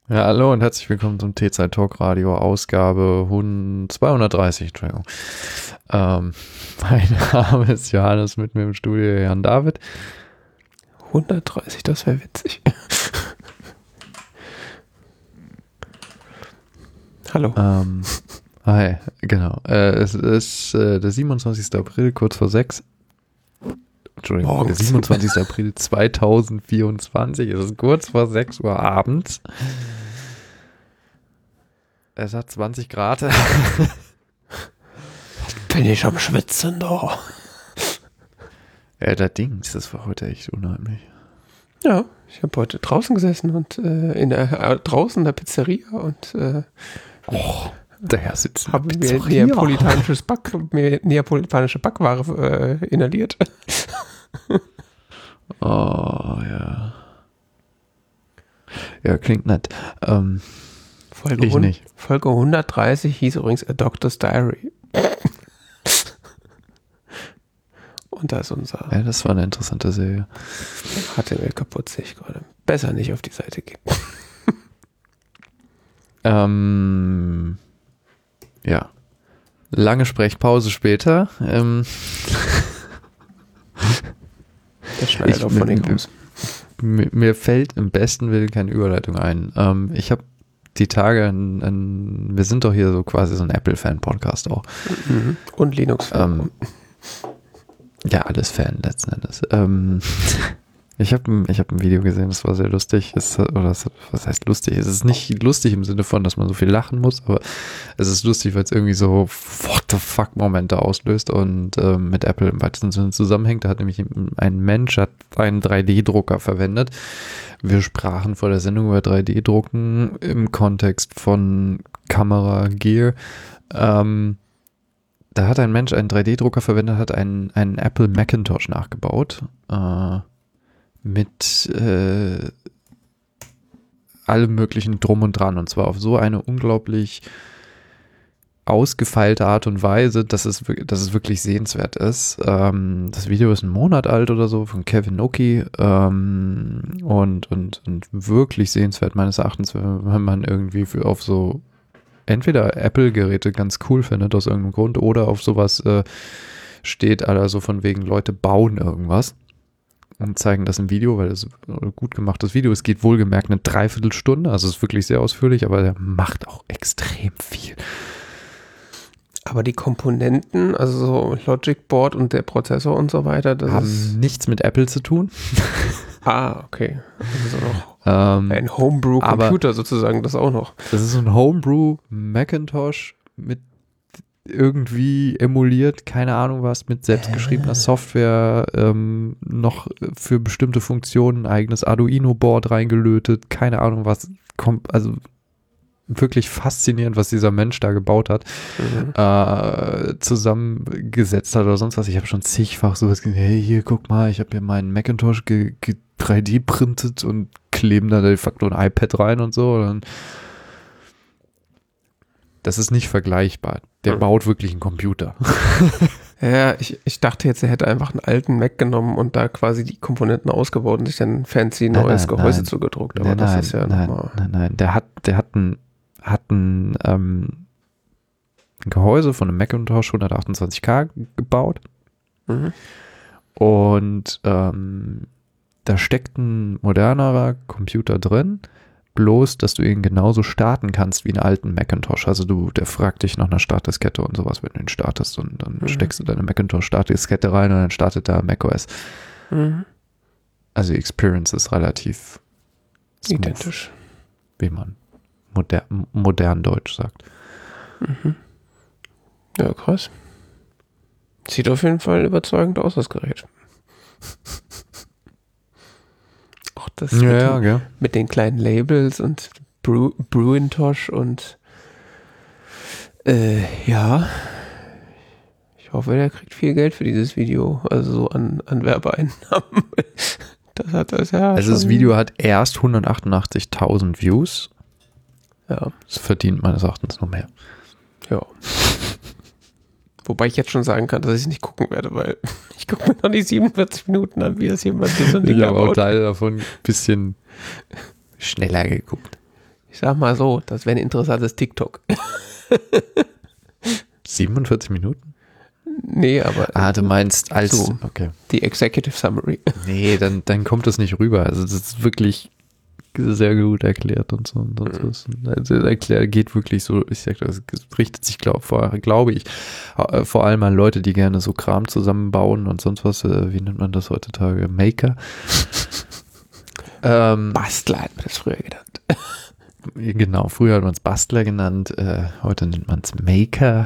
Ja, hallo und herzlich willkommen zum T-Zeit Talk Radio Ausgabe 230, Entschuldigung. Mein Name ist Johannes, mit mir im Studio Jan David. 130, das wäre witzig. Hallo. Hi, genau. Es ist der 27. April, kurz vor 6. Entschuldigung, Morgens. Der 27. April 2024. Es ist kurz vor 6 Uhr abends. Es hat 20 Grad. Bin ich am Schwitzen da. Ja, das Ding, das war heute echt unheimlich. Ja, ich habe heute draußen gesessen und draußen in der Pizzeria und Daher sitzt habe mir neapolitanische Backware inhaliert. Oh, ja. Ja, klingt nett. Ich nicht. Folge 130 hieß übrigens A Doctor's Diary. Und da ist unser Ja, das war eine interessante Serie. HTML kaputt, sehe ich gerade. Besser nicht auf die Seite gehen. Ja. Lange Sprechpause später. Das schneidet auch von den Gruß. Mir fällt im besten Willen keine Überleitung ein. Ich habe die Tage, wir sind doch hier so quasi so ein Apple-Fan-Podcast auch. Mhm. Und Linux-Fan. Ja, alles Fan letzten Endes. Ich hab ein Video gesehen, das war sehr lustig. Was heißt lustig? Es ist nicht lustig im Sinne von, dass man so viel lachen muss, aber es ist lustig, weil es irgendwie so what the fuck Momente auslöst und mit Apple im weitesten Sinne zusammenhängt. Da hat nämlich ein Mensch einen 3D-Drucker verwendet. Wir sprachen vor der Sendung über 3D-Drucken im Kontext von Kamera, Gear. Da hat ein Mensch einen 3D-Drucker verwendet, hat einen Apple Macintosh nachgebaut. Mit allem möglichen Drum und Dran. Und zwar auf so eine unglaublich ausgefeilte Art und Weise, dass es wirklich sehenswert ist. Das Video ist 1 Monat alt oder so von Kevin Noki und wirklich sehenswert meines Erachtens, wenn man irgendwie auf so entweder Apple-Geräte ganz cool findet aus irgendeinem Grund oder auf sowas steht, also von wegen Leute bauen irgendwas und zeigen das im Video, weil das ein gut gemachtes Video ist. Es geht wohlgemerkt eine Dreiviertelstunde, also es ist wirklich sehr ausführlich, aber der macht auch extrem viel. Aber die Komponenten, also so Logic Board und der Prozessor und so weiter, das haben nichts mit Apple zu tun. Okay. Also noch ein Homebrew-Computer sozusagen, das auch noch. Das ist so ein Homebrew Macintosh mit irgendwie emuliert, keine Ahnung was, mit selbstgeschriebener Software, noch für bestimmte Funktionen ein eigenes Arduino-Board reingelötet, keine Ahnung was, also wirklich faszinierend, was dieser Mensch da gebaut hat, zusammengesetzt hat oder sonst was. Ich habe schon zigfach sowas gesehen, hey, hier, guck mal, ich habe hier meinen Macintosh 3D-printet und kleben da de facto ein iPad rein und so. Und das ist nicht vergleichbar. Der baut wirklich einen Computer. Ja, ich dachte jetzt, er hätte einfach einen alten Mac genommen und da quasi die Komponenten ausgebaut und sich dann ein fancy neues Gehäuse zugedruckt. Aber das ist ja nochmal... Nein, der hat ein Gehäuse von einem Macintosh 128K gebaut. Mhm. Und da steckt ein modernerer Computer drin, bloß, dass du ihn genauso starten kannst wie einen alten Macintosh. Also der fragt dich nach einer Startdiskette und sowas, wenn du ihn startest, und dann steckst du deine Macintosh-Startdiskette rein und dann startet da macOS. Mhm. Also die Experience ist relativ smooth, identisch, wie man modern Deutsch sagt. Mhm. Ja, krass. Sieht auf jeden Fall überzeugend aus, das Gerät. Auch das mit den kleinen Labels und Bruintosh und ja. Ich hoffe, der kriegt viel Geld für dieses Video, also so an Werbeeinnahmen. Das hat das ja. Also das Video hat erst 188.000 Views. Ja. Das verdient meines Erachtens noch mehr. Ja. Wobei ich jetzt schon sagen kann, dass ich es nicht gucken werde, weil ich gucke mir noch die 47 Minuten an, wie das jemand so ein Ding Ich habe auch baut. Teile davon ein bisschen schneller geguckt. Ich sag mal so, das wäre ein interessantes TikTok. 47 Minuten? Nee, aber... du meinst als... So, okay. Die Executive Summary. Nee, dann kommt das nicht rüber. Also das ist wirklich sehr gut erklärt und so. Also geht wirklich so, ich sag das, richtet sich, glaube ich, vor allem an Leute, die gerne so Kram zusammenbauen und sonst was. Wie nennt man das heutzutage? Maker? Bastler hat man das früher genannt. Genau, früher hat man es Bastler genannt, heute nennt man es Maker.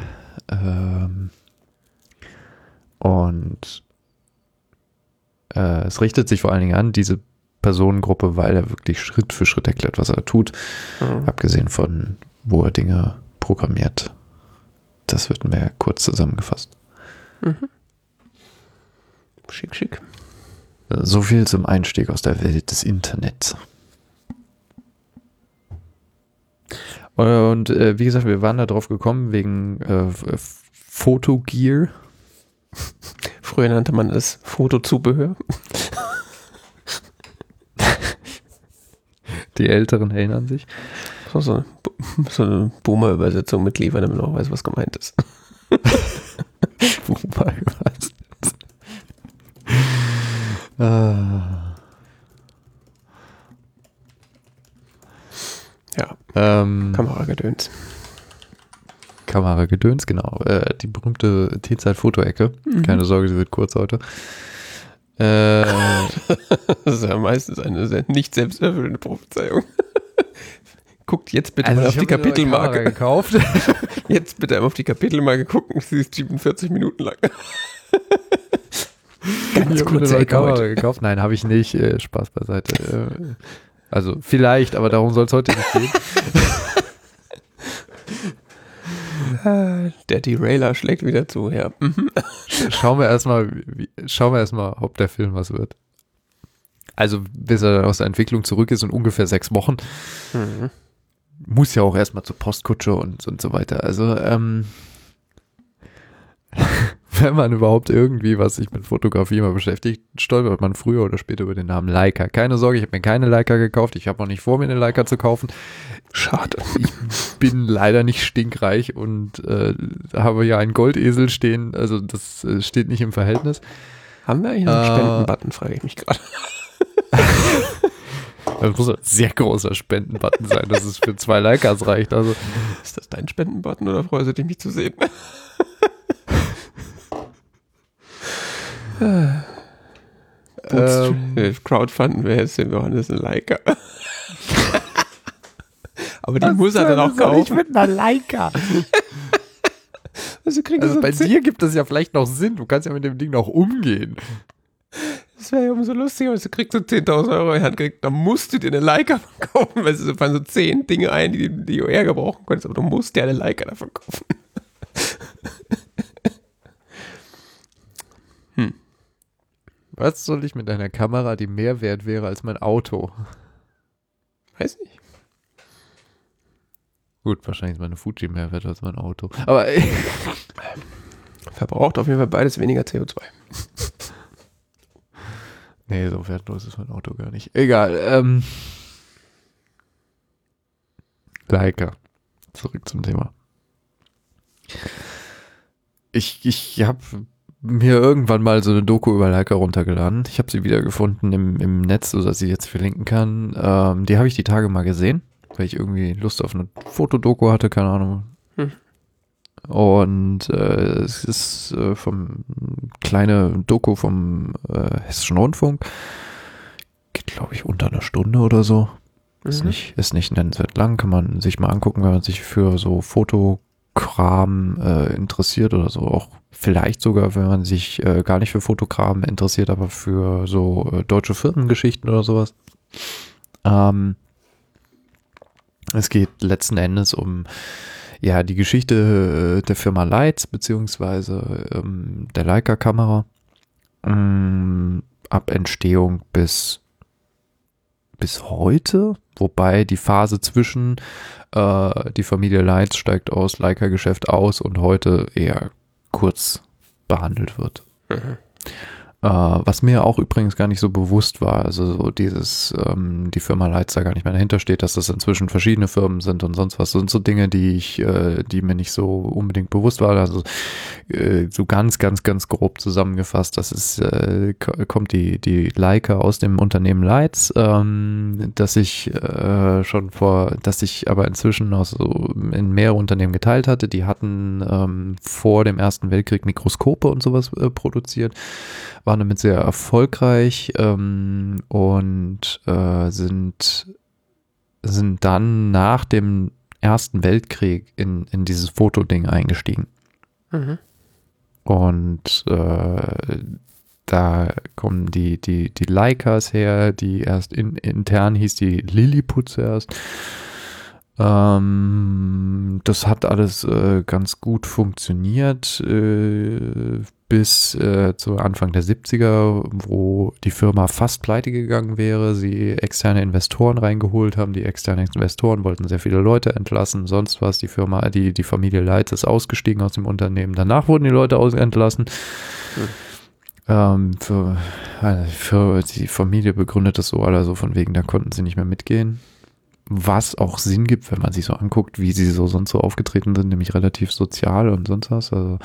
Und es richtet sich vor allen Dingen an diese Personengruppe, weil er wirklich Schritt für Schritt erklärt, was er tut. Abgesehen von, wo er Dinge programmiert. Das wird mehr kurz zusammengefasst. Schick. So viel zum Einstieg aus der Welt des Internets. Und wie gesagt, wir waren da drauf gekommen wegen Fotogear. Früher nannte man es Fotozubehör. Die Älteren erinnern sich. So eine Boomer-Übersetzung mitliefern, damit man auch weiß, was gemeint ist. Boomer-Übersetzung. Ja. Kameragedöns, genau. Die berühmte T-Zeit-Foto-Ecke. Keine Sorge, sie wird kurz heute. Das ist ja meistens eine nicht selbsterfüllende Prophezeiung. Guckt jetzt bitte mal auf die Kapitelmarke. Gekauft. Jetzt bitte einmal auf die Kapitelmarke gucken. Sie ist 47 Minuten lang. Ganz kurze Ecke Kamera gekauft. Nein, habe ich nicht. Spaß beiseite. Also vielleicht, aber darum soll es heute nicht gehen. Der Derailer schlägt wieder zu, ja. Schauen wir erstmal, ob der Film was wird. Also, bis er dann aus der Entwicklung zurück ist und ungefähr 6 Wochen. Muss ja auch erstmal zur Postkutsche und so weiter. Also, wenn man überhaupt irgendwie, was sich mit Fotografie immer beschäftigt, stolpert man früher oder später über den Namen Leica. Keine Sorge, ich habe mir keine Leica gekauft. Ich habe auch nicht vor, mir eine Leica zu kaufen. Schade. Ich bin leider nicht stinkreich und habe ja einen Goldesel stehen. Also das steht nicht im Verhältnis. Haben wir eigentlich einen Spendenbutton, frage ich mich gerade. Das muss ein sehr großer Spendenbutton sein, dass es für 2 Leicas reicht. Also. Ist das dein Spendenbutton oder freust du dich, mich zu sehen? Crowdfunden wäre jetzt dem Johannes eine Leica. Aber die muss er dann auch kaufen. Ich mit einer Leica. Also bei dir gibt es ja vielleicht noch Sinn. Du kannst ja mit dem Ding noch umgehen. Das wäre ja umso lustiger, wenn du kriegst so 10.000 Euro in die Hand gekriegt, dann musst du dir eine Leica kaufen, weil es fallen so 10 Dinge ein, die du eher gebrauchen könntest, aber du musst dir eine Leica davon kaufen. Was soll ich mit einer Kamera, die mehr wert wäre als mein Auto? Weiß nicht. Gut, wahrscheinlich ist meine Fuji mehr wert als mein Auto. Aber verbraucht auf jeden Fall beides weniger CO2. Nee, so wertlos ist mein Auto gar nicht. Egal. Leica. Zurück zum Thema. Ich habe mir irgendwann mal so eine Doku über Leica runtergeladen. Ich habe sie wiedergefunden im Netz, sodass ich jetzt verlinken kann. Die habe ich die Tage mal gesehen, weil ich irgendwie Lust auf eine Fotodoku hatte, keine Ahnung. Und es ist vom kleine Doku vom Hessischen Rundfunk. Geht, glaube ich, unter einer Stunde oder so. Ist nicht nennenswert lang, kann man sich mal angucken, wenn man sich für so Fotokram interessiert oder so. Auch vielleicht sogar, wenn man sich gar nicht für Fotokram interessiert, aber für so deutsche Firmengeschichten oder sowas. Es geht letzten Endes um die Geschichte der Firma Leitz, beziehungsweise der Leica-Kamera. Ab Entstehung bis heute, wobei die Phase zwischen die Familie Leitz steigt aus Leica-Geschäft aus und heute eher kurz behandelt wird. Was mir auch übrigens gar nicht so bewusst war, also so dieses, die Firma Leitz da gar nicht mehr dahinter steht, dass das inzwischen verschiedene Firmen sind und sonst was. Das sind so Dinge, die mir nicht so unbedingt bewusst waren. Also so ganz grob zusammengefasst, das ist, kommt die Leica aus dem Unternehmen Leitz, dass ich aber inzwischen noch so in mehrere Unternehmen geteilt hatte. Die hatten vor dem Ersten Weltkrieg Mikroskope und sowas produziert, waren damit sehr erfolgreich und sind dann nach dem Ersten Weltkrieg in dieses Fotoding eingestiegen. Mhm. Und da kommen die Leicas her, die erst intern hieß die Lilliput zuerst. Das hat alles ganz gut funktioniert bis zu Anfang der 70er, wo die Firma fast pleite gegangen wäre, sie externe Investoren reingeholt haben. Die externen Investoren wollten sehr viele Leute entlassen, sonst was. Die Familie Leitz ist ausgestiegen aus dem Unternehmen. Danach wurden die Leute entlassen. Für die Familie begründet das so, also von wegen, da konnten sie nicht mehr mitgehen. Was auch Sinn gibt, wenn man sich so anguckt, wie sie so sonst so aufgetreten sind, nämlich relativ sozial und sonst was. Also,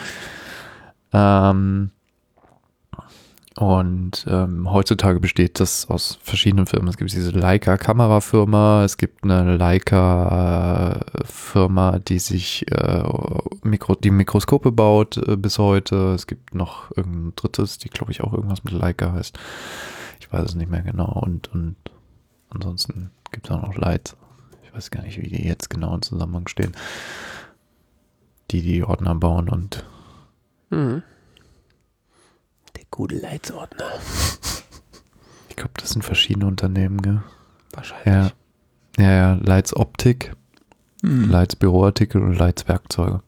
heutzutage besteht das aus verschiedenen Firmen. Es gibt diese Leica Kamerafirma, es gibt eine Leica Firma, die sich die Mikroskope baut bis heute. Es gibt noch irgendein drittes, die glaube ich auch irgendwas mit Leica heißt. Ich weiß es nicht mehr genau. Und ansonsten gibt es auch noch Leitz. Ich weiß gar nicht, wie die jetzt genau im Zusammenhang stehen. Die Ordner bauen und der gute Leitz-Ordner. Ich glaube, das sind verschiedene Unternehmen, gell? Wahrscheinlich. Ja, Leitz Optik, Leitz Büroartikel und Leitz Werkzeuge.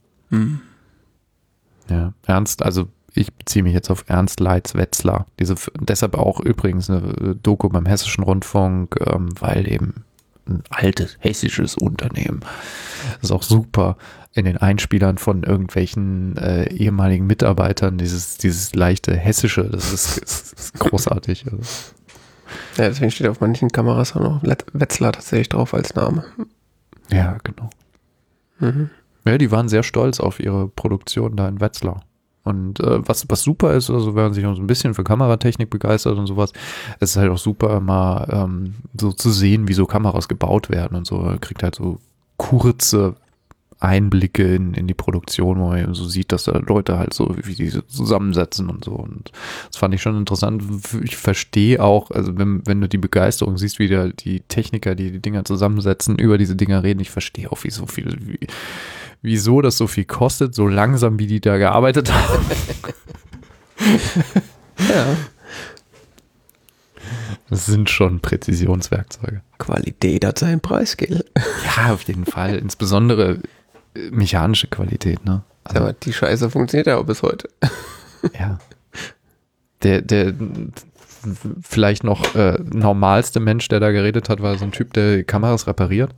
Ja, also ich beziehe mich jetzt auf Ernst Leitz Wetzlar. Deshalb auch übrigens eine Doku beim Hessischen Rundfunk, weil eben ein altes hessisches Unternehmen. Das ist auch super in den Einspielern von irgendwelchen ehemaligen Mitarbeitern, dieses leichte Hessische, das ist großartig. Also. Ja, deswegen steht auf manchen Kameras auch noch Wetzlar tatsächlich drauf als Name. Ja, genau. Ja, die waren sehr stolz auf ihre Produktion da in Wetzlar. Und was super ist, also wenn man sich noch so ein bisschen für Kameratechnik begeistert und sowas, es ist halt auch super, mal so zu sehen, wie so Kameras gebaut werden und so. Man kriegt halt so kurze Einblicke in die Produktion, wo man so sieht, dass da Leute halt so, wie die so zusammensetzen und so. Und das fand ich schon interessant. Ich verstehe auch, also wenn du die Begeisterung siehst, wie die Techniker, die Dinger zusammensetzen, über diese Dinger reden, ich verstehe auch, wieso das so viel kostet, so langsam, wie die da gearbeitet haben. Ja. Das sind schon Präzisionswerkzeuge. Qualität hat seinen Preis, gell? Ja, auf jeden Fall. Insbesondere mechanische Qualität, ne? Also, aber die Scheiße funktioniert ja auch bis heute. Ja. Der vielleicht noch normalste Mensch, der da geredet hat, war so ein Typ, der Kameras repariert.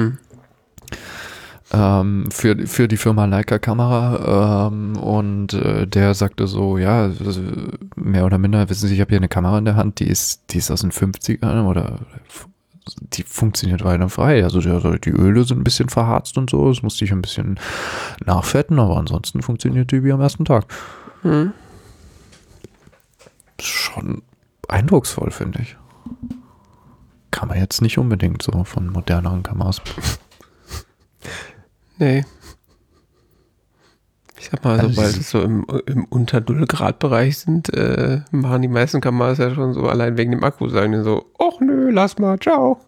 Für die Firma Leica Kamera und der sagte so, ja, mehr oder minder, wissen Sie, ich habe hier eine Kamera in der Hand, die ist aus den 50ern oder die funktioniert weiterfrei. Also die Öle sind ein bisschen verharzt und so, das musste ich ein bisschen nachfetten, aber ansonsten funktioniert die wie am ersten Tag. Schon eindrucksvoll, finde ich. Kann man jetzt nicht unbedingt so von moderneren Kameras. Nee. Ich sag mal, sobald es so im unter 0 Grad Bereich sind, machen die meisten Kameras ja schon so allein wegen dem Akku, sagen die so, ach nö, lass mal, ciao.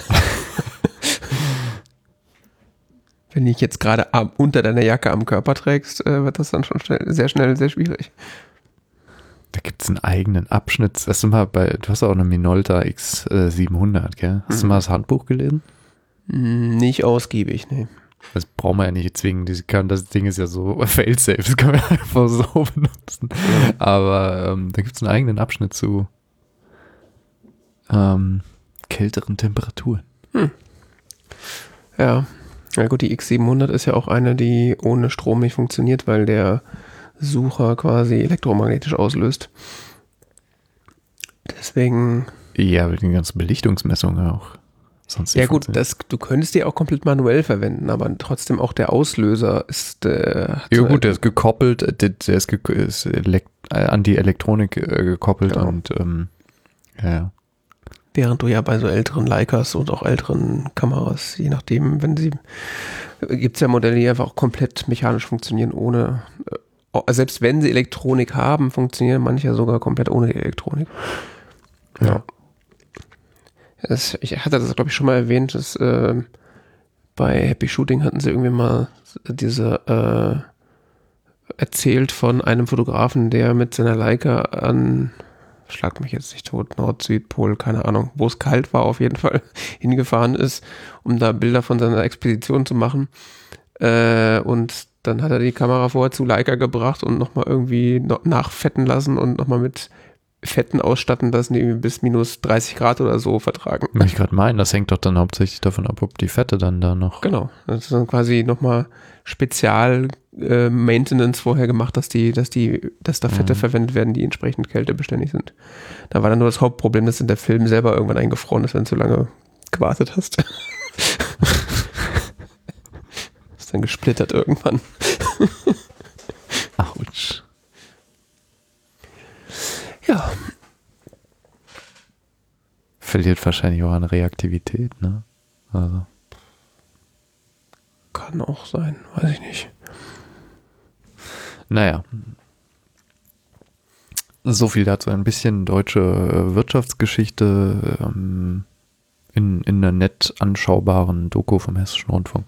Wenn du dich jetzt gerade unter deiner Jacke am Körper trägst, wird das dann schon sehr schnell sehr schwierig. Da gibt es einen eigenen Abschnitt. Du hast auch eine Minolta X700, gell? Hast du mal das Handbuch gelesen? Nicht ausgiebig, nee. Das braucht man ja nicht zwingen. Das Ding ist ja so fail-safe. Das kann man einfach so benutzen. Aber da gibt es einen eigenen Abschnitt zu kälteren Temperaturen. Ja. Ja gut, die X700 ist ja auch eine, die ohne Strom nicht funktioniert, weil der Sucher quasi elektromagnetisch auslöst. Deswegen. Ja, die ganzen Belichtungsmessungen auch. Sonst Ja gut, du könntest die auch komplett manuell verwenden, aber trotzdem auch der Auslöser ist. Ja gut, der ist gekoppelt, der ist an die Elektronik gekoppelt genau. Und ja. Während du ja bei so älteren Leicas und auch älteren Kameras, je nachdem, gibt es ja Modelle, die einfach auch komplett mechanisch funktionieren, ohne, selbst wenn sie Elektronik haben, funktionieren manche sogar komplett ohne die Elektronik. Ja. Ich hatte das, glaube ich, schon mal erwähnt, dass bei Happy Shooting hatten sie irgendwie mal erzählt von einem Fotografen, der mit seiner Leica an, schlag mich jetzt nicht tot, Nord, Südpol, keine Ahnung, wo es kalt war auf jeden Fall, hingefahren ist, um da Bilder von seiner Expedition zu machen. Und dann hat er die Kamera vorher zu Leica gebracht und nochmal irgendwie nachfetten lassen und nochmal mit Fetten ausstatten lassen, die bis minus 30 Grad oder so vertragen. Ich gerade meinen, das hängt doch dann hauptsächlich davon ab, ob die Fette dann da noch... Genau, das ist dann quasi nochmal Spezial-Maintenance vorher gemacht, dass da Fette verwendet werden, die entsprechend kältebeständig sind. Da war dann nur das Hauptproblem, dass in der Film selber irgendwann eingefroren ist, wenn du zu lange gewartet hast. Ist dann gesplittert irgendwann. Autsch. Ja. Verliert wahrscheinlich auch an Reaktivität, ne? Also. Kann auch sein, weiß ich nicht. Naja. So viel dazu. Ein bisschen deutsche Wirtschaftsgeschichte in einer nett anschaubaren Doku vom Hessischen Rundfunk.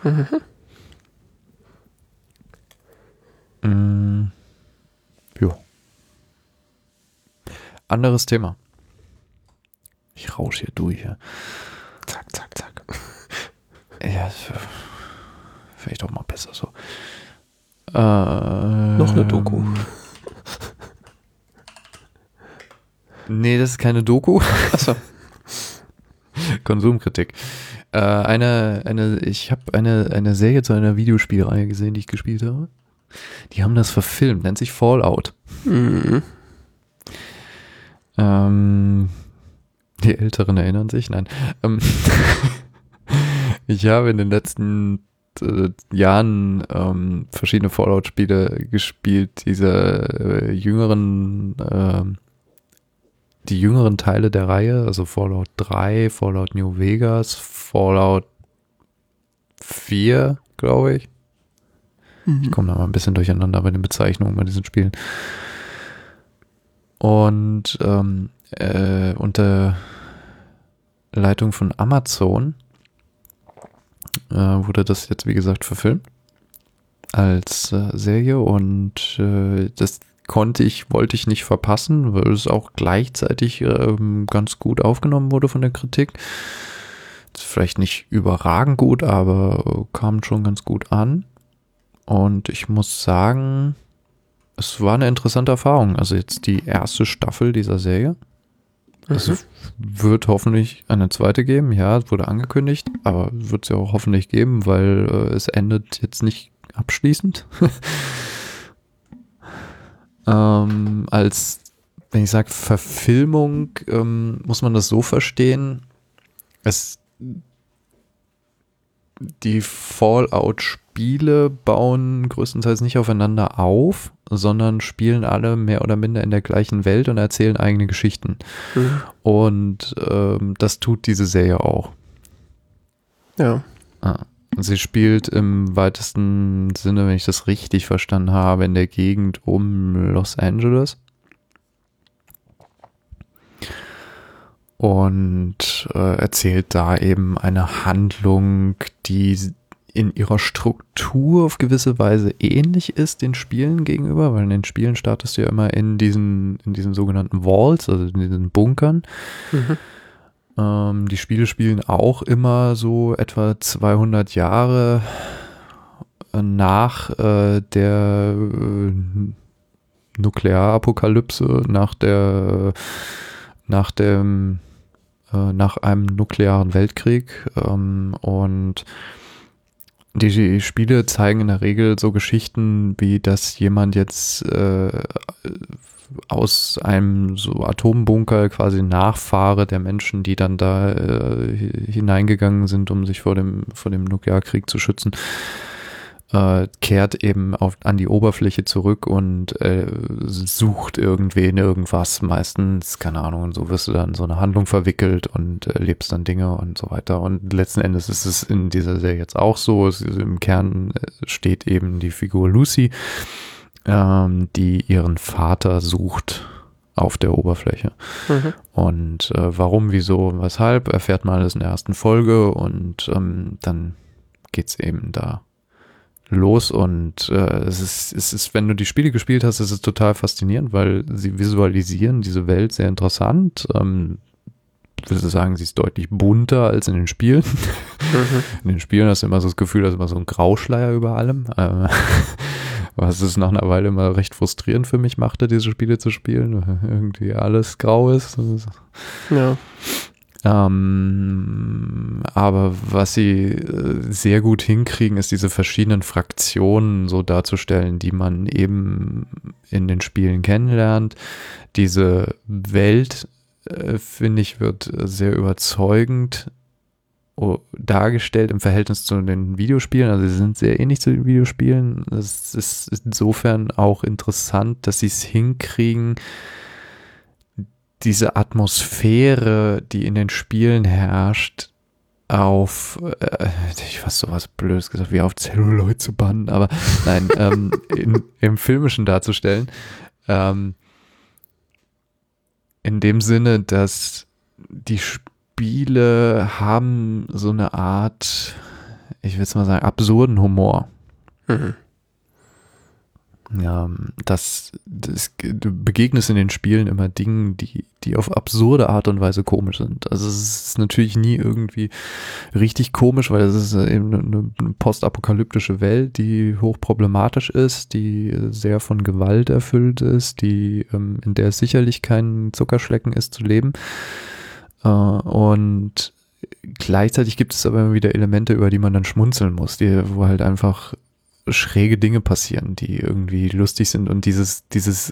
Jo. Anderes Thema. Ich rausche hier durch. Ja. Zack, zack, zack. Ja, vielleicht auch mal besser so. Noch eine Doku. Nee, das ist keine Doku. Achso. Konsumkritik. Ich habe eine Serie zu einer Videospielreihe gesehen, die ich gespielt habe. Die haben das verfilmt, nennt sich Fallout. Mhm. Die Älteren erinnern sich, nein. Ich habe in den letzten Jahren verschiedene Fallout-Spiele gespielt, die jüngeren Teile der Reihe, also Fallout 3, Fallout New Vegas, Fallout 4, glaube ich. Ich komme da mal ein bisschen durcheinander bei den Bezeichnungen bei diesen Spielen. Und unter Leitung von Amazon wurde das jetzt, wie gesagt, verfilmt als Serie und das wollte ich nicht verpassen, weil es auch gleichzeitig ganz gut aufgenommen wurde von der Kritik. Ist vielleicht nicht überragend gut, aber kam schon ganz gut an. Und ich muss sagen, es war eine interessante Erfahrung. Also jetzt die erste Staffel dieser Serie. Es wird hoffentlich eine zweite geben. Ja, es wurde angekündigt, aber wird es ja auch hoffentlich geben, weil es endet jetzt nicht abschließend. Wenn ich sage Verfilmung, muss man das so verstehen, die Fallout-Spiele bauen größtenteils nicht aufeinander auf, sondern spielen alle mehr oder minder in der gleichen Welt und erzählen eigene Geschichten. Und das tut diese Serie auch. Ja. Sie spielt im weitesten Sinne, wenn ich das richtig verstanden habe, in der Gegend um Los Angeles. Und erzählt da eben eine Handlung, die in ihrer Struktur auf gewisse Weise ähnlich ist den Spielen gegenüber, weil in den Spielen startest du ja immer in diesen sogenannten Vaults, also in diesen Bunkern. Die Spiele spielen auch immer so etwa 200 Jahre nach der Nuklearapokalypse, nach einem nuklearen Weltkrieg, und die Spiele zeigen in der Regel so Geschichten, wie dass jemand jetzt aus einem so Atombunker quasi Nachfahre der Menschen, die dann da hineingegangen sind, um sich vor dem Nuklearkrieg zu schützen, kehrt eben an die Oberfläche zurück und sucht irgendwen, irgendwas. Meistens, keine Ahnung, so wirst du dann in so eine Handlung verwickelt und erlebst dann Dinge und so weiter. Und letzten Endes ist es in dieser Serie jetzt auch so. Im Kern steht eben die Figur Lucy, die ihren Vater sucht auf der Oberfläche. Mhm. Und warum, wieso, weshalb, erfährt man alles in der ersten Folge und dann geht's eben da los und es ist, wenn du die Spiele gespielt hast, ist es total faszinierend, weil sie visualisieren diese Welt sehr interessant. Ich würde sagen, sie ist deutlich bunter als in den Spielen. Mhm. In den Spielen hast du immer so das Gefühl, da ist immer so ein Grauschleier über allem. Was es nach einer Weile immer recht frustrierend für mich machte, diese Spiele zu spielen, weil irgendwie alles grau ist. Ja. Aber was sie sehr gut hinkriegen, ist diese verschiedenen Fraktionen so darzustellen, die man eben in den Spielen kennenlernt. Diese Welt, finde ich, wird sehr überzeugend dargestellt im Verhältnis zu den Videospielen. Also sie sind sehr ähnlich zu den Videospielen. Es ist insofern auch interessant, dass sie es hinkriegen, diese Atmosphäre, die in den Spielen herrscht, auf, ich fast sowas Blödes gesagt, wie auf Celluloid zu bannen, aber nein, im Filmischen darzustellen. In dem Sinne, dass die Spiele haben so eine Art, ich will es mal sagen, absurden Humor. Mhm. Ja, du begegnest in den Spielen immer Dingen, die auf absurde Art und Weise komisch sind. Also es ist natürlich nie irgendwie richtig komisch, weil es ist eben eine postapokalyptische Welt, die hochproblematisch ist, die sehr von Gewalt erfüllt ist, in der es sicherlich kein Zuckerschlecken ist zu leben. Und gleichzeitig gibt es aber immer wieder Elemente, über die man dann schmunzeln muss, wo halt einfach schräge Dinge passieren, die irgendwie lustig sind und dieses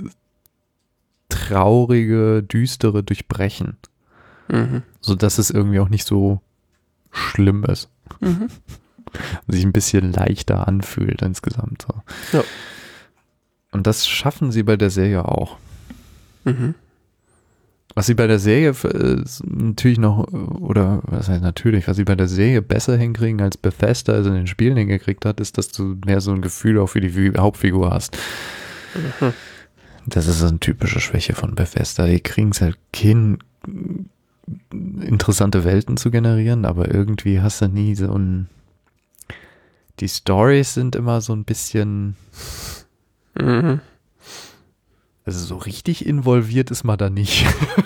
traurige, düstere Durchbrechen, so dass es irgendwie auch nicht so schlimm ist. Mhm. Sich ein bisschen leichter anfühlt insgesamt. So. Ja. Und das schaffen sie bei der Serie auch. Mhm. Was sie bei der Serie natürlich noch, oder was heißt natürlich, was sie bei der Serie besser hinkriegen, als Bethesda es in den Spielen hingekriegt hat, ist, dass du mehr so ein Gefühl auch für die Hauptfigur hast. Mhm. Das ist so eine typische Schwäche von Bethesda. Die kriegen es halt hin, interessante Welten zu generieren, aber irgendwie hast du nie so die Storys sind immer so ein bisschen also so richtig involviert ist man da nicht.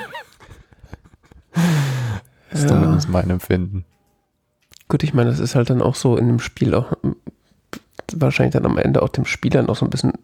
Das ist zumindest mein Empfinden. Gut, ich meine, das ist halt dann auch so in dem Spiel auch wahrscheinlich dann am Ende auch dem Spieler noch so ein bisschen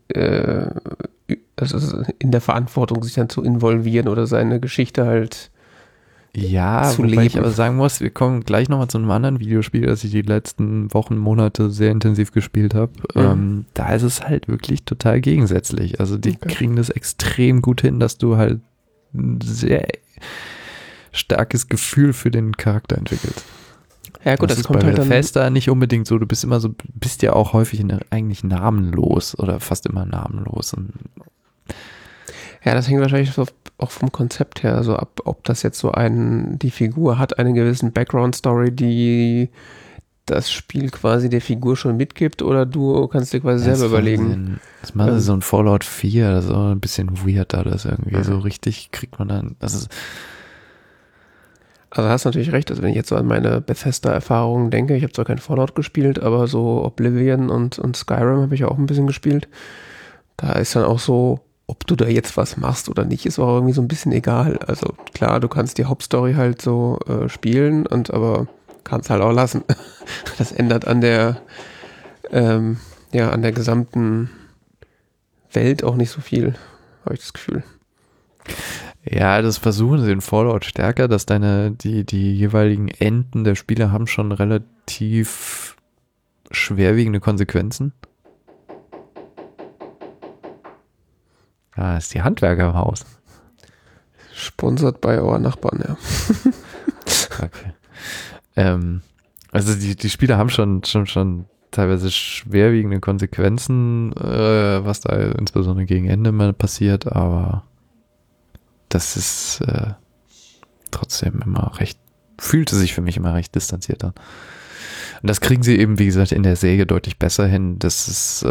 also in der Verantwortung, sich dann zu involvieren oder seine Geschichte halt zu leben. Ich aber sagen muss, wir kommen gleich nochmal zu einem anderen Videospiel, das ich die letzten Wochen, Monate sehr intensiv gespielt habe. Mhm. Da ist es halt wirklich total gegensätzlich. Also die kriegen das extrem gut hin, dass du halt ein sehr starkes Gefühl für den Charakter entwickelst. Ja gut, das kommt bei halt dann Bethesda nicht unbedingt so. Du bist immer so, bist ja auch häufig eigentlich namenlos oder fast immer namenlos. Und ja, das hängt wahrscheinlich auch vom Konzept her so ab, ob das jetzt so die Figur hat einen gewissen Background-Story, die das Spiel quasi der Figur schon mitgibt, oder du kannst dir quasi selber überlegen. Das macht so ein Fallout 4, das ist auch ein bisschen weird da, das irgendwie so richtig kriegt man dann, also hast natürlich recht, also wenn ich jetzt so an meine Bethesda-Erfahrungen denke, ich habe zwar kein Fallout gespielt, aber so Oblivion und Skyrim habe ich auch ein bisschen gespielt. Da ist dann auch so, ob du da jetzt was machst oder nicht, ist auch irgendwie so ein bisschen egal. Also klar, du kannst die Hauptstory halt so spielen, aber kannst halt auch lassen. Das ändert an der an der gesamten Welt auch nicht so viel, habe ich das Gefühl. Ja, das versuchen sie in Fallout stärker, dass die jeweiligen Enden der Spiele haben schon relativ schwerwiegende Konsequenzen. Da ist die Handwerker im Haus. Sponsert bei euren Nachbarn, ja. Okay. Also die Spiele haben schon teilweise schwerwiegende Konsequenzen, was da insbesondere gegen Ende mal passiert, aber das ist trotzdem immer fühlte sich für mich immer recht distanziert an. Und das kriegen sie eben, wie gesagt, in der Serie deutlich besser hin. Das ist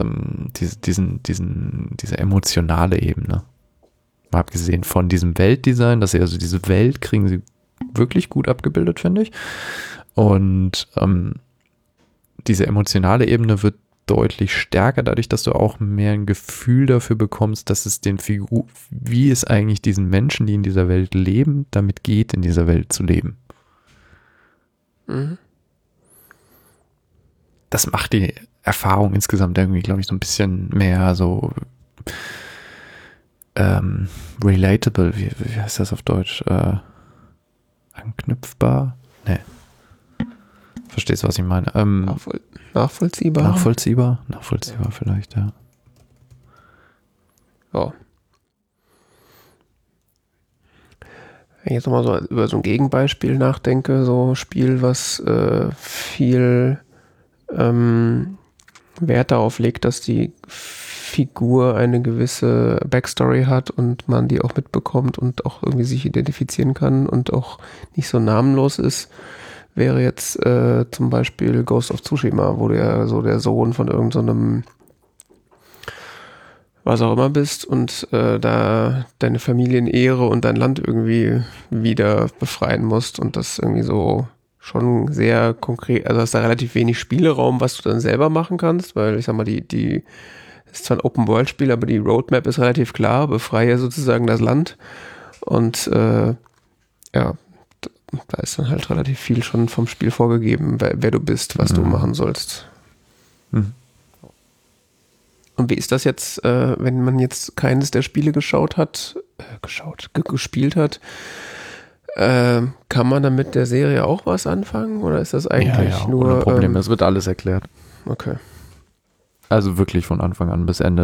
diese emotionale Ebene. Mal abgesehen von diesem Weltdesign, dass sie also diese Welt kriegen sie wirklich gut abgebildet, finde ich. Und diese emotionale Ebene wird deutlich stärker, dadurch, dass du auch mehr ein Gefühl dafür bekommst, dass es wie es eigentlich diesen Menschen, die in dieser Welt leben, damit geht, in dieser Welt zu leben. Mhm. Das macht die Erfahrung insgesamt irgendwie, glaube ich, so ein bisschen mehr so relatable, wie heißt das auf Deutsch? Anknüpfbar? Nee. Verstehst du, was ich meine? Nachvollziehbar. Nachvollziehbar vielleicht, ja. Ja. Wenn ich jetzt nochmal so über so ein Gegenbeispiel nachdenke, so ein Spiel, was viel Wert darauf legt, dass die Figur eine gewisse Backstory hat und man die auch mitbekommt und auch irgendwie sich identifizieren kann und auch nicht so namenlos ist, wäre jetzt zum Beispiel Ghost of Tsushima, wo du ja so der Sohn von irgendeinem was auch immer bist und da deine Familienehre und dein Land irgendwie wieder befreien musst und das irgendwie so schon sehr konkret, also hast da relativ wenig Spielraum, was du dann selber machen kannst, weil ich sag mal, die ist zwar ein Open-World-Spiel, aber die Roadmap ist relativ klar, befreie sozusagen das Land und ja, da ist dann halt relativ viel schon vom Spiel vorgegeben, wer du bist, was du machen sollst. Mhm. Und wie ist das jetzt, wenn man jetzt keines der Spiele gespielt hat, kann man dann mit der Serie auch was anfangen? Oder ist das eigentlich nur... ohne Probleme, es wird alles erklärt. Okay. Also wirklich von Anfang an bis Ende.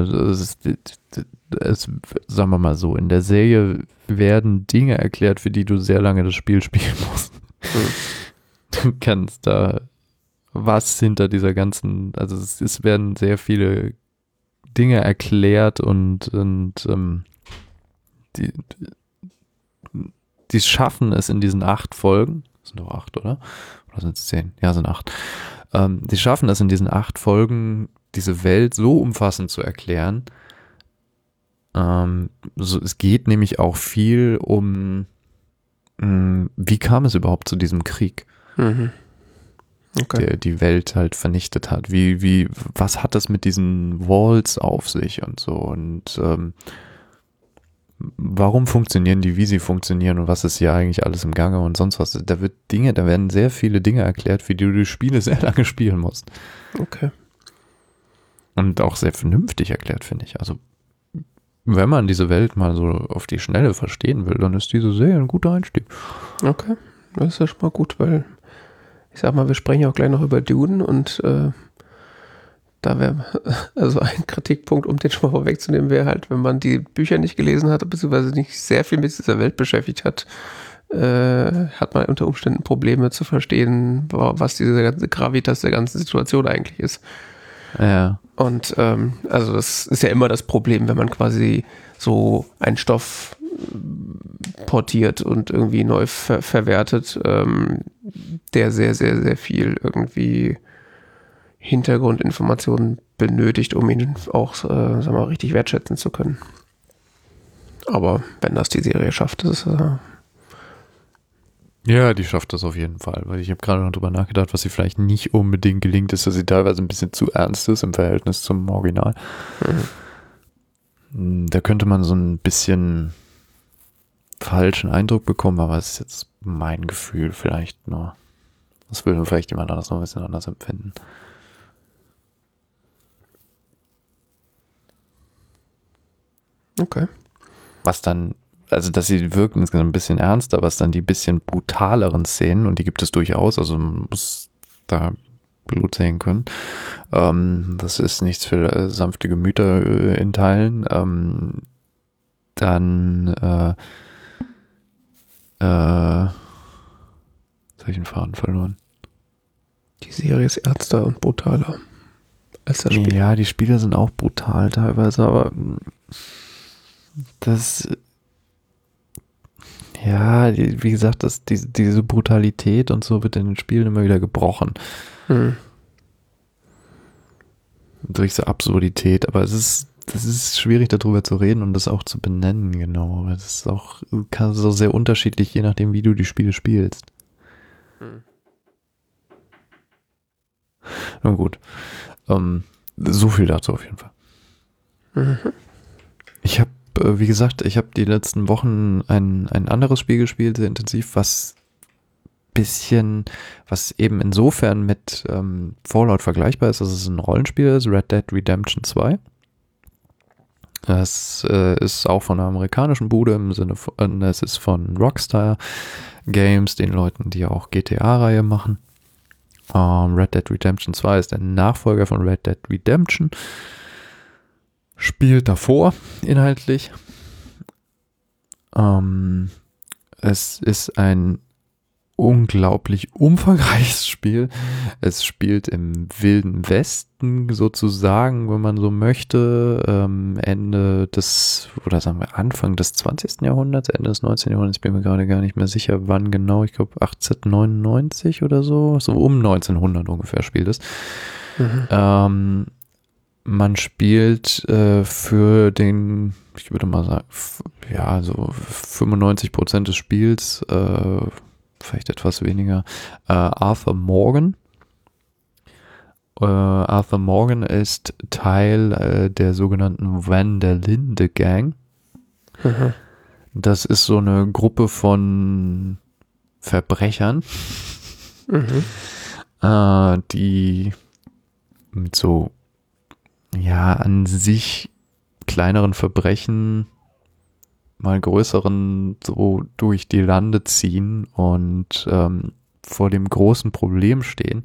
Sagen wir mal so, in der Serie werden Dinge erklärt, für die du sehr lange das Spiel spielen musst. Du kannst da was hinter dieser ganzen, also es werden sehr viele Dinge erklärt und die schaffen es in diesen 8 Folgen, sind doch 8, oder? Oder sind es 10? Ja, sind 8. Die schaffen es in diesen 8 Folgen, diese Welt so umfassend zu erklären. Es geht nämlich auch viel um, wie kam es überhaupt zu diesem Krieg, Okay. der die Welt halt vernichtet hat. Was hat das mit diesen Walls auf sich und so und warum funktionieren die, wie sie funktionieren und was ist hier eigentlich alles im Gange und sonst was. Da werden sehr viele Dinge erklärt, für die du die Spiele sehr lange spielen musst. Okay. Und auch sehr vernünftig erklärt, finde ich. Also, wenn man diese Welt mal so auf die Schnelle verstehen will, dann ist diese Serie ein guter Einstieg. Okay, das ist ja schon mal gut, weil ich sag mal, wir sprechen ja auch gleich noch über Dune und da wäre, also ein Kritikpunkt, um den schon mal vorwegzunehmen, wäre halt, wenn man die Bücher nicht gelesen hat, beziehungsweise nicht sehr viel mit dieser Welt beschäftigt hat, hat man unter Umständen Probleme zu verstehen, was diese ganze Gravitas der ganzen Situation eigentlich ist. Ja. Und also das ist ja immer das Problem, wenn man quasi so einen Stoff portiert und irgendwie neu verwertet, der sehr, sehr, sehr viel irgendwie Hintergrundinformationen benötigt, um ihn auch, sagen wir mal, richtig wertschätzen zu können. Aber wenn das die Serie schafft, ist es Ja, die schafft das auf jeden Fall, weil ich habe gerade noch drüber nachgedacht, was sie vielleicht nicht unbedingt gelingt, ist, dass sie teilweise ein bisschen zu ernst ist im Verhältnis zum Original. Da könnte man so ein bisschen falschen Eindruck bekommen, aber es ist jetzt mein Gefühl vielleicht nur. Das würde vielleicht jemand anders noch ein bisschen anders empfinden. Okay. Was dann, also dass sie wirken insgesamt ein bisschen ernster, was dann die bisschen brutaleren Szenen, und die gibt es durchaus, also man muss da Blut sehen können. Das ist nichts für sanfte Gemüter in Teilen. Dann jetzt habe ich den Faden verloren. Die Serie ist ernster und brutaler als das Spiel. Ja, die Spiele sind auch brutal teilweise, aber das, ja, wie gesagt, diese Brutalität und so wird in den Spielen immer wieder gebrochen. Durch so Absurdität, aber das ist schwierig darüber zu reden und das auch zu benennen, genau. Das ist auch, kann so sehr unterschiedlich, je nachdem, wie du die Spiele spielst. Na gut. So viel dazu auf jeden Fall. Ich habe, wie gesagt, die letzten Wochen ein anderes Spiel gespielt, sehr intensiv, was eben insofern mit Fallout vergleichbar ist, dass es ein Rollenspiel ist, Red Dead Redemption 2. Das ist auch von einer amerikanischen Bude, im Sinne von, es ist von Rockstar Games, den Leuten, die auch GTA-Reihe machen. Red Dead Redemption 2 ist der Nachfolger von Red Dead Redemption. Spielt davor inhaltlich. Es ist ein unglaublich umfangreiches Spiel. Es spielt im Wilden Westen sozusagen, wenn man so möchte, Ende des, oder sagen wir Anfang des 20. Jahrhunderts, Ende des 19. Jahrhunderts, bin mir gerade gar nicht mehr sicher, wann genau, ich glaube 1899 oder so um 1900 ungefähr spielt es. Man spielt für den, ich würde mal sagen, ja, so 95% des Spiels, vielleicht etwas weniger, Arthur Morgan. Arthur Morgan ist Teil der sogenannten Van der Linde Gang. Das ist so eine Gruppe von Verbrechern, die mit so, ja, an sich kleineren Verbrechen mal größeren so durch die Lande ziehen und vor dem großen Problem stehen,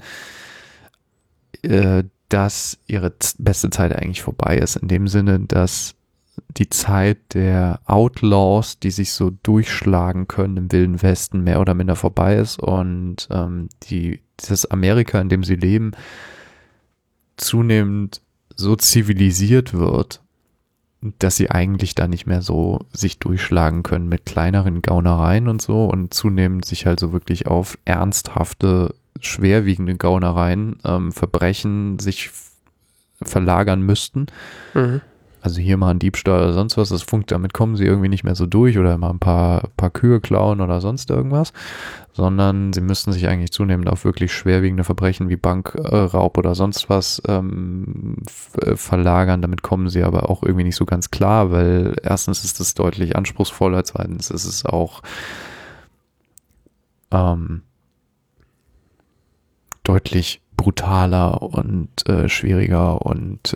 dass ihre beste Zeit eigentlich vorbei ist. In dem Sinne, dass die Zeit der Outlaws, die sich so durchschlagen können im Wilden Westen, mehr oder minder vorbei ist und dieses Amerika, in dem sie leben, zunehmend so zivilisiert wird, dass sie eigentlich da nicht mehr so sich durchschlagen können mit kleineren Gaunereien und so und zunehmend sich halt so wirklich auf ernsthafte, schwerwiegende Gaunereien, Verbrechen sich verlagern müssten. Also hier mal ein Diebstahl oder sonst was, damit kommen sie irgendwie nicht mehr so durch oder mal ein paar Kühe klauen oder sonst irgendwas, sondern sie müssten sich eigentlich zunehmend auf wirklich schwerwiegende Verbrechen wie Bankraub oder sonst was verlagern. Damit kommen sie aber auch irgendwie nicht so ganz klar, weil erstens ist es deutlich anspruchsvoller, zweitens ist es auch deutlich brutaler und schwieriger und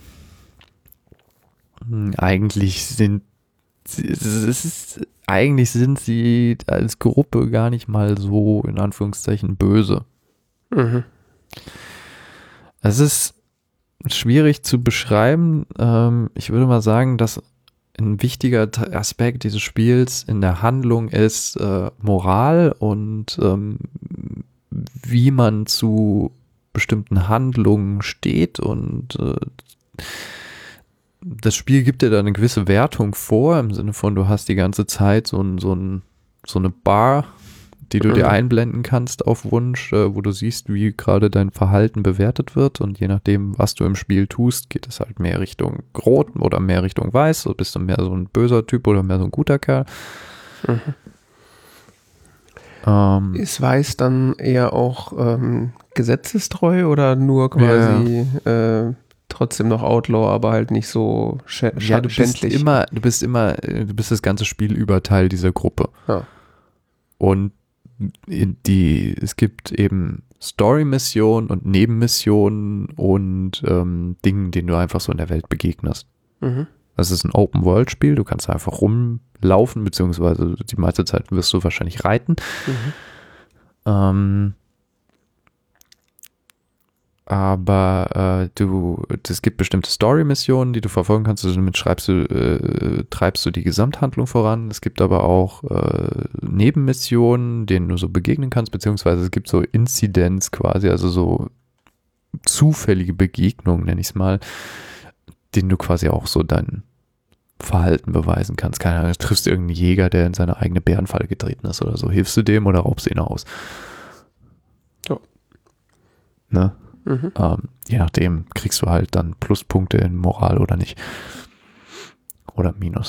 eigentlich sind sie als Gruppe gar nicht mal so in Anführungszeichen böse. Es ist schwierig zu beschreiben. Ich würde mal sagen, dass ein wichtiger Aspekt dieses Spiels in der Handlung ist Moral und wie man zu bestimmten Handlungen steht und das Spiel gibt dir da eine gewisse Wertung vor, im Sinne von, du hast die ganze Zeit so eine Bar, die du dir einblenden kannst auf Wunsch, wo du siehst, wie gerade dein Verhalten bewertet wird und je nachdem, was du im Spiel tust, geht es halt mehr Richtung Rot oder mehr Richtung Weiß, so bist du mehr so ein böser Typ oder mehr so ein guter Kerl. Ist Weiß dann eher auch gesetzestreu oder nur quasi trotzdem noch Outlaw, aber halt nicht so schändlich? Ja, du bist das ganze Spiel über Teil dieser Gruppe. Ja. Und es gibt eben Story-Missionen und Nebenmissionen und Dingen, denen du einfach so in der Welt begegnest. Das ist ein Open-World-Spiel, du kannst einfach rumlaufen, beziehungsweise die meiste Zeit wirst du wahrscheinlich reiten. Aber es gibt bestimmte Story-Missionen, die du verfolgen kannst. Also damit treibst du die Gesamthandlung voran. Es gibt aber auch Nebenmissionen, denen du so begegnen kannst, beziehungsweise es gibt so Incidents quasi, also so zufällige Begegnungen, nenne ich es mal, denen du quasi auch so dein Verhalten beweisen kannst. Keine Ahnung, du triffst irgendeinen Jäger, der in seine eigene Bärenfalle getreten ist oder so. Hilfst du dem oder raubst ihn aus? Ja. Ne? Je nachdem kriegst du halt dann Pluspunkte in Moral oder nicht. Oder Minus.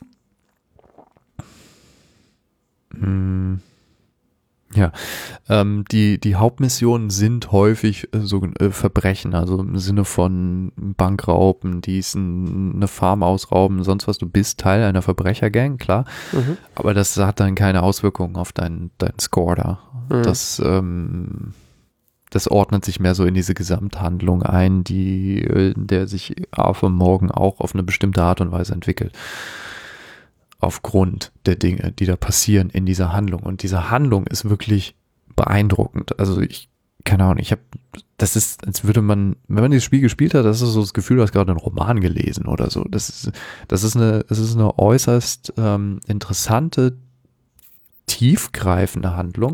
Ja, die Hauptmissionen sind häufig Verbrechen, also im Sinne von Bankrauben, eine Farm ausrauben, sonst was. Du bist Teil einer Verbrechergang, klar, aber das hat dann keine Auswirkungen auf deinen Score da. Das ordnet sich mehr so in diese Gesamthandlung ein, in der sich Arthur Morgan auch auf eine bestimmte Art und Weise entwickelt. Aufgrund der Dinge, die da passieren in dieser Handlung. Und diese Handlung ist wirklich beeindruckend. Also keine Ahnung, das ist, als würde man, wenn man dieses Spiel gespielt hat, das ist so das Gefühl, du hast gerade einen Roman gelesen oder so. Das ist eine äußerst interessante, tiefgreifende Handlung.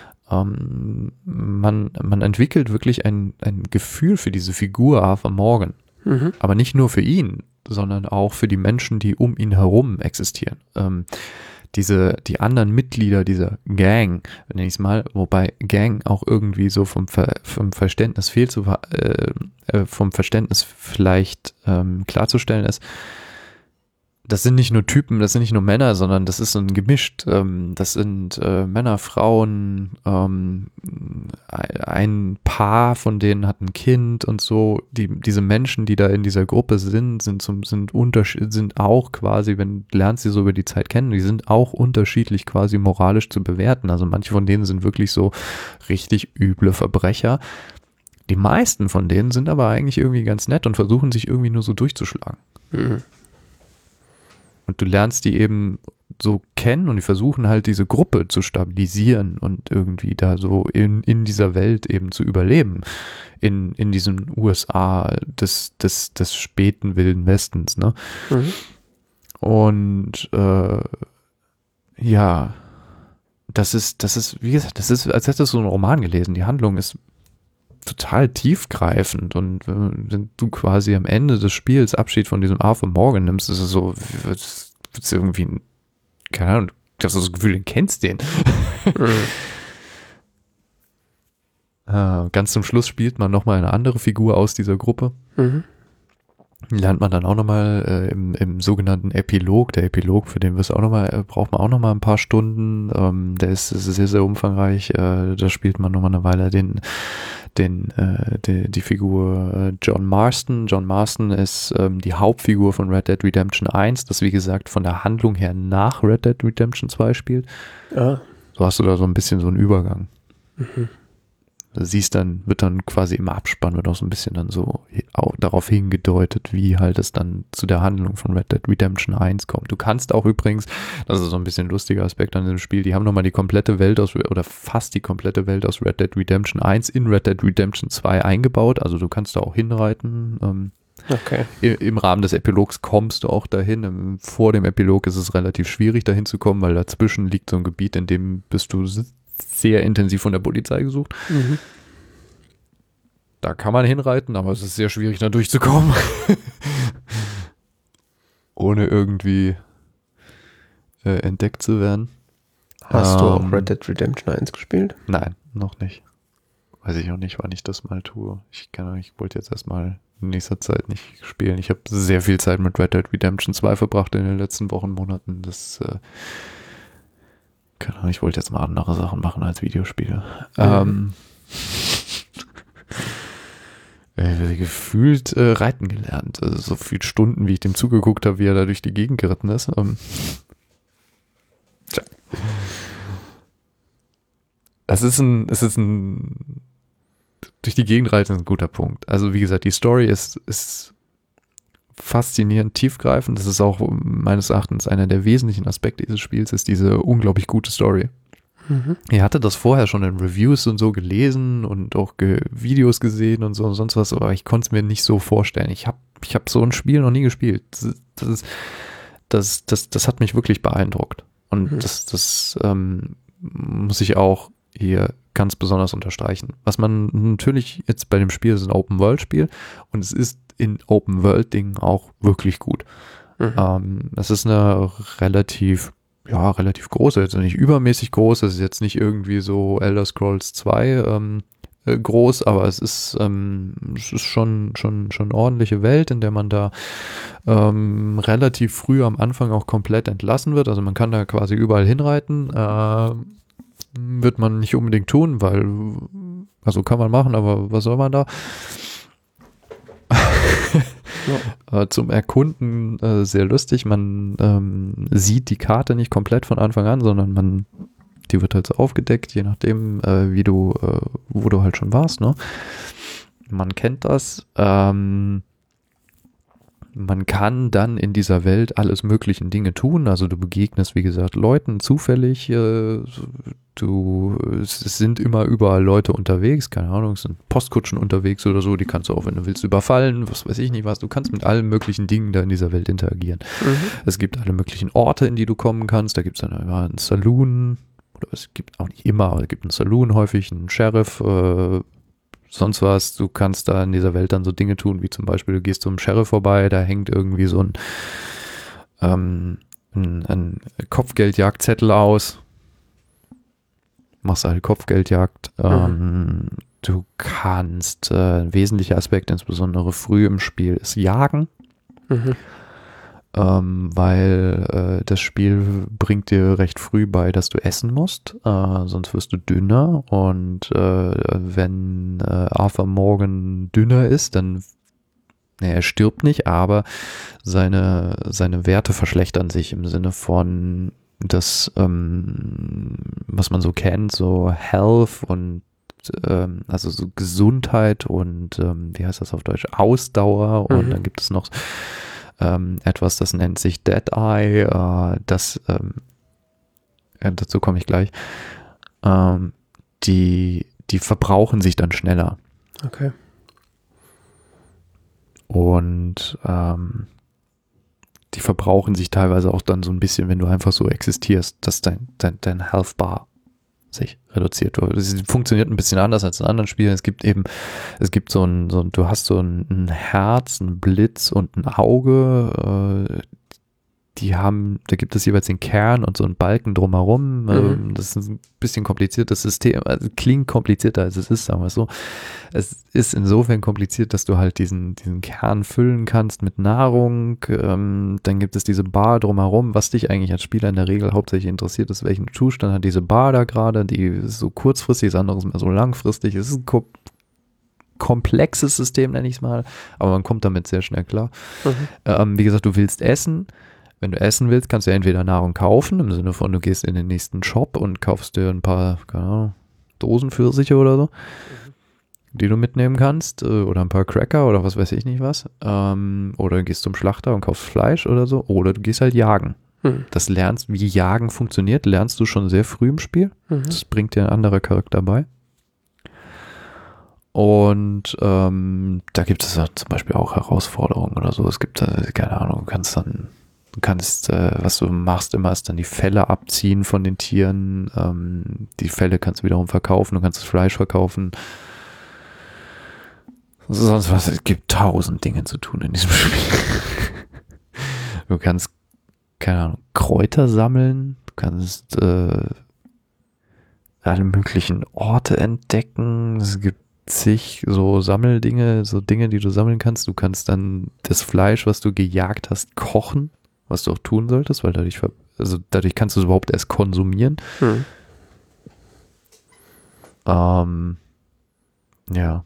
Man entwickelt wirklich ein Gefühl für diese Figur Arthur Morgan. Aber nicht nur für ihn, sondern auch für die Menschen, die um ihn herum existieren. Die anderen Mitglieder dieser Gang, nenne ich es mal, wobei Gang auch irgendwie so vom Verständnis vom Verständnis vielleicht klarzustellen ist. Das sind nicht nur Typen, das sind nicht nur Männer, sondern das ist so ein gemischt. Das sind Männer, Frauen, ein Paar von denen hat ein Kind und so. Diese Menschen, die da in dieser Gruppe sind auch quasi, wenn du lernst sie so über die Zeit kennen, die sind auch unterschiedlich quasi moralisch zu bewerten. Also manche von denen sind wirklich so richtig üble Verbrecher. Die meisten von denen sind aber eigentlich irgendwie ganz nett und versuchen sich irgendwie nur so durchzuschlagen. Und du lernst die eben so kennen und die versuchen halt diese Gruppe zu stabilisieren und irgendwie da so in dieser Welt eben zu überleben. In diesen USA des späten Wilden Westens, ne? Und ja, das ist, wie gesagt, das ist, als hättest du einen Roman gelesen. Die Handlung ist total tiefgreifend und wenn du quasi am Ende des Spiels Abschied von diesem Arthur Morgan nimmst, ist es so, wird's irgendwie, keine Ahnung, du hast das Gefühl, du kennst den. Ganz zum Schluss spielt man nochmal eine andere Figur aus dieser Gruppe. Lernt man dann auch nochmal im sogenannten Epilog. Der Epilog, für den braucht man auch nochmal ein paar Stunden. Der ist sehr, sehr umfangreich. Da spielt man nochmal eine Weile die Figur John Marston. John Marston ist die Hauptfigur von Red Dead Redemption 1, das wie gesagt von der Handlung her nach Red Dead Redemption 2 spielt. So hast du da so ein bisschen so einen Übergang. Du siehst wird dann quasi im Abspann wird auch so ein bisschen dann so auch darauf hingedeutet, wie halt es dann zu der Handlung von Red Dead Redemption 1 kommt. Du kannst auch übrigens, das ist so ein bisschen ein lustiger Aspekt an diesem Spiel, die haben nochmal die komplette Welt oder fast die komplette Welt aus Red Dead Redemption 1 in Red Dead Redemption 2 eingebaut, also du kannst da auch hinreiten. Okay. Im Rahmen des Epilogs kommst du auch dahin. Vor dem Epilog ist es relativ schwierig dahin zu kommen, weil dazwischen liegt so ein Gebiet, in dem bist du sehr intensiv von der Polizei gesucht. Da kann man hinreiten, aber es ist sehr schwierig, da durchzukommen. Ohne irgendwie entdeckt zu werden. Hast du auch Red Dead Redemption 1 gespielt? Nein, noch nicht. Weiß ich auch nicht, wann ich das mal tue. Ich wollte jetzt erstmal in nächster Zeit nicht spielen. Ich habe sehr viel Zeit mit Red Dead Redemption 2 verbracht in den letzten Wochen, Monaten. Keine Ahnung, ich wollte jetzt mal andere Sachen machen als Videospiele. Gefühlt reiten gelernt. Also so viele Stunden, wie ich dem zugeguckt habe, wie er da durch die Gegend geritten ist. Es ist ein durch die Gegend reiten ist ein guter Punkt. Also wie gesagt, die Story ist faszinierend, tiefgreifend. Das ist auch meines Erachtens einer der wesentlichen Aspekte dieses Spiels, ist diese unglaublich gute Story. Ich hatte das vorher schon in Reviews und so gelesen und auch Videos gesehen und so und sonst was, aber ich konnte es mir nicht so vorstellen. Ich hab so ein Spiel noch nie gespielt. Das hat mich wirklich beeindruckt. Und das muss ich auch hier ganz besonders unterstreichen. Was man natürlich jetzt bei dem Spiel ist ein Open-World-Spiel und es ist in Open-World-Dingen auch wirklich gut. Es ist eine relativ große, jetzt nicht übermäßig groß, es ist jetzt nicht irgendwie so Elder Scrolls 2 groß, aber es ist schon ordentliche Welt, in der man da relativ früh am Anfang auch komplett entlassen wird. Also man kann da quasi überall hinreiten. Wird man nicht unbedingt tun, weil, also kann man machen, aber was soll man da? Zum Erkunden sehr lustig. Man sieht die Karte nicht komplett von Anfang an, sondern die wird halt so aufgedeckt, je nachdem, wo du halt schon warst, ne? Man kennt das. Man kann dann in dieser Welt alles möglichen Dinge tun. Also du begegnest, wie gesagt, Leuten zufällig. Es sind immer überall Leute unterwegs. Keine Ahnung, es sind Postkutschen unterwegs oder so. Die kannst du auch, wenn du willst, überfallen. Was weiß ich nicht was. Du kannst mit allen möglichen Dingen da in dieser Welt interagieren. Es gibt alle möglichen Orte, in die du kommen kannst. Da gibt es dann immer einen Saloon. Oder es gibt auch nicht immer, aber es gibt einen Saloon häufig, einen Sheriff, sonst was. Du kannst da in dieser Welt dann so Dinge tun, wie zum Beispiel, du gehst zum Sheriff vorbei, da hängt irgendwie so ein Kopfgeldjagdzettel aus. Machst halt Kopfgeldjagd. Du kannst, ein wesentlicher Aspekt, insbesondere früh im Spiel, ist Jagen. Weil das Spiel bringt dir recht früh bei, dass du essen musst, sonst wirst du dünner und wenn Arthur Morgan dünner ist, dann, er stirbt nicht, aber seine Werte verschlechtern sich im Sinne von das, was man so kennt, so Health und also so Gesundheit und wie heißt das auf Deutsch? Ausdauer und dann gibt es noch etwas, das nennt sich Dead Eye, dazu komme ich gleich, die verbrauchen sich dann schneller. Okay. Und die verbrauchen sich teilweise auch dann so ein bisschen, wenn du einfach so existierst, dass dein Health Bar sich reduziert. Das funktioniert ein bisschen anders als in anderen Spielen. Es gibt du hast so ein Herz, einen Blitz und ein Auge. Da gibt es jeweils den Kern und so einen Balken drumherum. Das ist ein bisschen kompliziertes System. Also klingt komplizierter, als es ist, sagen wir es so. Es ist insofern kompliziert, dass du halt diesen Kern füllen kannst mit Nahrung. Dann gibt es diese Bar drumherum. Was dich eigentlich als Spieler in der Regel hauptsächlich interessiert, ist, welchen Zustand hat diese Bar da gerade. Die ist so kurzfristig, das andere ist mehr so langfristig. Es ist ein komplexes System, nenne ich es mal. Aber man kommt damit sehr schnell klar. Wie gesagt, du willst essen. Wenn du essen willst, kannst du ja entweder Nahrung kaufen, im Sinne von, du gehst in den nächsten Shop und kaufst dir ein paar, keine Ahnung, Dosen Pfirsiche oder so, die du mitnehmen kannst, oder ein paar Cracker oder was weiß ich nicht was, oder du gehst zum Schlachter und kaufst Fleisch oder so, oder du gehst halt jagen. Das lernst, wie Jagen funktioniert, lernst du schon sehr früh im Spiel. Das bringt dir ein anderer Charakter bei. Und da gibt es zum Beispiel auch Herausforderungen oder so. Es gibt, keine Ahnung, was du machst immer, ist dann die Felle abziehen von den Tieren. Die Felle kannst du wiederum verkaufen, du kannst das Fleisch verkaufen. Sonst was, es gibt 1000 Dinge zu tun in diesem Spiel. Du kannst, keine Ahnung, Kräuter sammeln, du kannst alle möglichen Orte entdecken. Es gibt zig so Sammeldinge, so Dinge, die du sammeln kannst. Du kannst dann das Fleisch, was du gejagt hast, kochen. Was du auch tun solltest, weil dadurch kannst du es überhaupt erst konsumieren. Ja.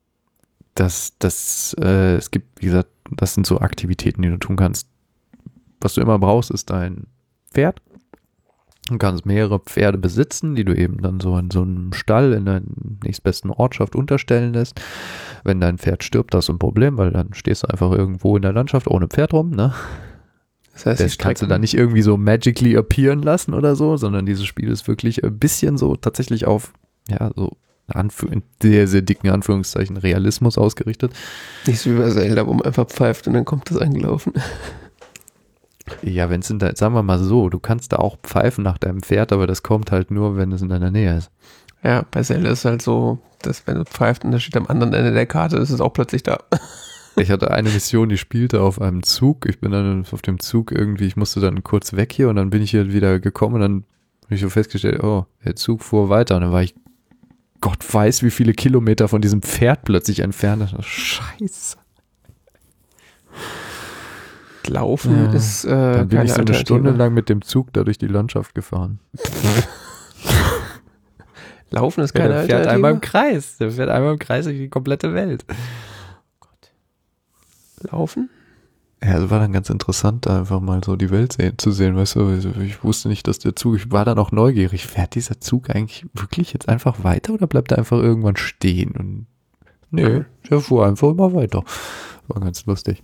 Es gibt, wie gesagt, das sind so Aktivitäten, die du tun kannst. Was du immer brauchst, ist dein Pferd. Du kannst mehrere Pferde besitzen, die du eben dann so in so einem Stall in der nächstbesten Ortschaft unterstellen lässt. Wenn dein Pferd stirbt, hast du ein Problem, weil dann stehst du einfach irgendwo in der Landschaft ohne Pferd rum, ne? Das kannst du da nicht irgendwie so magically appearen lassen oder so, sondern dieses Spiel ist wirklich ein bisschen so tatsächlich auf, ja, so in sehr, sehr dicken Anführungszeichen Realismus ausgerichtet. Nicht so wie bei Zelda, wo man einfach pfeift und dann kommt das eingelaufen. Ja, wenn es sagen wir mal so, du kannst da auch pfeifen nach deinem Pferd, aber das kommt halt nur, wenn es in deiner Nähe ist. Ja, bei Zelda ist halt so, dass wenn du pfeift und das steht am anderen Ende der Karte, ist es auch plötzlich da. Ich hatte eine Mission, die spielte auf einem Zug. Ich bin dann auf dem Zug irgendwie, ich musste dann kurz weg hier und dann bin ich hier wieder gekommen und dann habe ich so festgestellt, oh, der Zug fuhr weiter und dann war ich, Gott weiß, wie viele Kilometer von diesem Pferd plötzlich entfernt. Scheiße. Laufen ist dann bin keine ich so eine Alternative. Stunde lang mit dem Zug da durch die Landschaft gefahren. Laufen ist keine Der fährt Alternative? einmal im Kreis. Der fährt einmal im Kreis durch die komplette Welt. Laufen? Ja, es war dann ganz interessant, da einfach mal so die Welt zu sehen, weißt du, ich wusste nicht, dass der Zug, ich war dann auch neugierig, fährt dieser Zug eigentlich wirklich jetzt einfach weiter oder bleibt er einfach irgendwann stehen? Und nee, der fuhr einfach immer weiter. War ganz lustig.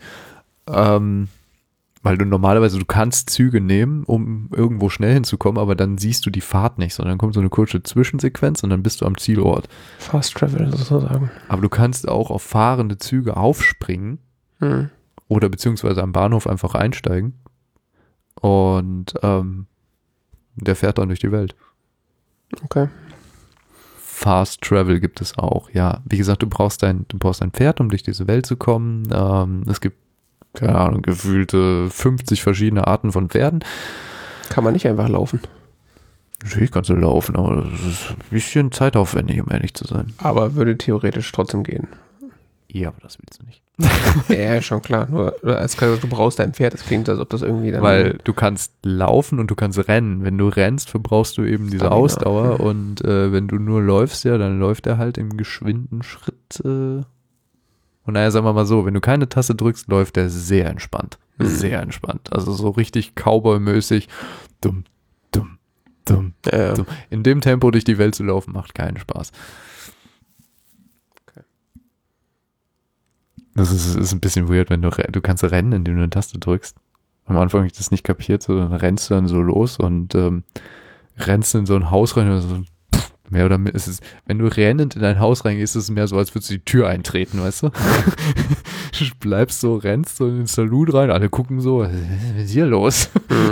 Weil du kannst Züge nehmen, um irgendwo schnell hinzukommen, aber dann siehst du die Fahrt nicht, sondern dann kommt so eine kurze Zwischensequenz und dann bist du am Zielort. Fast Travel sozusagen. Aber du kannst auch auf fahrende Züge aufspringen. Oder beziehungsweise am Bahnhof einfach einsteigen und der fährt dann durch die Welt. Okay. Fast Travel gibt es auch, ja. Wie gesagt, du brauchst ein Pferd, um durch diese Welt zu kommen. Es gibt, keine Ahnung, gefühlte 50 verschiedene Arten von Pferden. Kann man nicht einfach laufen. Natürlich kannst du laufen, aber das ist ein bisschen zeitaufwendig, um ehrlich zu sein. Aber würde theoretisch trotzdem gehen. Ja, aber das willst du nicht. Ja, schon klar. Nur als du brauchst dein Pferd, das klingt, als ob das irgendwie dann... Weil du kannst laufen und du kannst rennen. Wenn du rennst, verbrauchst du eben diese Ausdauer und wenn du nur läufst, ja, dann läuft er halt im geschwinden Schritt. Und naja, sagen wir mal so, wenn du keine Taste drückst, läuft er sehr entspannt. Sehr entspannt. Also so richtig Cowboy-mäßig. Dumm. Dumm. In dem Tempo durch die Welt zu laufen, macht keinen Spaß. Das ist ein bisschen weird, wenn du kannst rennen, indem du eine Taste drückst. Am Anfang habe ich das nicht kapiert, so dann rennst du dann so los und rennst in so ein Haus rein und so, mehr oder minder, wenn du rennend in ein Haus reingehst, ist es mehr so, als würdest du die Tür eintreten, weißt du? Du bleibst so, rennst so in den Saloon rein, alle gucken so, was ist hier los?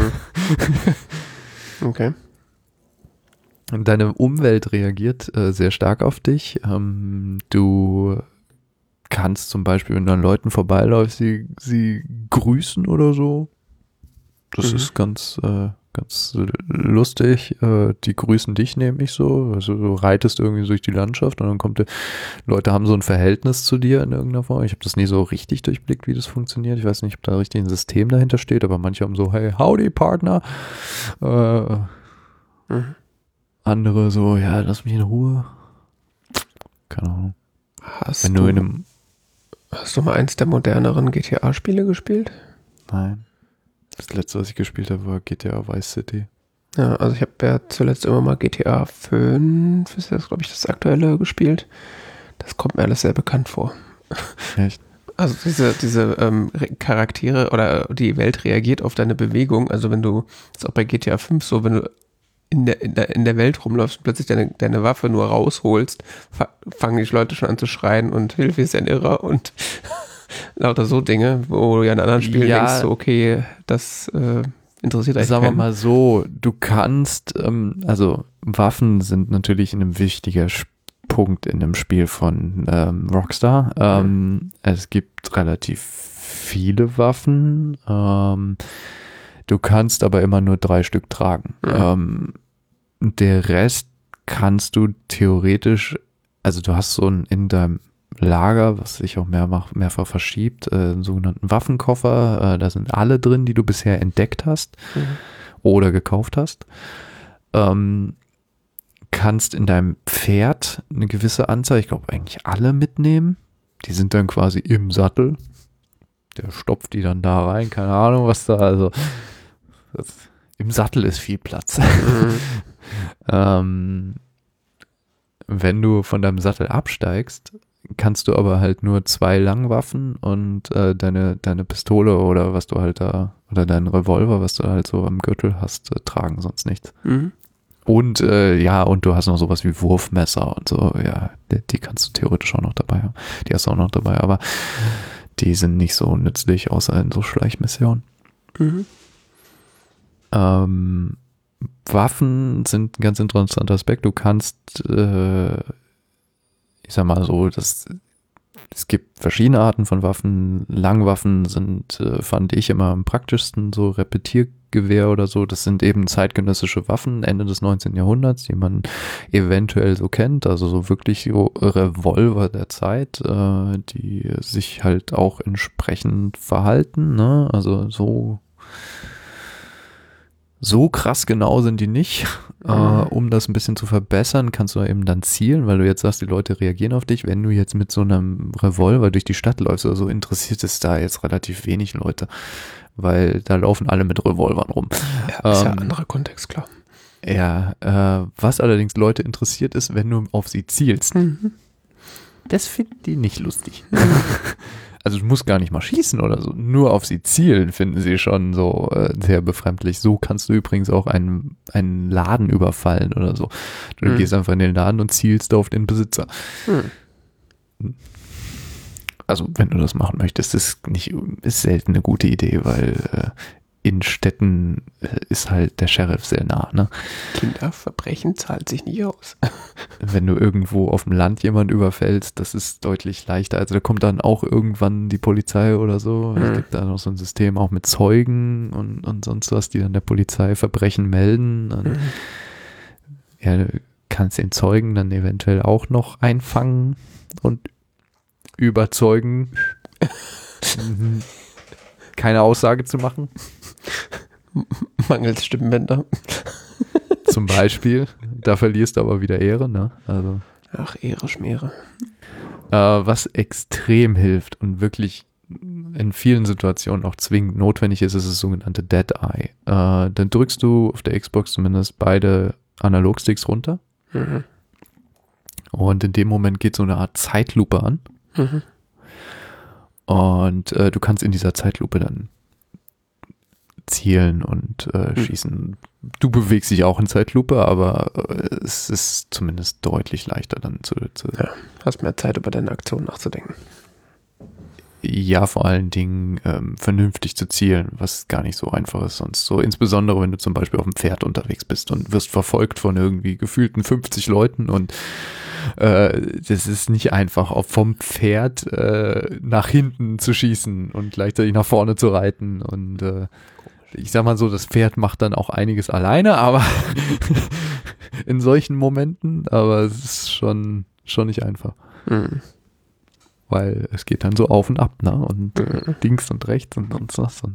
Okay. Und deine Umwelt reagiert sehr stark auf dich. Du kannst zum Beispiel, wenn du an Leuten vorbeiläufst, sie grüßen oder so. Das ist ganz lustig. Die grüßen dich nämlich so. Also du reitest irgendwie durch die Landschaft und dann Leute haben so ein Verhältnis zu dir in irgendeiner Form. Ich habe das nie so richtig durchblickt, wie das funktioniert. Ich weiß nicht, ob da richtig ein System dahinter steht, aber manche haben so, hey, howdy, Partner. Andere so, ja, lass mich in Ruhe. Keine Ahnung. Hast du mal eins der moderneren GTA-Spiele gespielt? Nein. Das letzte, was ich gespielt habe, war GTA Vice City. Ja, also ich habe ja zuletzt immer mal GTA 5, ist das, glaube ich, das aktuelle gespielt. Das kommt mir alles sehr bekannt vor. Echt? Also diese Charaktere oder die Welt reagiert auf deine Bewegung. Also wenn du, das ist auch bei GTA 5 so, wenn du in der Welt rumläufst und plötzlich deine Waffe nur rausholst, fangen die Leute schon an zu schreien und Hilfe ist ein Irrer und lauter so Dinge, wo du ja in anderen Spielen denkst, so, okay, das interessiert eigentlich Sagen wir keinen. mal so, du kannst, also Waffen sind natürlich ein wichtiger Punkt in dem Spiel von Rockstar. Es gibt relativ viele Waffen. Du kannst aber immer nur 3 Stück tragen. Der Rest kannst du theoretisch, also du hast so in deinem Lager, was sich auch mehrfach verschiebt, einen sogenannten Waffenkoffer. Da sind alle drin, die du bisher entdeckt hast oder gekauft hast. Kannst in deinem Pferd eine gewisse Anzahl, ich glaube eigentlich alle mitnehmen. Die sind dann quasi im Sattel. Der stopft die dann da rein, keine Ahnung, was da, also im Sattel ist viel Platz. Wenn du von deinem Sattel absteigst, kannst du aber halt nur 2 Langwaffen und deine Pistole oder was du halt da, oder deinen Revolver, was du halt so am Gürtel hast, tragen, sonst nichts. Und und du hast noch sowas wie Wurfmesser und so, ja, die kannst du theoretisch auch noch dabei haben. Die hast du auch noch dabei, aber die sind nicht so nützlich, außer in so Schleichmissionen. Waffen sind ein ganz interessanter Aspekt. Du kannst, ich sag mal so, es gibt verschiedene Arten von Waffen. Langwaffen sind, fand ich immer am praktischsten, so Repetiergewehr oder so. Das sind eben zeitgenössische Waffen, Ende des 19. Jahrhunderts, die man eventuell so kennt. Also so wirklich so Revolver der Zeit, die sich halt auch entsprechend verhalten, ne? Also so krass genau sind die nicht. Um das ein bisschen zu verbessern, kannst du eben dann zielen, weil du jetzt sagst, die Leute reagieren auf dich. Wenn du jetzt mit so einem Revolver durch die Stadt läufst oder so, interessiert es da jetzt relativ wenig Leute, weil da laufen alle mit Revolvern rum. Ja, ist ja ein anderer Kontext, klar. Ja, was allerdings Leute interessiert ist, wenn du auf sie zielst. Das finden die nicht lustig. Also du musst gar nicht mal schießen oder so, nur auf sie zielen finden sie schon so sehr befremdlich. So kannst du übrigens auch einen Laden überfallen oder so. Du gehst einfach in den Laden und zielst auf den Besitzer. Also wenn du das machen möchtest, ist selten eine gute Idee, weil in Städten ist halt der Sheriff sehr nah, ne? Kinderverbrechen zahlt sich nicht aus. Wenn du irgendwo auf dem Land jemand überfällst, das ist deutlich leichter. Also da kommt dann auch irgendwann die Polizei oder so. Es gibt da noch so ein System auch mit Zeugen und sonst was, die dann der Polizei Verbrechen melden. Und ja, du kannst den Zeugen dann eventuell auch noch einfangen und überzeugen, keine Aussage zu machen. Mangels Stimmbänder. Zum Beispiel. Da verlierst du aber wieder Ehre, ne? Also. Ach, Ehre, Schmähre. Was extrem hilft und wirklich in vielen Situationen auch zwingend notwendig ist, ist das sogenannte Dead Eye. Dann drückst du auf der Xbox zumindest beide Analogsticks runter. Und in dem Moment geht so eine Art Zeitlupe an. Und du kannst in dieser Zeitlupe dann zielen und schießen. Du bewegst dich auch in Zeitlupe, aber es ist zumindest deutlich leichter dann zu ja, hast mehr Zeit, über deine Aktion nachzudenken. Ja, vor allen Dingen vernünftig zu zielen, was gar nicht so einfach ist sonst so. Insbesondere, wenn du zum Beispiel auf dem Pferd unterwegs bist und wirst verfolgt von irgendwie gefühlten 50 Leuten und das ist nicht einfach, auch vom Pferd nach hinten zu schießen und gleichzeitig nach vorne zu reiten und ich sag mal so, das Pferd macht dann auch einiges alleine, aber in solchen Momenten, aber es ist schon nicht einfach. Weil es geht dann so auf und ab, ne? Und links und rechts und sonst was.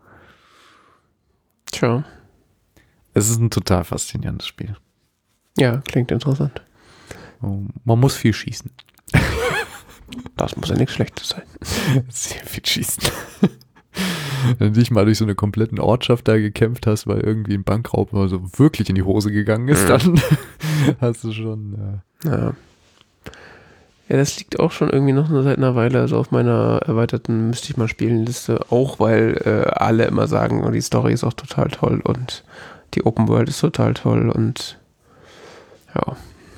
Tja. Es ist ein total faszinierendes Spiel. Ja, klingt interessant. Man muss viel schießen. Das muss ja nichts Schlechtes sein. Sehr viel schießen. Wenn du dich mal durch so eine kompletten Ortschaft da gekämpft hast, weil irgendwie ein Bankraub mal so wirklich in die Hose gegangen ist, dann hast du schon... Ja. Ja, das liegt auch schon irgendwie noch seit einer Weile, also auf meiner erweiterten müsste ich mal spielen Liste, auch weil alle immer sagen, oh, die Story ist auch total toll und die Open World ist total toll und ja.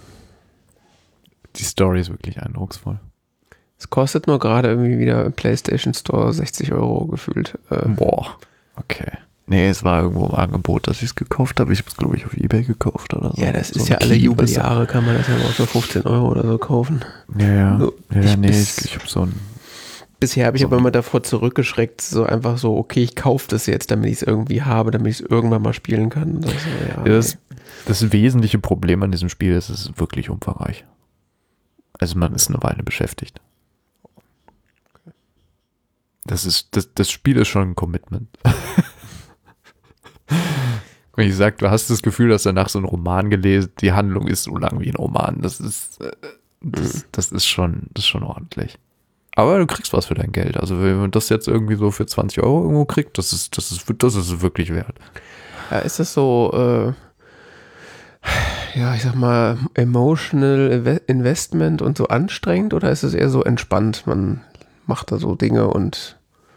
Die Story ist wirklich eindrucksvoll. Es kostet nur gerade irgendwie wieder im PlayStation Store 60 € gefühlt. Boah, okay. Nee, es war irgendwo im Angebot, dass ich es gekauft habe. Ich habe es, glaube ich, auf eBay gekauft oder so. Ja, das so ist ja alle Jubeljahre, kann man das ja auch für 15 € oder so kaufen. Ja. So, ich habe so ein... Bisher habe ich aber immer davor zurückgeschreckt, so einfach so, okay, ich kaufe das jetzt, damit ich es irgendwie habe, damit ich es irgendwann mal spielen kann. Das wesentliche Problem an diesem Spiel ist, es ist wirklich umfangreich. Also man ist eine Weile beschäftigt. Das Spiel ist schon ein Commitment. Wenn ich sage, du hast das Gefühl, dass danach so ein Roman gelesen, die Handlung ist so lang wie ein Roman. Das ist schon ordentlich. Aber du kriegst was für dein Geld. Also wenn man das jetzt irgendwie so für 20 € irgendwo kriegt, das ist wirklich wert. Ja, ist das so, ja, ich sag mal, emotional Investment und so anstrengend oder ist es eher so entspannt? Man macht da so Dinge und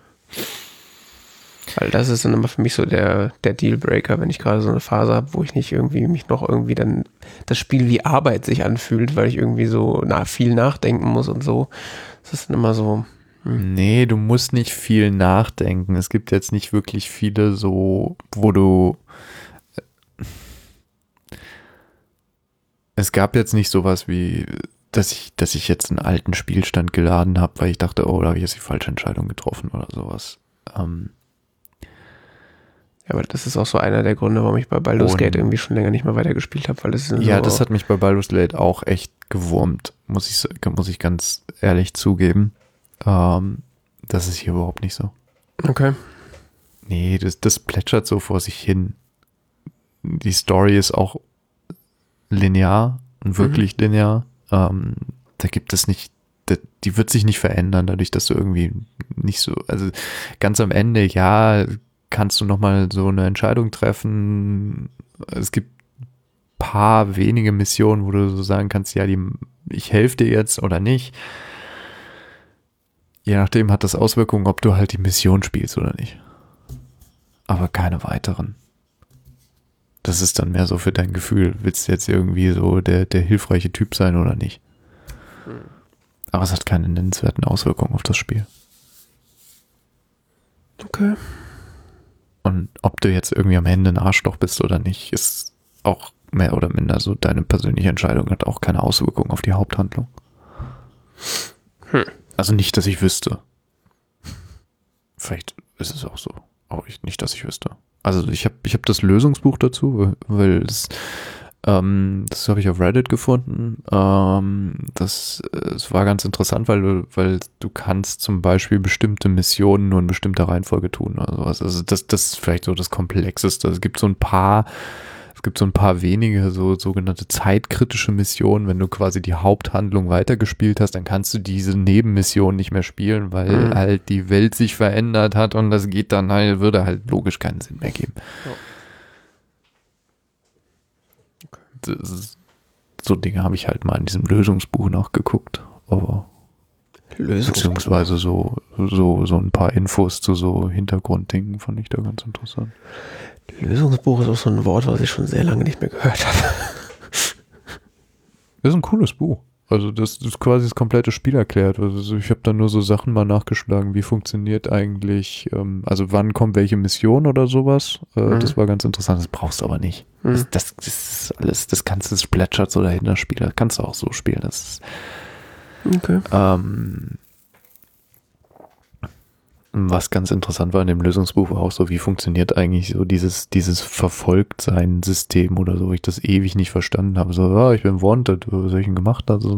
weil das ist dann immer für mich so der Dealbreaker, wenn ich gerade so eine Phase habe, wo ich nicht irgendwie mich noch irgendwie dann das Spiel wie Arbeit sich anfühlt, weil ich irgendwie so viel nachdenken muss und so. Das ist dann immer so. Nee, du musst nicht viel nachdenken. Es gibt jetzt nicht wirklich viele so, wo du. Es gab jetzt nicht sowas wie, dass ich jetzt einen alten Spielstand geladen habe, weil ich dachte, oh, da habe ich jetzt die falsche Entscheidung getroffen oder sowas. Ja, aber das ist auch so einer der Gründe, warum ich bei Baldur's Gate irgendwie schon länger nicht mehr weitergespielt habe, weil es ja, das hat mich bei Baldur's Gate auch echt gewurmt, muss ich ganz ehrlich zugeben. Das ist hier überhaupt nicht so. Okay. Nee, das plätschert so vor sich hin. Die Story ist auch linear und wirklich linear. Da gibt es nicht, die wird sich nicht verändern, dadurch, dass du irgendwie nicht so, also ganz am Ende, ja, kannst du nochmal so eine Entscheidung treffen. Es gibt paar wenige Missionen, wo du so sagen kannst, ja, ich helfe dir jetzt oder nicht. Je nachdem hat das Auswirkungen, ob du halt die Mission spielst oder nicht. Aber keine weiteren. Das ist dann mehr so für dein Gefühl. Willst du jetzt irgendwie so der hilfreiche Typ sein oder nicht? Aber es hat keine nennenswerten Auswirkungen auf das Spiel. Okay. Und ob du jetzt irgendwie am Ende ein Arschloch bist oder nicht, ist auch mehr oder minder so deine persönliche Entscheidung, hat auch keine Auswirkungen auf die Haupthandlung. Also nicht, dass ich wüsste. Vielleicht ist es auch so. Aber nicht, dass ich wüsste. Also ich hab das Lösungsbuch dazu, weil das habe ich auf Reddit gefunden. Es war ganz interessant, weil du kannst zum Beispiel bestimmte Missionen nur in bestimmter Reihenfolge tun. Also das ist vielleicht so das Komplexeste. Es gibt so ein paar wenige so sogenannte zeitkritische Missionen. Wenn du quasi die Haupthandlung weitergespielt hast, dann kannst du diese Nebenmission nicht mehr spielen, weil halt die Welt sich verändert hat und das geht dann halt, würde halt logisch keinen Sinn mehr geben. Ja. So Dinge habe ich halt mal in diesem Lösungsbuch nachgeguckt, aber beziehungsweise so ein paar Infos zu so Hintergrunddingen fand ich da ganz interessant. Lösungsbuch ist auch so ein Wort, was ich schon sehr lange nicht mehr gehört habe. Das ist ein cooles Buch. Also das ist quasi das komplette Spiel erklärt. Also ich habe da nur so Sachen mal nachgeschlagen, wie funktioniert eigentlich, also wann kommt welche Mission oder sowas. Das war ganz interessant, das brauchst du aber nicht. Das ist alles, das plätschert so dahinter spielen, das kannst du auch so spielen. Das ist, okay. Was ganz interessant war in dem Lösungsbuch war auch so, wie funktioniert eigentlich so dieses Verfolgtsein-System oder so, wo ich das ewig nicht verstanden habe. So, ja, ich bin wanted, was habe ich denn gemacht? Also,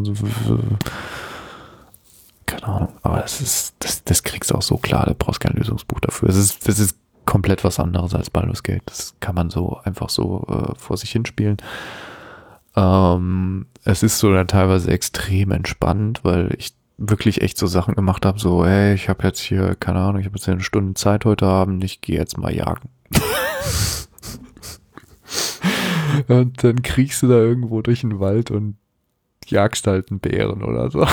keine Ahnung, aber das kriegst du auch so klar, du brauchst kein Lösungsbuch dafür. Das ist komplett was anderes als Baldur's Gate. Das kann man so einfach so vor sich hinspielen. Es ist so dann teilweise extrem entspannt, weil ich wirklich echt so Sachen gemacht habe, so, hey, ich habe jetzt hier, keine Ahnung, ich habe jetzt hier eine Stunde Zeit heute Abend, ich gehe jetzt mal jagen. Und dann kriegst du da irgendwo durch den Wald und jagst halt einen Bären oder so.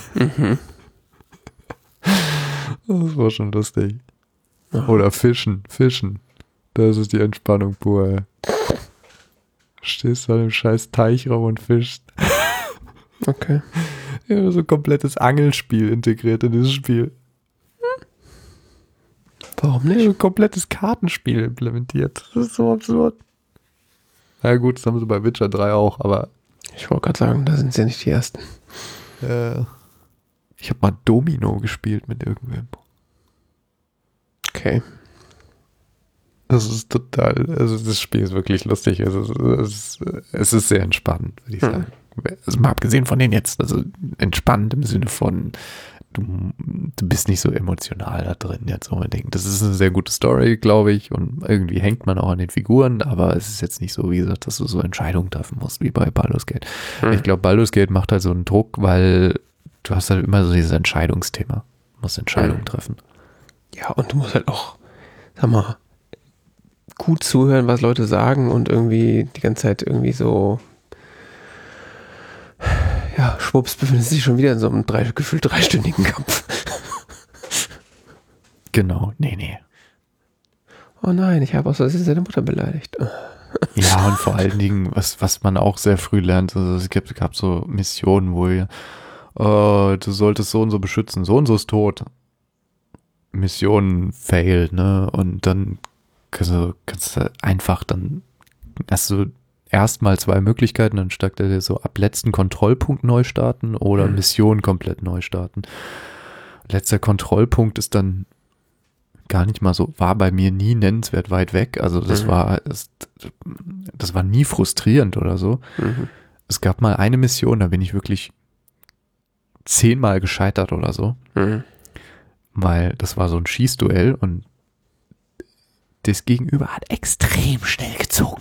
Das war schon lustig. Oder Fischen. Das ist die Entspannung pur. Stehst du an dem scheiß Teich rum und fischst. Okay. Ja, so ein komplettes Angelspiel integriert in dieses Spiel. Warum nicht? Ja, ein komplettes Kartenspiel implementiert. Das ist so absurd. Na ja, gut, das haben sie bei Witcher 3 auch, aber... Ich wollte gerade sagen, da sind sie ja nicht die Ersten. Ich habe mal Domino gespielt mit irgendwem. Okay. Das ist total... Also das Spiel ist wirklich lustig. Es ist sehr entspannend, würde ich sagen. Also mal abgesehen von den jetzt, also entspannt im Sinne von, du bist nicht so emotional da drin jetzt unbedingt. Das ist eine sehr gute Story, glaube ich, und irgendwie hängt man auch an den Figuren, aber es ist jetzt nicht so, wie gesagt, dass du so Entscheidungen treffen musst, wie bei Baldur's Gate. Ich glaube, Baldur's Gate macht halt so einen Druck, weil du hast halt immer so dieses Entscheidungsthema. Du musst Entscheidungen treffen. Ja, und du musst halt auch, sag mal, gut zuhören, was Leute sagen und irgendwie die ganze Zeit irgendwie so Ja, schwupps befindet sich schon wieder in so einem gefühlt dreistündigen Kampf. Genau, nee. Oh nein, ich habe aus Versehen seine Mutter beleidigt. Ja, und vor allen Dingen, was man auch sehr früh lernt, also es gab so Missionen, wo du solltest so und so beschützen, so und so ist tot. Mission failed, ne? Und dann kannst du einfach, dann hast du erstmal 2 Möglichkeiten, dann steigt er dir so ab letzten Kontrollpunkt neu starten oder Mission komplett neu starten. Letzter Kontrollpunkt ist dann gar nicht mal so, war bei mir nie nennenswert weit weg, also das war nie frustrierend oder so. Es gab mal eine Mission, da bin ich wirklich 10-mal gescheitert oder so, weil das war so ein Schießduell und das Gegenüber hat extrem schnell gezogen.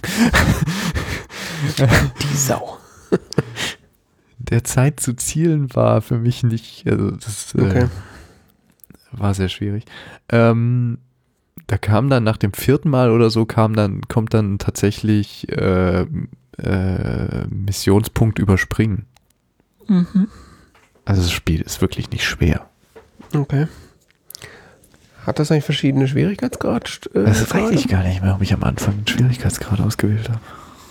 Die Sau. Der Zeit zu zielen war für mich nicht, also das war sehr schwierig. Da kam dann nach dem 4. Mal oder so, kommt dann tatsächlich Missionspunkt überspringen. Also das Spiel ist wirklich nicht schwer. Okay. Hat das eigentlich verschiedene Schwierigkeitsgrad? Das weiß ich gar nicht mehr, ob ich am Anfang einen Schwierigkeitsgrad ausgewählt habe.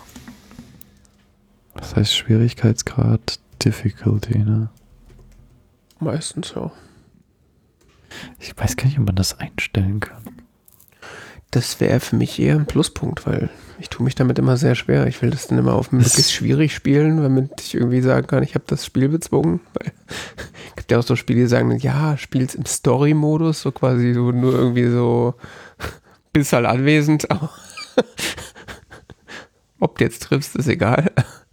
Was heißt Schwierigkeitsgrad? Difficulty, ne? Meistens ja. Ich weiß gar nicht, ob man das einstellen kann. Das wäre für mich eher ein Pluspunkt, weil ich tue mich damit immer sehr schwer. Ich will das dann immer auf möglichst schwierig spielen, damit ich irgendwie sagen kann, ich habe das Spiel bezwungen. Weil es gibt ja auch so Spiele, die sagen, ja, spiel's im Story-Modus, so quasi so nur irgendwie so bist halt anwesend, aber ob du jetzt triffst, ist egal.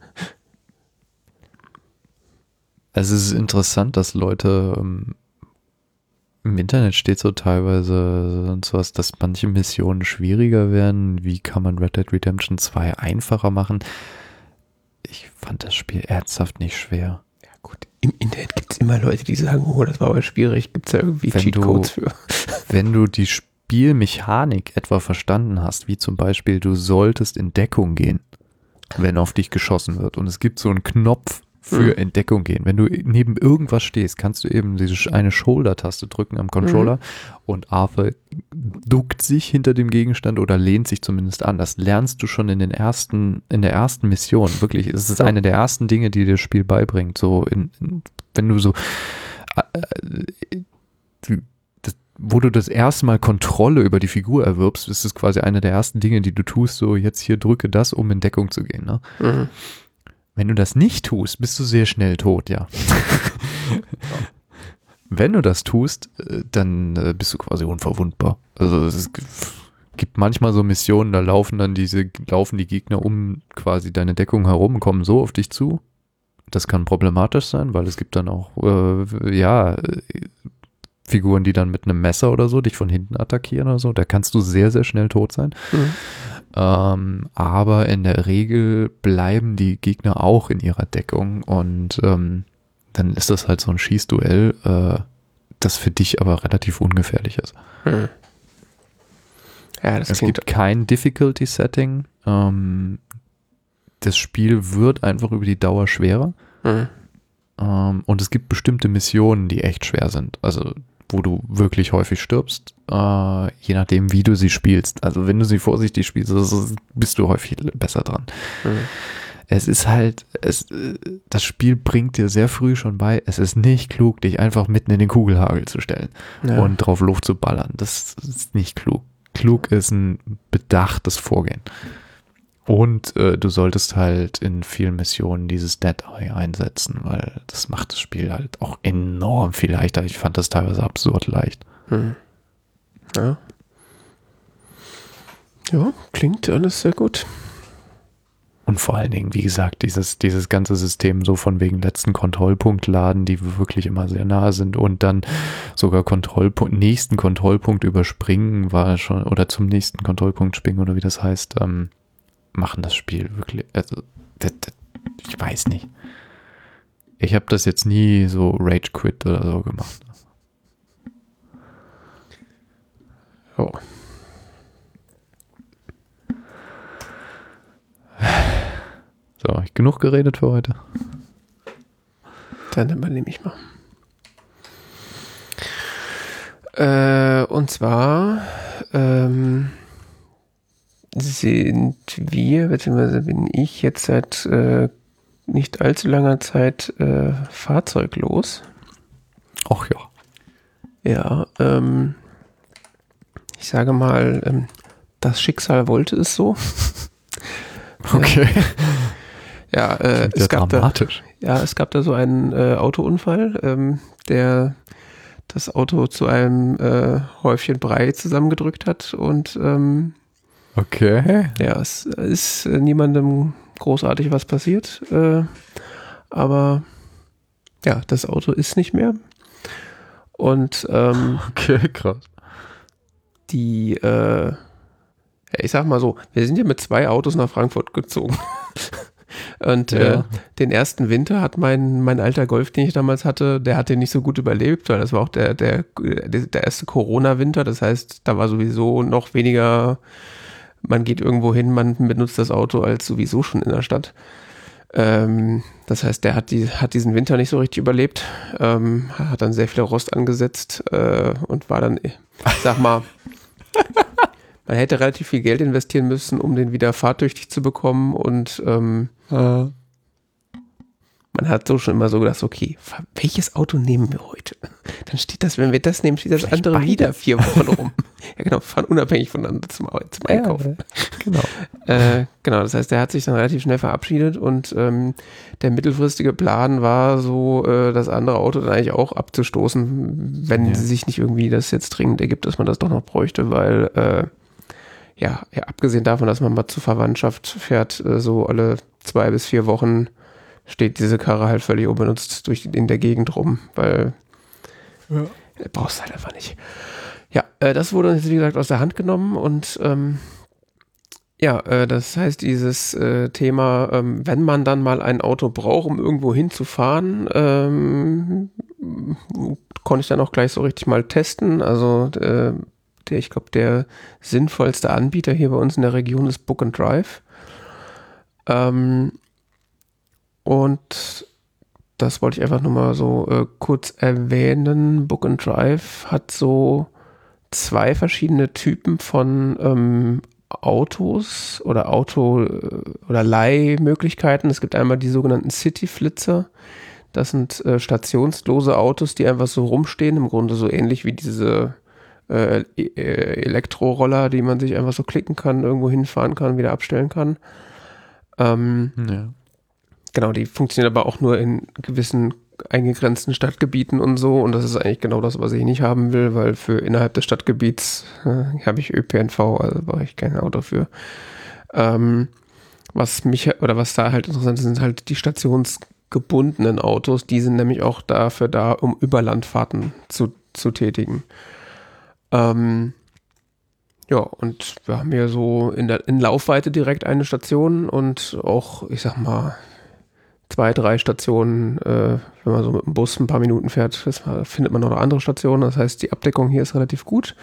Also es ist interessant, dass Leute im Internet steht so teilweise sonst was, dass manche Missionen schwieriger werden. Wie kann man Red Dead Redemption 2 einfacher machen? Ich fand das Spiel ernsthaft nicht schwer. Ja gut, im Internet gibt es immer Leute, die sagen, oh, das war aber schwierig. Gibt es da irgendwie Cheatcodes für? Wenn du die Spielmechanik etwa verstanden hast, wie zum Beispiel, du solltest in Deckung gehen, wenn auf dich geschossen wird. Und es gibt so einen Knopf für Entdeckung gehen. Wenn du neben irgendwas stehst, kannst du eben diese eine Shoulder-Taste drücken am Controller und Arthur duckt sich hinter dem Gegenstand oder lehnt sich zumindest an. Das lernst du schon in der ersten Mission. Wirklich, es ist eine der ersten Dinge, die dir das Spiel beibringt. So, wenn du so wo du das erste Mal Kontrolle über die Figur erwirbst, ist es quasi eine der ersten Dinge, die du tust, so jetzt hier drücke das, um in Deckung zu gehen. Ne? Wenn du das nicht tust, bist du sehr schnell tot, ja. Wenn du das tust, dann bist du quasi unverwundbar. Also es gibt manchmal so Missionen, da laufen die Gegner um quasi deine Deckung herum, kommen so auf dich zu. Das kann problematisch sein, weil es gibt dann auch, Figuren, die dann mit einem Messer oder so dich von hinten attackieren oder so. Da kannst du sehr, sehr schnell tot sein. Aber in der Regel bleiben die Gegner auch in ihrer Deckung und dann ist das halt so ein Schießduell, das für dich aber relativ ungefährlich ist. Ja, das es gibt kein Difficulty-Setting. Das Spiel wird einfach über die Dauer schwerer. Und es gibt bestimmte Missionen, die echt schwer sind. Also wo du wirklich häufig stirbst, je nachdem, wie du sie spielst. Also wenn du sie vorsichtig spielst, bist du häufig besser dran. Es ist halt, das Spiel bringt dir sehr früh schon bei, es ist nicht klug, dich einfach mitten in den Kugelhagel zu stellen und drauf Luft zu ballern. Das ist nicht klug. Klug ist ein bedachtes Vorgehen. Und du solltest halt in vielen Missionen dieses Dead Eye einsetzen, weil das macht das Spiel halt auch enorm viel leichter. Ich fand das teilweise absurd leicht. Ja. Ja, klingt alles sehr gut. Und vor allen Dingen, wie gesagt, dieses ganze System so von wegen letzten Kontrollpunkt laden, die wirklich immer sehr nahe sind und dann sogar nächsten Kontrollpunkt überspringen war schon, oder zum nächsten Kontrollpunkt springen oder wie das heißt, machen das Spiel wirklich, also ich weiß nicht. Ich habe das jetzt nie so Rage Quit oder so gemacht. Oh. So, habe ich genug geredet für heute? Dann übernehme ich mal. Und zwar sind wir, beziehungsweise bin ich jetzt seit nicht allzu langer Zeit fahrzeuglos. Ach ja. Ja, ich sage mal, das Schicksal wollte es so. Okay. Ja, es gab dramatisch. Es gab da so einen Autounfall, der das Auto zu einem Häufchen Brei zusammengedrückt hat und okay. Ja, es ist niemandem großartig was passiert, aber ja, das Auto ist nicht mehr und okay, krass. Ich sag mal so, wir sind ja mit 2 Autos nach Frankfurt gezogen. Und den ersten Winter hat mein alter Golf, den ich damals hatte, der hat den nicht so gut überlebt, weil das war auch der erste Corona-Winter. Das heißt, da war sowieso noch weniger, man geht irgendwo hin, man benutzt das Auto als sowieso schon in der Stadt. Das heißt, der hat diesen Winter nicht so richtig überlebt, hat dann sehr viel Rost angesetzt und war dann, ich sag mal, man hätte relativ viel Geld investieren müssen, um den wieder fahrtüchtig zu bekommen und man hat so schon immer so gedacht, okay, welches Auto nehmen wir heute? Dann steht das, wenn wir das nehmen, steht das vielleicht andere wieder 4 Wochen rum. Ja genau, wir fahren unabhängig voneinander zum Einkaufen. Ja, genau, das heißt, der hat sich dann relativ schnell verabschiedet und der mittelfristige Plan war so, das andere Auto dann eigentlich auch abzustoßen, wenn sich nicht irgendwie das jetzt dringend ergibt, dass man das doch noch bräuchte, weil abgesehen davon, dass man mal zur Verwandtschaft fährt, so alle 2 bis 4 Wochen steht diese Karre halt völlig unbenutzt in der Gegend rum, weil brauchst du halt einfach nicht. Ja, das wurde uns, wie gesagt, aus der Hand genommen und das heißt, dieses Thema, wenn man dann mal ein Auto braucht, um irgendwo hinzufahren, konnte ich dann auch gleich so richtig mal testen. Also ich glaube, der sinnvollste Anbieter hier bei uns in der Region ist Book and Drive. Und das wollte ich einfach nur mal so kurz erwähnen. Book and Drive hat so 2 verschiedene Typen von Autos oder oder Leihmöglichkeiten. Es gibt einmal die sogenannten City-Flitzer. Das sind stationslose Autos, die einfach so rumstehen, im Grunde so ähnlich wie diese Elektroroller, die man sich einfach so klicken kann, irgendwo hinfahren kann, wieder abstellen kann. Genau, die funktionieren aber auch nur in gewissen eingegrenzten Stadtgebieten und so, und das ist eigentlich genau das, was ich nicht haben will, weil für innerhalb des Stadtgebiets habe ich ÖPNV, also brauche ich kein Auto für. Was da halt interessant ist, sind halt die stationsgebundenen Autos, die sind nämlich auch dafür da, um Überlandfahrten zu tätigen. Und wir haben hier so in Laufweite direkt eine Station und auch, ich sag mal, 2, 3 Stationen, wenn man so mit dem Bus ein paar Minuten fährt, findet man noch andere Stationen. Das heißt, die Abdeckung hier ist relativ gut.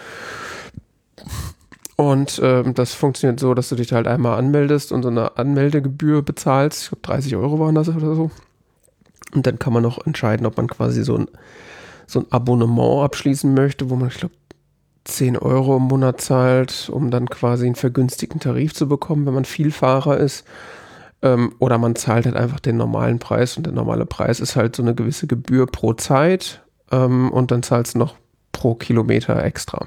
Und das funktioniert so, dass du dich halt einmal anmeldest und so eine Anmeldegebühr bezahlst. Ich glaube, 30 € waren das oder so. Und dann kann man noch entscheiden, ob man quasi so ein Abonnement abschließen möchte, wo man, ich glaube, 10 € im Monat zahlt, um dann quasi einen vergünstigten Tarif zu bekommen, wenn man Vielfahrer ist. Oder man zahlt halt einfach den normalen Preis, und der normale Preis ist halt so eine gewisse Gebühr pro Zeit, und dann zahlst du noch pro Kilometer extra.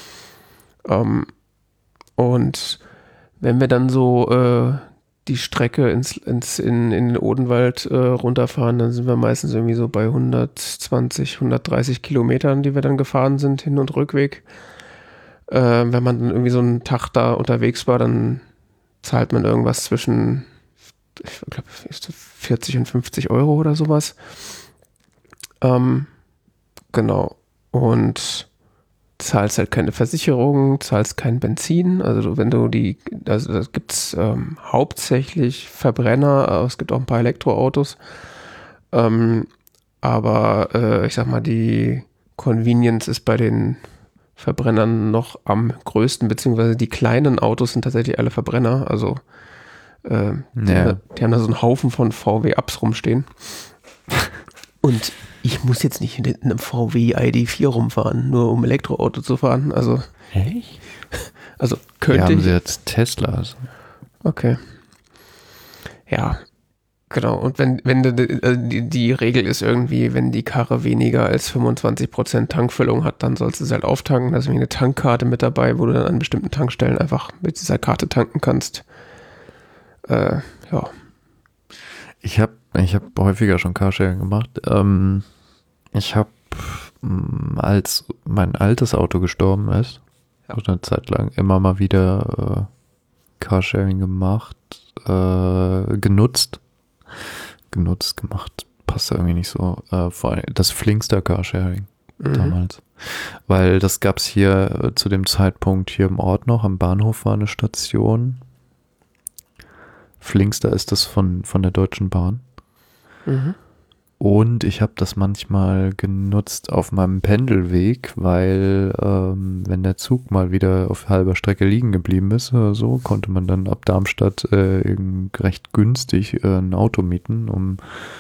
Und wenn wir dann so die Strecke in den Odenwald runterfahren, dann sind wir meistens irgendwie so bei 120, 130 Kilometern, die wir dann gefahren sind, Hin- und Rückweg. Wenn man dann irgendwie so einen Tag da unterwegs war, dann zahlt man irgendwas zwischen, ich glaube, 40 und 50 € oder sowas. Genau. Und zahlst halt keine Versicherung, zahlst kein Benzin. Also wenn du das gibt's hauptsächlich Verbrenner, aber es gibt auch ein paar Elektroautos. Aber ich sag mal, die Convenience ist bei den Verbrennern noch am größten, beziehungsweise die kleinen Autos sind tatsächlich alle Verbrenner. Also die haben da so einen Haufen von VW-Ups rumstehen. Und ich muss jetzt nicht in einem VW ID4 rumfahren, nur um Elektroauto zu fahren. Also, Echt? Also Wir könnte haben ich. sie jetzt Tesla. Also. Okay. Ja, genau. Und wenn die Regel ist irgendwie, wenn die Karre weniger als 25% Tankfüllung hat, dann sollst du sie halt auftanken. Da ist irgendwie eine Tankkarte mit dabei, wo du dann an bestimmten Tankstellen einfach mit dieser Karte tanken kannst. Ja. Ich hab häufiger schon Carsharing gemacht. Ich habe, als mein altes Auto gestorben ist, oder eine Zeit lang immer mal wieder Carsharing gemacht, gemacht, passt irgendwie nicht so. Vor allem das Flinkster Carsharing damals. Weil das gab's hier zu dem Zeitpunkt hier im Ort noch, am Bahnhof war eine Station. Flinkster ist das von der Deutschen Bahn. Mhm. Und ich habe das manchmal genutzt auf meinem Pendelweg, weil wenn der Zug mal wieder auf halber Strecke liegen geblieben ist oder so, konnte man dann ab Darmstadt recht günstig ein Auto mieten, um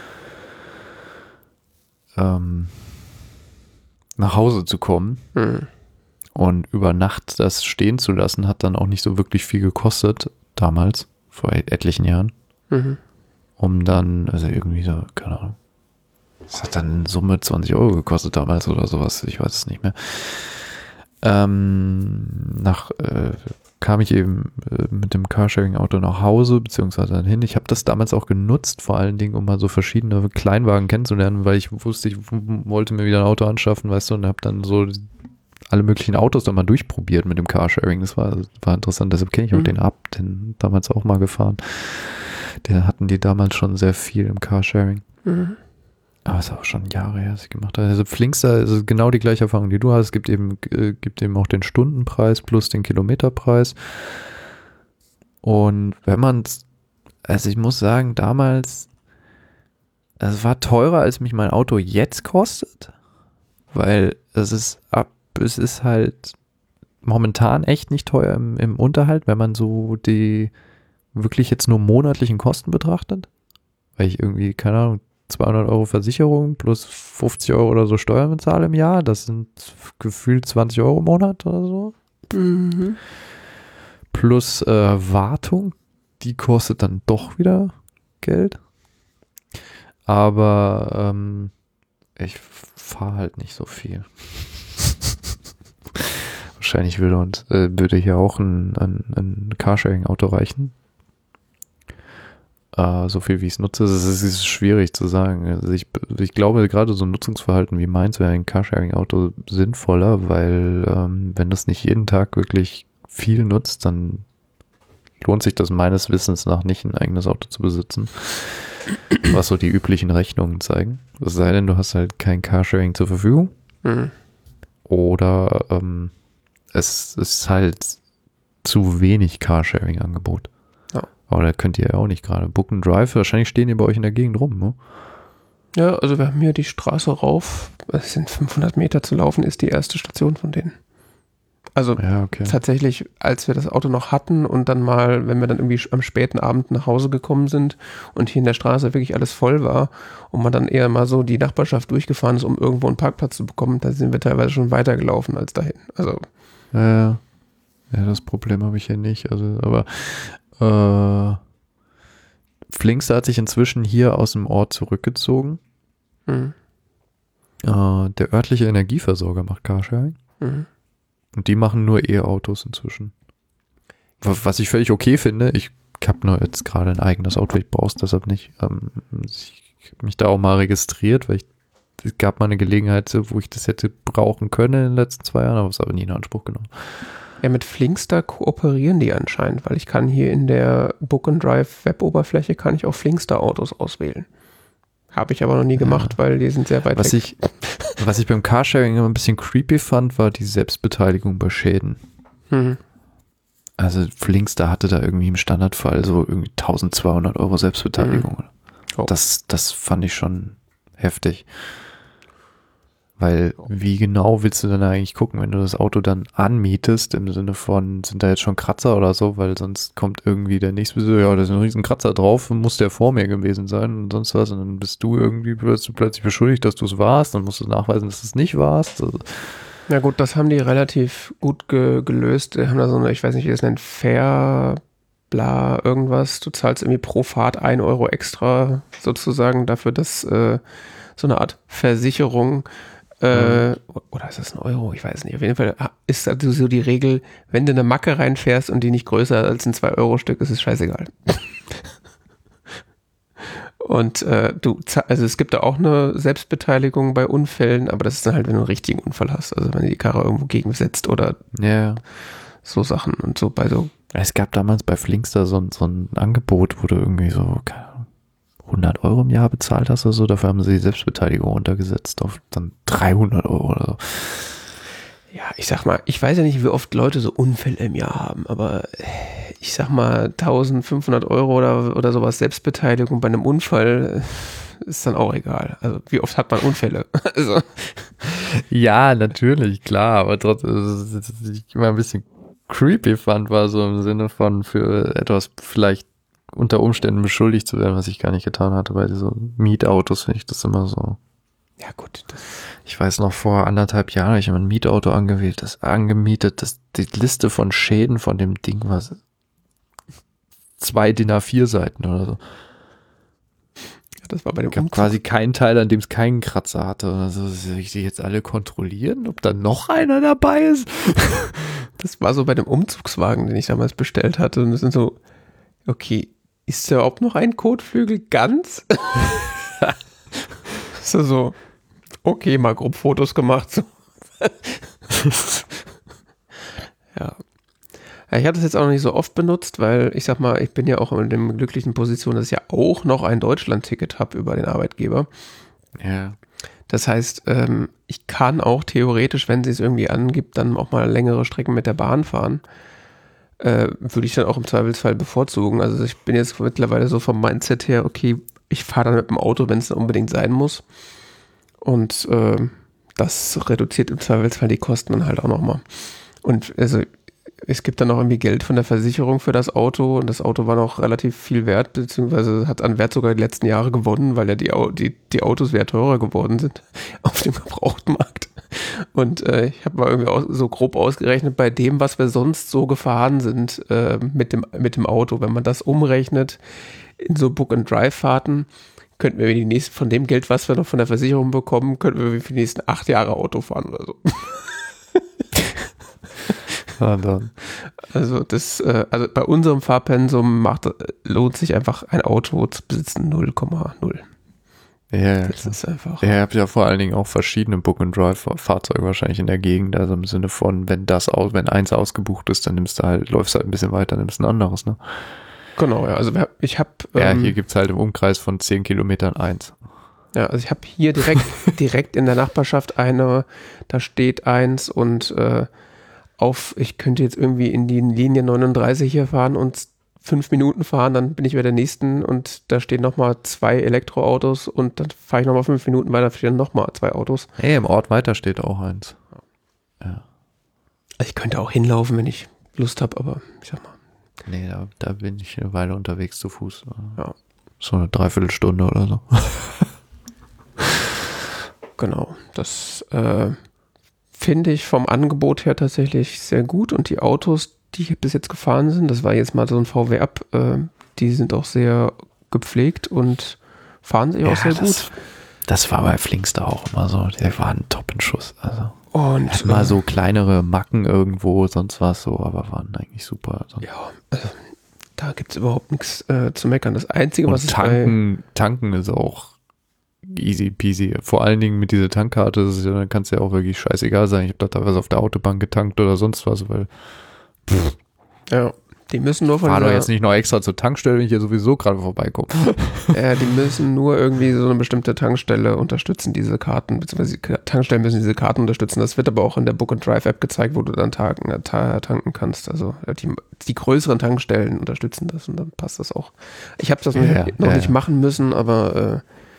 nach Hause zu kommen. Mhm. Und über Nacht das stehen zu lassen, hat dann auch nicht so wirklich viel gekostet, damals, vor etlichen Jahren. Mhm. Um dann, also irgendwie so, keine Ahnung. Das hat dann in Summe 20 Euro gekostet damals oder sowas, ich weiß es nicht mehr. Kam ich eben mit dem Carsharing-Auto nach Hause, beziehungsweise dann hin. Ich habe das damals auch genutzt, vor allen Dingen, um mal so verschiedene Kleinwagen kennenzulernen, weil ich wusste, ich wollte mir wieder ein Auto anschaffen, weißt du, und habe dann so alle möglichen Autos dann mal durchprobiert mit dem Carsharing. Das war interessant, deshalb kenne ich auch den damals auch mal gefahren. Den hatten die damals schon sehr viel im Carsharing. Mhm. Aber es ist auch schon Jahre her, dass ich gemacht habe. Also Flinkster ist genau die gleiche Erfahrung, die du hast. Es gibt eben auch den Stundenpreis plus den Kilometerpreis. Und wenn man es, also ich muss sagen, damals, es war teurer, als mich mein Auto jetzt kostet, weil es ist halt momentan echt nicht teuer im Unterhalt, wenn man so die wirklich jetzt nur monatlichen Kosten betrachtet. Weil ich irgendwie, keine Ahnung, 200 Euro Versicherung plus 50 Euro oder so Steuern bezahle im Jahr. Das sind gefühlt 20 Euro im Monat oder so. Mhm. Plus Wartung, die kostet dann doch wieder Geld. Aber ich fahre halt nicht so viel. Wahrscheinlich würde hier auch ein Carsharing-Auto reichen. So viel wie ich es nutze, es ist schwierig zu sagen. Also ich glaube, gerade so ein Nutzungsverhalten wie meins wäre ein Carsharing-Auto sinnvoller, weil wenn das nicht jeden Tag wirklich viel nutzt, dann lohnt sich das meines Wissens nach nicht, ein eigenes Auto zu besitzen. Was so die üblichen Rechnungen zeigen. Es sei denn, du hast halt kein Carsharing zur Verfügung. Mhm. Oder es ist halt zu wenig Carsharing-Angebot. Aber da könnt ihr ja auch nicht gerade. Book and Drive, wahrscheinlich stehen die bei euch in der Gegend rum, ne? Ja, also wir haben hier die Straße rauf. Es sind 500 Meter zu laufen, ist die erste Station von denen. Also Ja, okay. tatsächlich, als wir das Auto noch hatten und dann mal, wenn wir dann irgendwie am späten Abend nach Hause gekommen sind und hier in der Straße wirklich alles voll war und man dann eher mal so die Nachbarschaft durchgefahren ist, um irgendwo einen Parkplatz zu bekommen, da sind wir teilweise schon weitergelaufen als dahin. Also Ja, das Problem habe ich hier nicht. Also, aber Flinkster hat sich inzwischen hier aus dem Ort zurückgezogen. Mhm. Der örtliche Energieversorger macht Carsharing. Mhm. Und die machen nur E-Autos inzwischen. Was ich völlig okay finde. Ich habe nur jetzt gerade ein eigenes Auto, ich brauche es deshalb nicht. Ich habe mich da auch mal registriert, weil es gab mal eine Gelegenheit, wo ich das hätte brauchen können in den letzten 2 Jahren, aber es aber nie in Anspruch genommen. Ja, mit Flinkster kooperieren die anscheinend, weil ich kann hier in der Book and Drive Web-Oberfläche kann ich auch Flinkster-Autos auswählen. Habe ich aber noch nie gemacht, weil die sind sehr weit weg. Was ich beim Carsharing immer ein bisschen creepy fand, war die Selbstbeteiligung bei Schäden. Mhm. Also Flinkster hatte da irgendwie im Standardfall so irgendwie 1200 Euro Selbstbeteiligung. Oh. Das fand ich schon heftig. Weil wie genau willst du denn eigentlich gucken, wenn du das Auto dann anmietest, im Sinne von, sind da jetzt schon Kratzer oder so, weil sonst kommt irgendwie der nächste, so, ja, da ist ein riesen Kratzer drauf, muss der vor mir gewesen sein und sonst was und dann bist du irgendwie plötzlich beschuldigt, dass du es warst, dann musst du nachweisen, dass du es nicht warst. Also, ja gut, das haben die relativ gut gelöst. Die haben da so eine, ich weiß nicht, wie das nennt, Fair, bla, irgendwas. Du zahlst irgendwie pro Fahrt 1 Euro extra sozusagen dafür, dass so eine Art Versicherung oder ist das 1 Euro? Ich weiß nicht. Auf jeden Fall ist also so die Regel, wenn du eine Macke reinfährst und die nicht größer als ein 2-Euro-Stück, ist es scheißegal. Und also es gibt da auch eine Selbstbeteiligung bei Unfällen, aber das ist dann halt, wenn du einen richtigen Unfall hast. Also wenn die Karre irgendwo gegensetzt oder so Sachen und so bei so. Es gab damals bei Flinkster so ein Angebot, wo du irgendwie so 100 Euro im Jahr bezahlt hast oder so, dafür haben sie die Selbstbeteiligung runtergesetzt auf dann 300 Euro oder so. Ja, ich sag mal, ich weiß ja nicht, wie oft Leute so Unfälle im Jahr haben, aber ich sag mal 1500 Euro oder sowas Selbstbeteiligung bei einem Unfall ist dann auch egal. Also wie oft hat man Unfälle? Also. Ja, natürlich, klar, aber trotzdem, was ich immer ein bisschen creepy fand, war so im Sinne von für etwas vielleicht unter Umständen beschuldigt zu werden, was ich gar nicht getan hatte. Bei so Mietautos finde ich das immer so. Ja gut. Ich weiß noch, vor 1,5 Jahren habe ich ein Mietauto angemietet. Die Liste von Schäden von dem Ding war 2 DIN A4 Seiten oder so. Ja, das war bei dem Umzug. Quasi keinen Teil, an dem es keinen Kratzer hatte. Also soll ich die jetzt alle kontrollieren, ob da noch einer dabei ist? Das war so bei dem Umzugswagen, den ich damals bestellt hatte. Und das sind so, okay, ist da überhaupt noch ein Kotflügel ganz? So, okay, mal grob Fotos gemacht. So. Ja. Ich habe das jetzt auch noch nicht so oft benutzt, weil ich sag mal, ich bin ja auch in der glücklichen Position, dass ich ja auch noch ein Deutschland-Ticket habe über den Arbeitgeber. Ja. Das heißt, ich kann auch theoretisch, wenn sie es irgendwie angibt, dann auch mal längere Strecken mit der Bahn fahren. Würde ich dann auch im Zweifelsfall bevorzugen. Also ich bin jetzt mittlerweile so vom Mindset her, okay, ich fahre dann mit dem Auto, wenn es unbedingt sein muss. Und das reduziert im Zweifelsfall die Kosten dann halt auch nochmal. Und also es gibt dann noch irgendwie Geld von der Versicherung für das Auto und das Auto war noch relativ viel wert, beziehungsweise hat an Wert sogar die letzten Jahre gewonnen, weil ja die Autos sehr teurer geworden sind auf dem Gebrauchtmarkt. Und ich habe mal irgendwie so grob ausgerechnet, bei dem, was wir sonst so gefahren sind mit dem Auto, wenn man das umrechnet in so Book-and-Drive-Fahrten, könnten wir von dem Geld, was wir noch von der Versicherung bekommen, könnten wir für die nächsten 8 Jahre Auto fahren oder so. Ja, dann. Also also bei unserem Fahrpensum lohnt sich einfach ein Auto zu besitzen 0,0. Ja, das ist einfach. Ja, ihr habt ja vor allen Dingen auch verschiedene Book-and-Drive-Fahrzeuge wahrscheinlich in der Gegend, also im Sinne von, wenn eins ausgebucht ist, dann läufst du halt ein bisschen weiter, nimmst ein anderes, ne? Genau, ja, also ich habe. Hier gibt's halt im Umkreis von 10 Kilometern eins. Ja, also ich habe hier direkt in der Nachbarschaft da steht eins und ich könnte jetzt irgendwie in die Linie 39 hier fahren und 5 Minuten fahren, dann bin ich bei der nächsten und da stehen nochmal 2 Elektroautos und dann fahre ich nochmal 5 Minuten weiter, stehen nochmal 2 Autos. Hey, im Ort weiter steht auch eins. Ja. Ich könnte auch hinlaufen, wenn ich Lust habe, aber ich sag mal. Nee, da bin ich eine Weile unterwegs zu Fuß. Ja. So eine Dreiviertelstunde oder so. Genau, das finde ich vom Angebot her tatsächlich sehr gut und die Autos, die bis jetzt gefahren sind, das war jetzt mal so ein VW Up, die sind auch sehr gepflegt und fahren sich auch sehr gut. Das war bei Flinkster auch immer so, die waren top in Schuss. Also. Und mal so kleinere Macken irgendwo, sonst was so, aber waren eigentlich super. Ja, also da gibt es überhaupt nichts zu meckern. Das Einzige, was tanken ist auch easy peasy. Vor allen Dingen mit dieser Tankkarte, dann kann es ja auch wirklich scheißegal sein. Ich habe da teilweise auf der Autobahn getankt oder sonst was, weil ja, die müssen nur fahr doch jetzt nicht noch extra zur Tankstelle, wenn ich hier sowieso gerade vorbeikomme. Die müssen nur irgendwie so eine bestimmte Tankstelle unterstützen, diese Karten, beziehungsweise die Tankstellen müssen diese Karten unterstützen. Das wird aber auch in der Book-and-Drive-App gezeigt, wo du dann tanken kannst. Also die größeren Tankstellen unterstützen das und dann passt das auch. Ich habe das noch nicht machen müssen, aber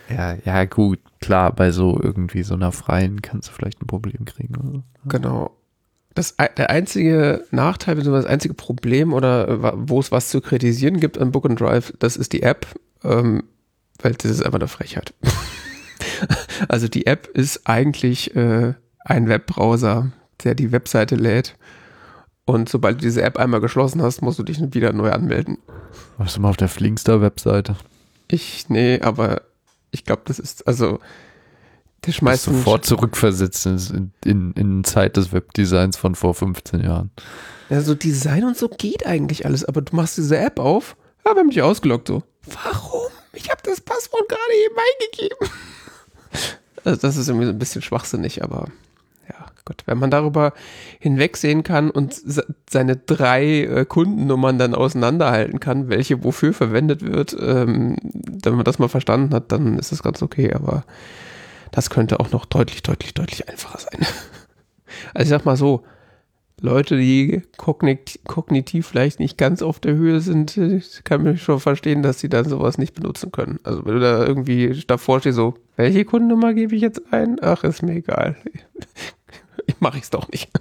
Ja, gut, klar, bei so irgendwie so einer freien kannst du vielleicht ein Problem kriegen. Oder so. Genau. Der einzige Nachteil, beziehungsweise das einzige Problem oder wo es was zu kritisieren gibt an Book and Drive, das ist die App, weil das ist einfach eine Frechheit. Also die App ist eigentlich ein Webbrowser, der die Webseite lädt. Und sobald du diese App einmal geschlossen hast, musst du dich wieder neu anmelden. Warst du mal auf der Flinkster-Webseite? Nee, aber ich glaube, das ist, also der schmeißt sofort zurückversetzt in Zeit des Webdesigns von vor 15 Jahren. Ja, so Design und so geht eigentlich alles, aber du machst diese App auf, ja, wir haben dich ausgeloggt, so. Warum? Ich habe das Passwort gerade eben eingegeben. Also das ist irgendwie so ein bisschen schwachsinnig, aber ja, gut. Wenn man darüber hinwegsehen kann und seine 3 Kundennummern dann auseinanderhalten kann, welche wofür verwendet wird, wenn man das mal verstanden hat, dann ist das ganz okay, aber das könnte auch noch deutlich, deutlich, deutlich einfacher sein. Also ich sag mal so, Leute, die kognitiv vielleicht nicht ganz auf der Höhe sind, kann mich schon verstehen, dass sie dann sowas nicht benutzen können. Also wenn du da irgendwie davor stehst, so, welche Kundennummer gebe ich jetzt ein? Ach, ist mir egal. Mache ich es doch nicht.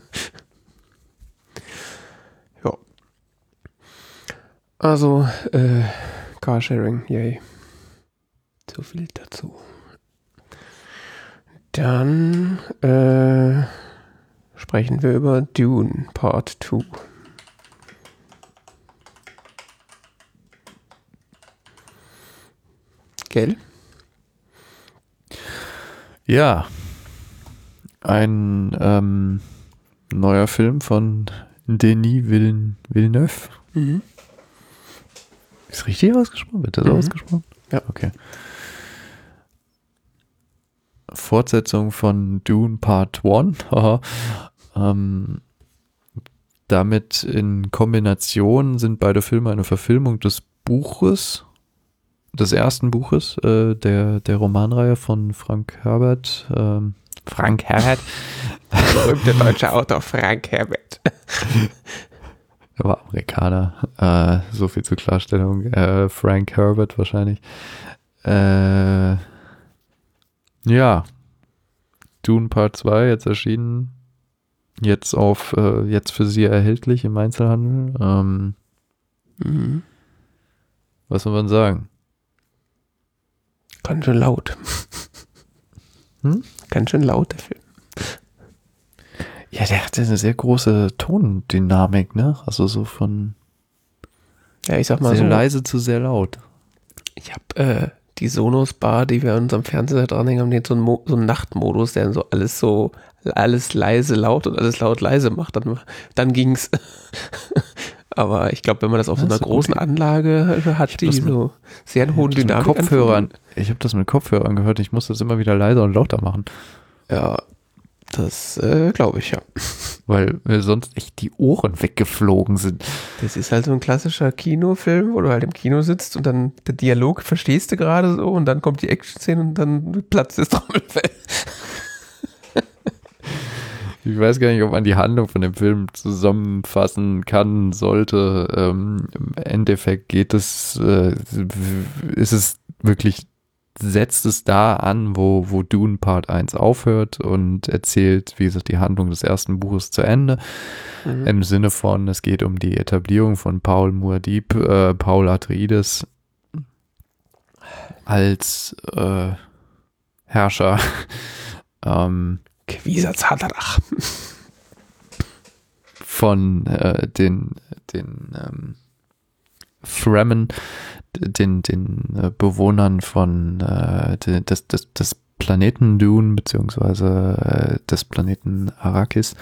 Ja. Also, Carsharing, yay. So viel dazu. Dann sprechen wir über Dune Part 2. Gell? Ja. Ein neuer Film von Denis Villeneuve. Mhm. Ist richtig ausgesprochen? Wird das ausgesprochen? Ja. Okay. Fortsetzung von Dune Part 1. Damit in Kombination sind beide Filme eine Verfilmung des ersten Buches, der Romanreihe von Frank Herbert. Frank Herbert. Berühmte deutsche Autor Frank Herbert. Er war Amerikaner. So viel zur Klarstellung. Frank Herbert wahrscheinlich. Ja, Dune Part 2 jetzt erschienen, jetzt für Sie erhältlich im Einzelhandel. Was soll man sagen? Ganz schön laut. Ganz schön laut, der Film. Ja, der hatte eine sehr große Tondynamik, ne? Also so von ja, ich sag mal sehr so, leise zu sehr laut. Ich habe die Sonos-Bar, die wir an unserem Fernseher dranhängen, haben jetzt so einen Nachtmodus, der so alles leise laut und alles laut leise macht. Dann ging's. Aber ich glaube, wenn man das auf so einer großen Anlage hat, die so sehr einen hohen Dynamik ich habe das mit Kopfhörern gehört, ich muss das immer wieder leiser und lauter machen. Ja, das glaube ich, ja. Weil mir sonst echt die Ohren weggeflogen sind. Das ist halt so ein klassischer Kinofilm, wo du halt im Kino sitzt und dann der Dialog verstehst du gerade so und dann kommt die Action-Szene und dann platzt das Trommelfell. Ich weiß gar nicht, ob man die Handlung von dem Film zusammenfassen kann, sollte. Im Endeffekt setzt es da an, wo Dune Part 1 aufhört und erzählt, wie gesagt, die Handlung des ersten Buches zu Ende. Im Sinne von, es geht um die Etablierung von Paul Muad'Dib, Paul Atreides als Herrscher. Kwisatz-Haderach. Von den Fremen, den Bewohnern von des Planeten Dune, beziehungsweise des Planeten Arrakis,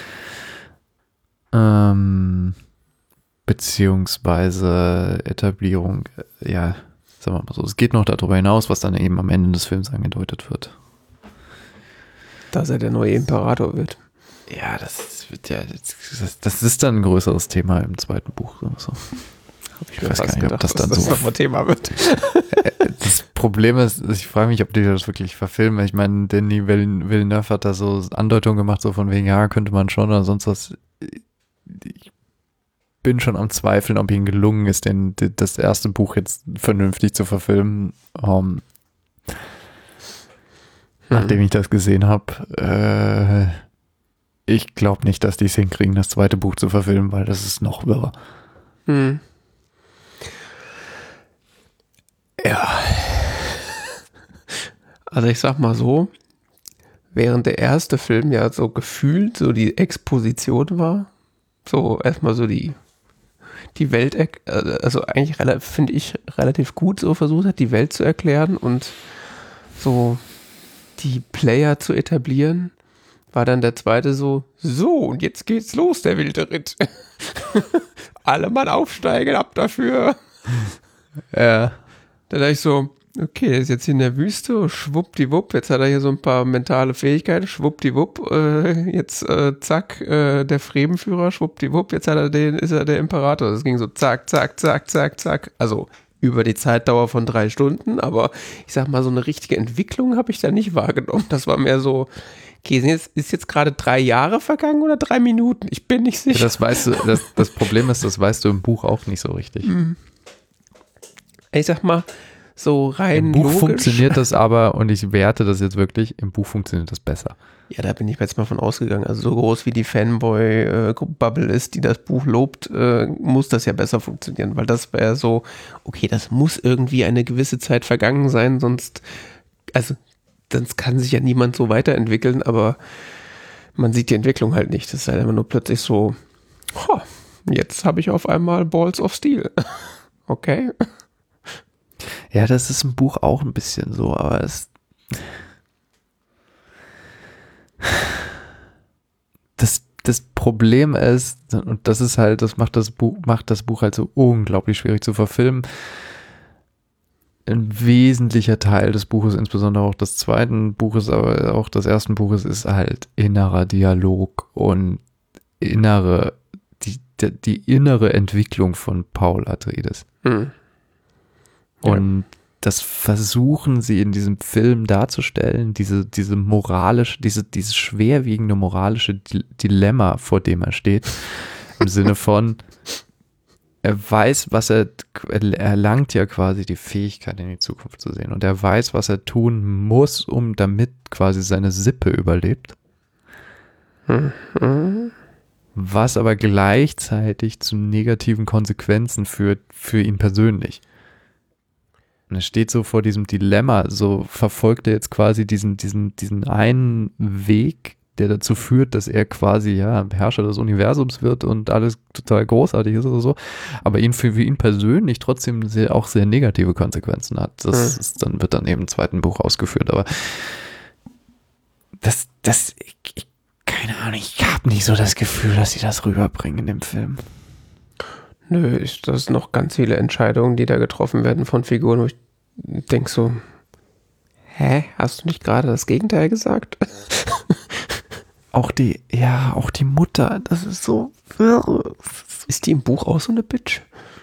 beziehungsweise Etablierung, ja, sagen wir mal so, es geht noch darüber hinaus, was dann eben am Ende des Films angedeutet wird. Dass er der neue Imperator wird. Ja, das ist dann ein größeres Thema im zweiten Buch. So. Ich weiß gar nicht, ob das dann so nochmal Thema wird. Das Problem ist, ich frage mich, ob die das wirklich verfilmen. Ich meine, Denis Villeneuve hat da so Andeutungen gemacht, so von wegen, ja, könnte man schon oder sonst was. Ich bin schon am Zweifeln, ob ihnen gelungen ist, das erste Buch jetzt vernünftig zu verfilmen. Nachdem ich das gesehen habe, ich glaube nicht, dass die es hinkriegen, das zweite Buch zu verfilmen, weil das ist noch wirrer. Ja. Also ich sag mal so, während der erste Film ja so gefühlt so die Exposition war, so erstmal so die Welt, also eigentlich finde ich relativ gut so versucht hat, die Welt zu erklären und so die Player zu etablieren, war dann der zweite so und jetzt geht's los, der wilde Ritt. Alle Mann aufsteigen, ab dafür. Ja. Da dachte ich so, okay, der ist jetzt hier in der Wüste, schwuppdiwupp, jetzt hat er hier so ein paar mentale Fähigkeiten, schwuppdiwupp, jetzt zack, der Fremenführer, schwuppdiwupp, jetzt ist er der Imperator. Das ging so zack, zack, zack, zack, zack. Also über die Zeitdauer von 3 Stunden, aber ich sag mal, so eine richtige Entwicklung habe ich da nicht wahrgenommen. Das war mehr so, okay, ist jetzt gerade 3 Jahre vergangen oder 3 Minuten? Ich bin nicht sicher. Das weißt du, das Problem ist, das weißt du im Buch auch nicht so richtig. Ich sag mal, so rein Im Buch logisch funktioniert das aber, und ich werte das jetzt wirklich, im Buch funktioniert das besser. Ja, da bin ich jetzt mal von ausgegangen. Also so groß wie die Fanboy-Bubble ist, die das Buch lobt, muss das ja besser funktionieren, weil das wäre so, okay, das muss irgendwie eine gewisse Zeit vergangen sein, sonst kann sich ja niemand so weiterentwickeln, aber man sieht die Entwicklung halt nicht. Das ist halt immer nur plötzlich so, jetzt habe ich auf einmal Balls of Steel. Okay. Ja, das ist im Buch auch ein bisschen so, aber das Problem ist, und das ist halt, das macht das Buch halt so unglaublich schwierig zu verfilmen. Ein wesentlicher Teil des Buches, insbesondere auch des zweiten Buches, aber auch des ersten Buches, ist halt innerer Dialog und die innere Entwicklung von Paul Atreides. Und das versuchen sie in diesem Film darzustellen, dieses schwerwiegende moralische Dilemma, vor dem er steht, im Sinne von, er weiß, er erlangt ja quasi die Fähigkeit, in die Zukunft zu sehen, und er weiß, was er tun muss, damit quasi seine Sippe überlebt. Was aber gleichzeitig zu negativen Konsequenzen führt für ihn persönlich. Und er steht so vor diesem Dilemma, so verfolgt er jetzt quasi diesen einen Weg, der dazu führt, dass er quasi Herrscher des Universums wird und alles total großartig ist oder so, aber für ihn persönlich trotzdem auch sehr negative Konsequenzen hat. Das wird dann eben im zweiten Buch ausgeführt, aber keine Ahnung, ich habe nicht so das Gefühl, dass sie das rüberbringen in dem Film. Nö, das sind noch ganz viele Entscheidungen, die da getroffen werden von Figuren, wo ich denke so, hast du nicht gerade das Gegenteil gesagt? Auch die Mutter, das ist so wirr. Ist die im Buch auch so eine Bitch?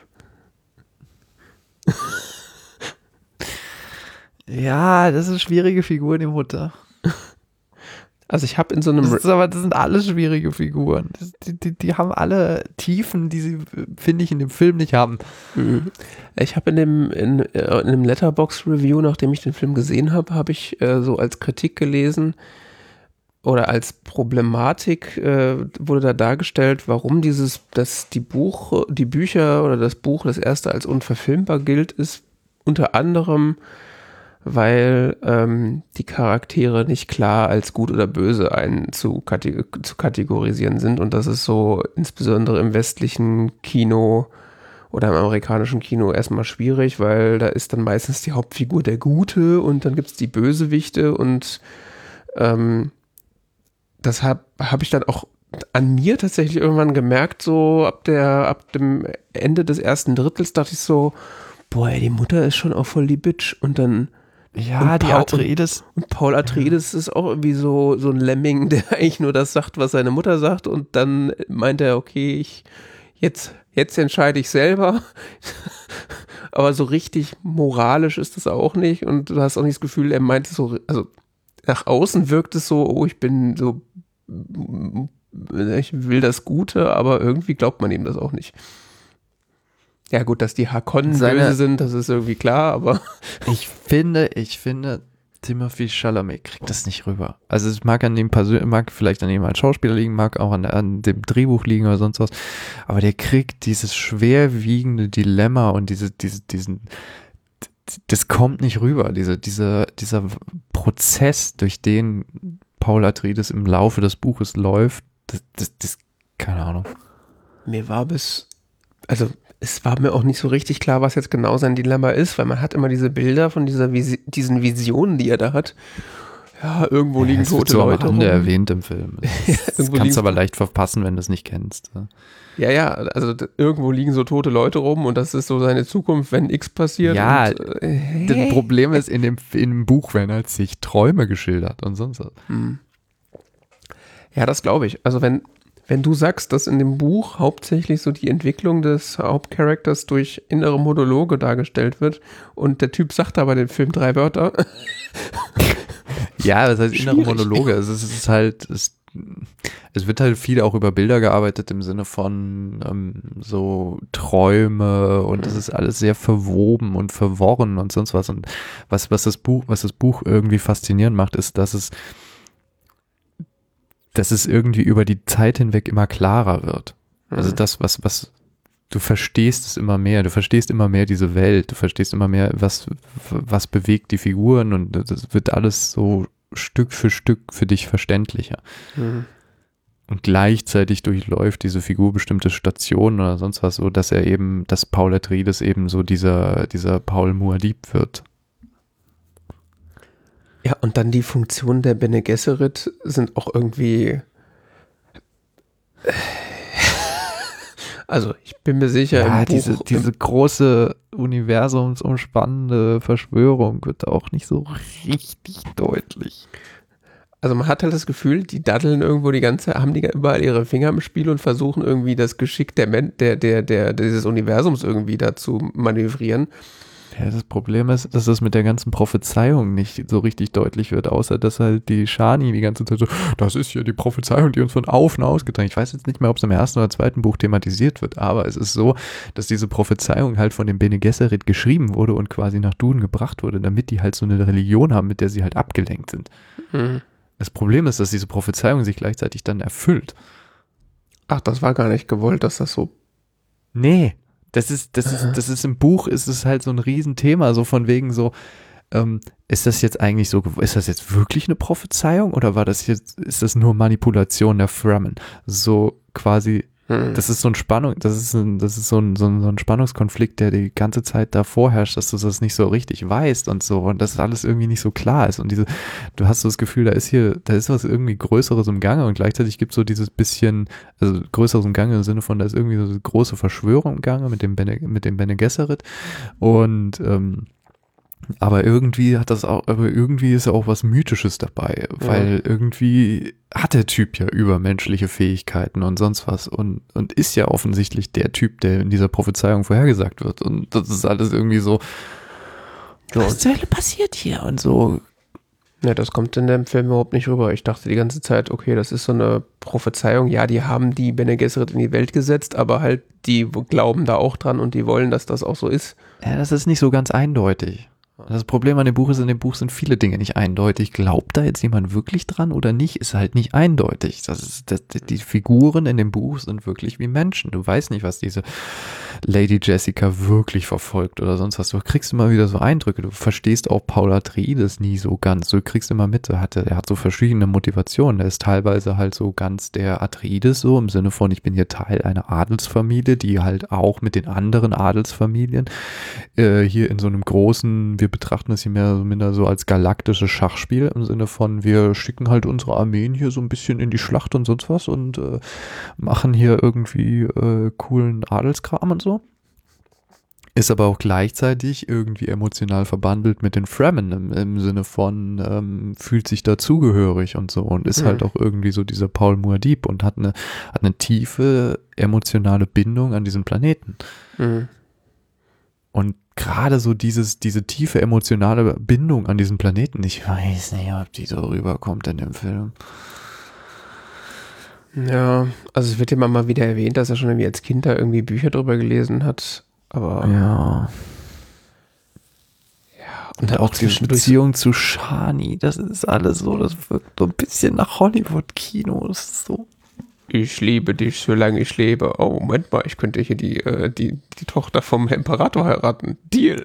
Ja, das ist eine schwierige Figur, die Mutter. Also ich habe in so einem... Das sind alle schwierige Figuren. Die haben alle Tiefen, die sie, finde ich, in dem Film nicht haben. Ich habe in einem Letterboxd-Review, nachdem ich den Film gesehen habe, habe ich so als Kritik gelesen oder als Problematik wurde da dargestellt, warum die Bücher oder das Buch, das erste, als unverfilmbar gilt, ist unter anderem, weil die Charaktere nicht klar als gut oder böse zu kategorisieren sind, und das ist so insbesondere im westlichen Kino oder im amerikanischen Kino erstmal schwierig, weil da ist dann meistens die Hauptfigur der Gute und dann gibt es die Bösewichte, und das hab ich dann auch an mir tatsächlich irgendwann gemerkt, so ab dem Ende des ersten Drittels dachte ich so, boah, ey, die Mutter ist schon auch voll die Bitch, und dann die Atreides. Und Paul Atreides ist auch irgendwie so ein Lemming, der eigentlich nur das sagt, was seine Mutter sagt, und dann meint er, okay, jetzt entscheide ich selber. Aber so richtig moralisch ist das auch nicht, und du hast auch nicht das Gefühl, er meint es so, also nach außen wirkt es so, oh, ich will das Gute, aber irgendwie glaubt man ihm das auch nicht. Ja gut, dass die Harkonnen böse sind, das ist irgendwie klar, aber ich finde, Timothée Chalamet kriegt das nicht rüber. Also es mag an dem mag vielleicht an ihm als Schauspieler liegen, mag auch an dem Drehbuch liegen oder sonst was, aber der kriegt dieses schwerwiegende Dilemma und das kommt nicht rüber, dieser Prozess, durch den Paul Atreides im Laufe des Buches läuft, das keine Ahnung. Es war mir auch nicht so richtig klar, was jetzt genau sein Dilemma ist, weil man hat immer diese Bilder von diesen Visionen, die er da hat. Ja, irgendwo liegen tote Leute rum. Das wird erwähnt im Film. Das kannst du aber leicht verpassen, wenn du es nicht kennst. Ja, also irgendwo liegen so tote Leute rum und das ist so seine Zukunft, wenn X passiert. Ja, das Problem ist, in dem Buch werden halt sich Träume geschildert und sonst was. Ja, das glaube ich. Also wenn du sagst, dass in dem Buch hauptsächlich so die Entwicklung des Hauptcharakters durch innere Monologe dargestellt wird und der Typ sagt aber den Film 3 Wörter. Ja, das heißt innere Monologe. Es wird halt viel auch über Bilder gearbeitet im Sinne von so Träume und das ist alles sehr verwoben und verworren und sonst was. Und was das Buch irgendwie faszinierend macht, ist, dass es irgendwie über die Zeit hinweg immer klarer wird. Also das, was du verstehst es immer mehr, du verstehst immer mehr diese Welt, du verstehst immer mehr, was bewegt die Figuren und das wird alles so Stück für Stück für dich verständlicher. Und gleichzeitig durchläuft diese Figur bestimmte Stationen oder sonst was, so dass Paul Atreides eben so dieser Paul Muad'Dib wird. Ja, und dann die Funktionen der Bene Gesserit sind auch irgendwie. Also, ich bin mir sicher, ja, im Buch, diese große universumsumspannende Verschwörung wird auch nicht so richtig deutlich. Also, man hat halt das Gefühl, die daddeln irgendwo haben die überall ihre Finger im Spiel und versuchen irgendwie das Geschick dieses Universums irgendwie da zu manövrieren. Ja, das Problem ist, dass das mit der ganzen Prophezeiung nicht so richtig deutlich wird, außer dass halt die Shani die ganze Zeit so, das ist ja die Prophezeiung, die uns von Aufen ausgedrängt. Ich weiß jetzt nicht mehr, ob es im ersten oder zweiten Buch thematisiert wird, aber es ist so, dass diese Prophezeiung halt von dem Bene Gesserit geschrieben wurde und quasi nach Duden gebracht wurde, damit die halt so eine Religion haben, mit der sie halt abgelenkt sind. Das Problem ist, dass diese Prophezeiung sich gleichzeitig dann erfüllt. Ach, das war gar nicht gewollt, dass das so... Nee. Das ist im Buch, ist es halt so ein Riesenthema, so von wegen so, ist das jetzt wirklich eine Prophezeiung oder ist das nur Manipulation der Fremen? So quasi, das ist so ein Spannungskonflikt, der die ganze Zeit da vorherrscht, dass du das nicht so richtig weißt und so und dass alles irgendwie nicht so klar ist und du hast so das Gefühl, da ist was irgendwie Größeres im Gange und gleichzeitig gibt es so dieses bisschen, also Größeres im Gange im Sinne von, da ist irgendwie so eine große Verschwörung im Gange mit dem Bene Gesserit und aber irgendwie ist auch was Mythisches dabei, weil irgendwie hat der Typ ja übermenschliche Fähigkeiten und sonst was und ist ja offensichtlich der Typ, der in dieser Prophezeiung vorhergesagt wird und das ist alles irgendwie so, was zur Hölle passiert hier und so. Ja, das kommt in dem Film überhaupt nicht rüber. Ich dachte die ganze Zeit, okay, das ist so eine Prophezeiung. Ja, die haben die Bene Gesserit in die Welt gesetzt, aber halt die glauben da auch dran und die wollen, dass das auch so ist. Ja, das ist nicht so ganz eindeutig. Das Problem an dem Buch ist, in dem Buch sind viele Dinge nicht eindeutig. Glaubt da jetzt jemand wirklich dran oder nicht, ist halt nicht eindeutig. Die Figuren in dem Buch sind wirklich wie Menschen. Du weißt nicht, was diese Lady Jessica wirklich verfolgt oder sonst was. Du kriegst immer wieder so Eindrücke. Du verstehst auch Paul Atreides nie so ganz. Du kriegst immer mit, er hat so verschiedene Motivationen. Er ist teilweise halt so ganz der Atreides so im Sinne von, ich bin hier Teil einer Adelsfamilie, die halt auch mit den anderen Adelsfamilien hier in so einem großen, wir betrachten es hier mehr oder minder so als galaktisches Schachspiel im Sinne von, wir schicken halt unsere Armeen hier so ein bisschen in die Schlacht und sonst was und machen hier irgendwie coolen Adelskram und so. Ist aber auch gleichzeitig irgendwie emotional verbandelt mit den Fremen im Sinne von fühlt sich dazugehörig und so und ist halt auch irgendwie so dieser Paul Muad'Dib und hat eine tiefe emotionale Bindung an diesen Planeten. Und gerade so diese tiefe emotionale Bindung an diesen Planeten, ich weiß nicht, ob die so rüberkommt in dem Film. Ja, also es wird immer mal wieder erwähnt, dass er schon irgendwie als Kind da irgendwie Bücher drüber gelesen hat. Aber Ja. Und auch die zwischendurch Beziehung zu Shani, das ist alles so, das wirkt so ein bisschen nach Hollywood-Kino. Das ist so. Ich liebe dich, solange ich lebe. Oh, Moment mal, ich könnte hier die Tochter vom Imperator heiraten. Deal.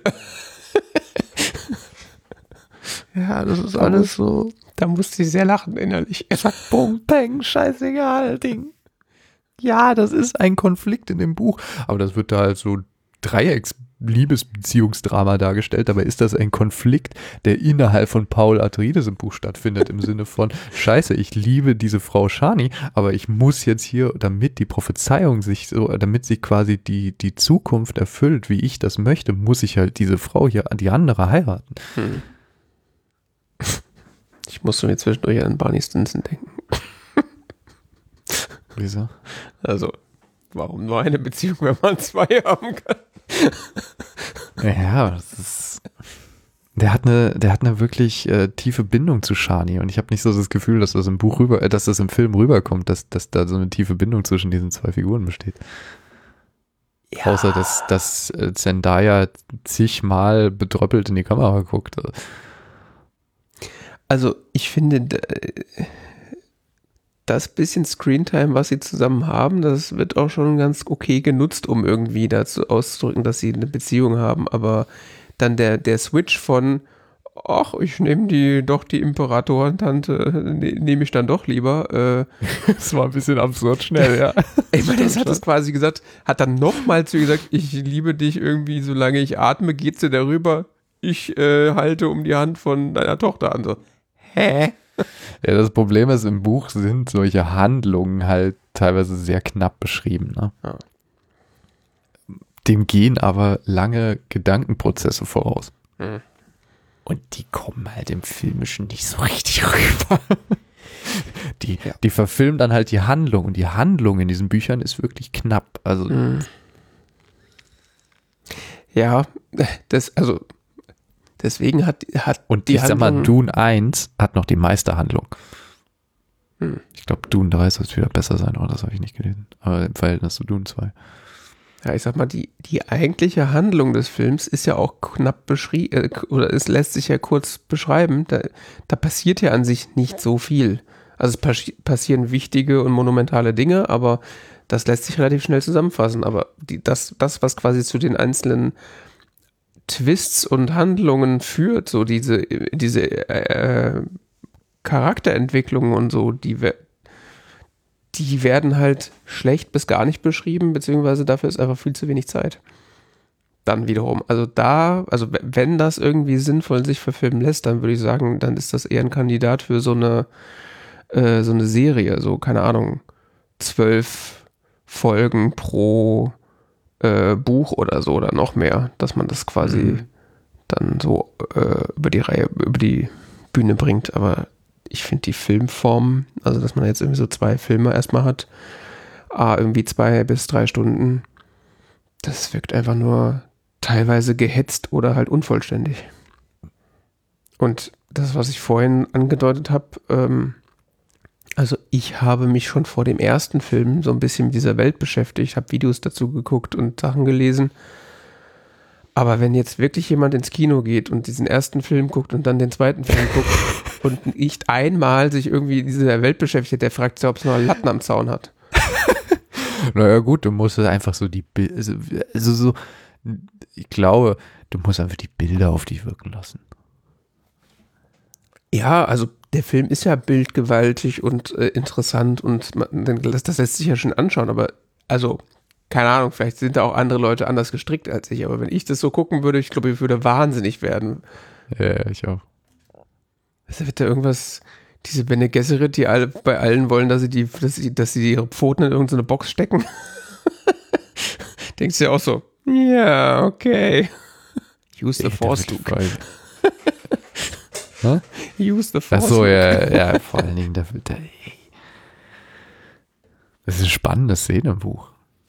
Ja, das ist alles so. Da musste ich sehr lachen innerlich. Zack, bung, peng, scheißegal, Ding. Ja, das ist ein Konflikt in dem Buch. Aber das wird da halt so Dreiecks-Liebesbeziehungsdrama dargestellt. Dabei ist das ein Konflikt, der innerhalb von Paul Atreides im Buch stattfindet. Im Sinne von, scheiße, ich liebe diese Frau Shani, aber ich muss jetzt hier, damit die Prophezeiung sich so, damit sich quasi die Zukunft erfüllt, wie ich das möchte, muss ich halt diese Frau hier, die andere heiraten. Ich musste mir zwischendurch an Barney Stinson denken. Wieso? Also, warum nur eine Beziehung, wenn man zwei haben kann? Ja, das ist. Der hat eine wirklich tiefe Bindung zu Shani und ich habe nicht so das Gefühl, dass das dass das im Film rüberkommt, dass da so eine tiefe Bindung zwischen diesen zwei Figuren besteht. Ja. Außer dass Zendaya zigmal bedröppelt in die Kamera guckt. Also ich finde, das bisschen Screentime, was sie zusammen haben, das wird auch schon ganz okay genutzt, um irgendwie dazu auszudrücken, dass sie eine Beziehung haben. Aber dann der Switch von, ach, ich nehme die Imperatoren-Tante, nehme ich dann doch lieber. Das war ein bisschen absurd schnell, ja. Ich meine, das hat das quasi gesagt, hat dann nochmal zu ihr gesagt, ich liebe dich irgendwie, solange ich atme, geht sie darüber, ich halte um die Hand von deiner Tochter an. So, hä? Ja, das Problem ist, im Buch sind solche Handlungen halt teilweise sehr knapp beschrieben. Ne? Ja. Dem gehen aber lange Gedankenprozesse voraus. Mhm. Und die kommen halt im Filmischen nicht so richtig rüber. Die verfilmen dann halt die Handlung. Und die Handlung in diesen Büchern ist wirklich knapp. Also ja, deswegen hat und die ich sag mal, Dune 1 hat noch die meiste Handlung. Ich glaube, Dune 3 soll es wieder besser sein, aber das habe ich nicht gelesen. Aber im Verhältnis zu Dune 2. Ja, ich sag mal, die eigentliche Handlung des Films ist ja auch knapp beschrieben, oder es lässt sich ja kurz beschreiben. Da passiert ja an sich nicht so viel. Also es passieren wichtige und monumentale Dinge, aber das lässt sich relativ schnell zusammenfassen. Aber das, was quasi zu den einzelnen Twists und Handlungen führt, so diese Charakterentwicklungen und so, die werden halt schlecht bis gar nicht beschrieben, beziehungsweise dafür ist einfach viel zu wenig Zeit. Dann wiederum, also wenn das irgendwie sinnvoll sich verfilmen lässt, dann würde ich sagen, dann ist das eher ein Kandidat für so eine Serie, so, keine Ahnung, 12 Folgen pro Buch oder so oder noch mehr, dass man das quasi dann so über die Bühne bringt. Aber ich finde die Filmform, also dass man jetzt irgendwie so 2 Filme erstmal hat, irgendwie 2 bis 3 Stunden, das wirkt einfach nur teilweise gehetzt oder halt unvollständig. Und das, was ich vorhin angedeutet habe, also ich habe mich schon vor dem ersten Film so ein bisschen mit dieser Welt beschäftigt, habe Videos dazu geguckt und Sachen gelesen. Aber wenn jetzt wirklich jemand ins Kino geht und diesen ersten Film guckt und dann den zweiten Film guckt und nicht einmal sich irgendwie mit dieser Welt beschäftigt, der fragt sich, ob es noch Latten am Zaun hat. Naja gut, du musst einfach so ich glaube, du musst einfach die Bilder auf dich wirken lassen. Ja, also der Film ist ja bildgewaltig und interessant und das lässt sich ja schon anschauen, aber also, keine Ahnung, vielleicht sind da auch andere Leute anders gestrickt als ich, aber wenn ich das so gucken würde, ich glaube, ich würde wahnsinnig werden. Ja, ich auch. Also wird da irgendwas, diese Bene Gesserit, die bei allen wollen, dass sie ihre Pfoten in irgendeine Box stecken. Denkst du ja auch so, ja, okay. Use the Force, Luke. Use the Force. Achso, ja, vor allen Dingen, das ist eine spannende Szene im Buch.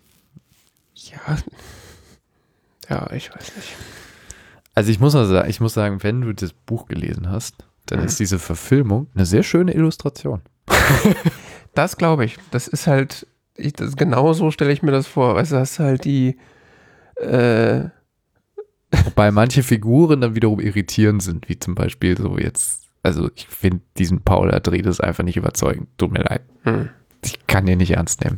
Ja, ich weiß nicht. Also ich muss sagen, wenn du das Buch gelesen hast, dann ist diese Verfilmung eine sehr schöne Illustration. Das glaube ich. Das ist halt, genau so stelle ich mir das vor. Weißt du, hast halt Wobei manche Figuren dann wiederum irritierend sind, wie zum Beispiel so jetzt, also ich finde diesen Paul Atreides einfach nicht überzeugend. Tut mir leid. Ich kann den nicht ernst nehmen.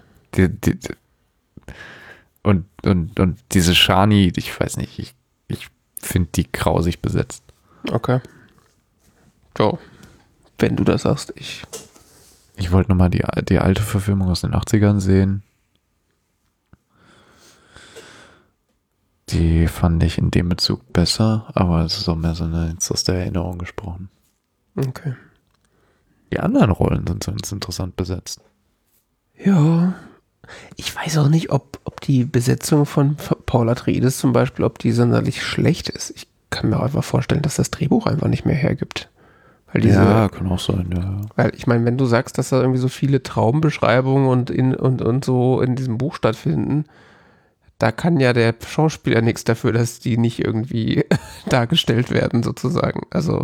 Und diese Shani, ich weiß nicht, ich finde die grausig besetzt. Okay. So. Wenn du das sagst, ich wollte nochmal die alte Verfilmung aus den 80ern sehen. Die fand ich in dem Bezug besser, aber es ist auch mehr so eine, jetzt aus der Erinnerung gesprochen. Okay. Die anderen Rollen sind sonst interessant besetzt. Ja. Ich weiß auch nicht, ob die Besetzung von Paul Atreides zum Beispiel, ob die sonderlich schlecht ist. Ich kann mir einfach vorstellen, dass das Drehbuch einfach nicht mehr hergibt. Weil ja, kann auch sein, ja. Weil ich meine, wenn du sagst, dass da irgendwie so viele Traumbeschreibungen und so in diesem Buch stattfinden, da kann ja der Schauspieler nichts dafür, dass die nicht irgendwie dargestellt werden, sozusagen. Also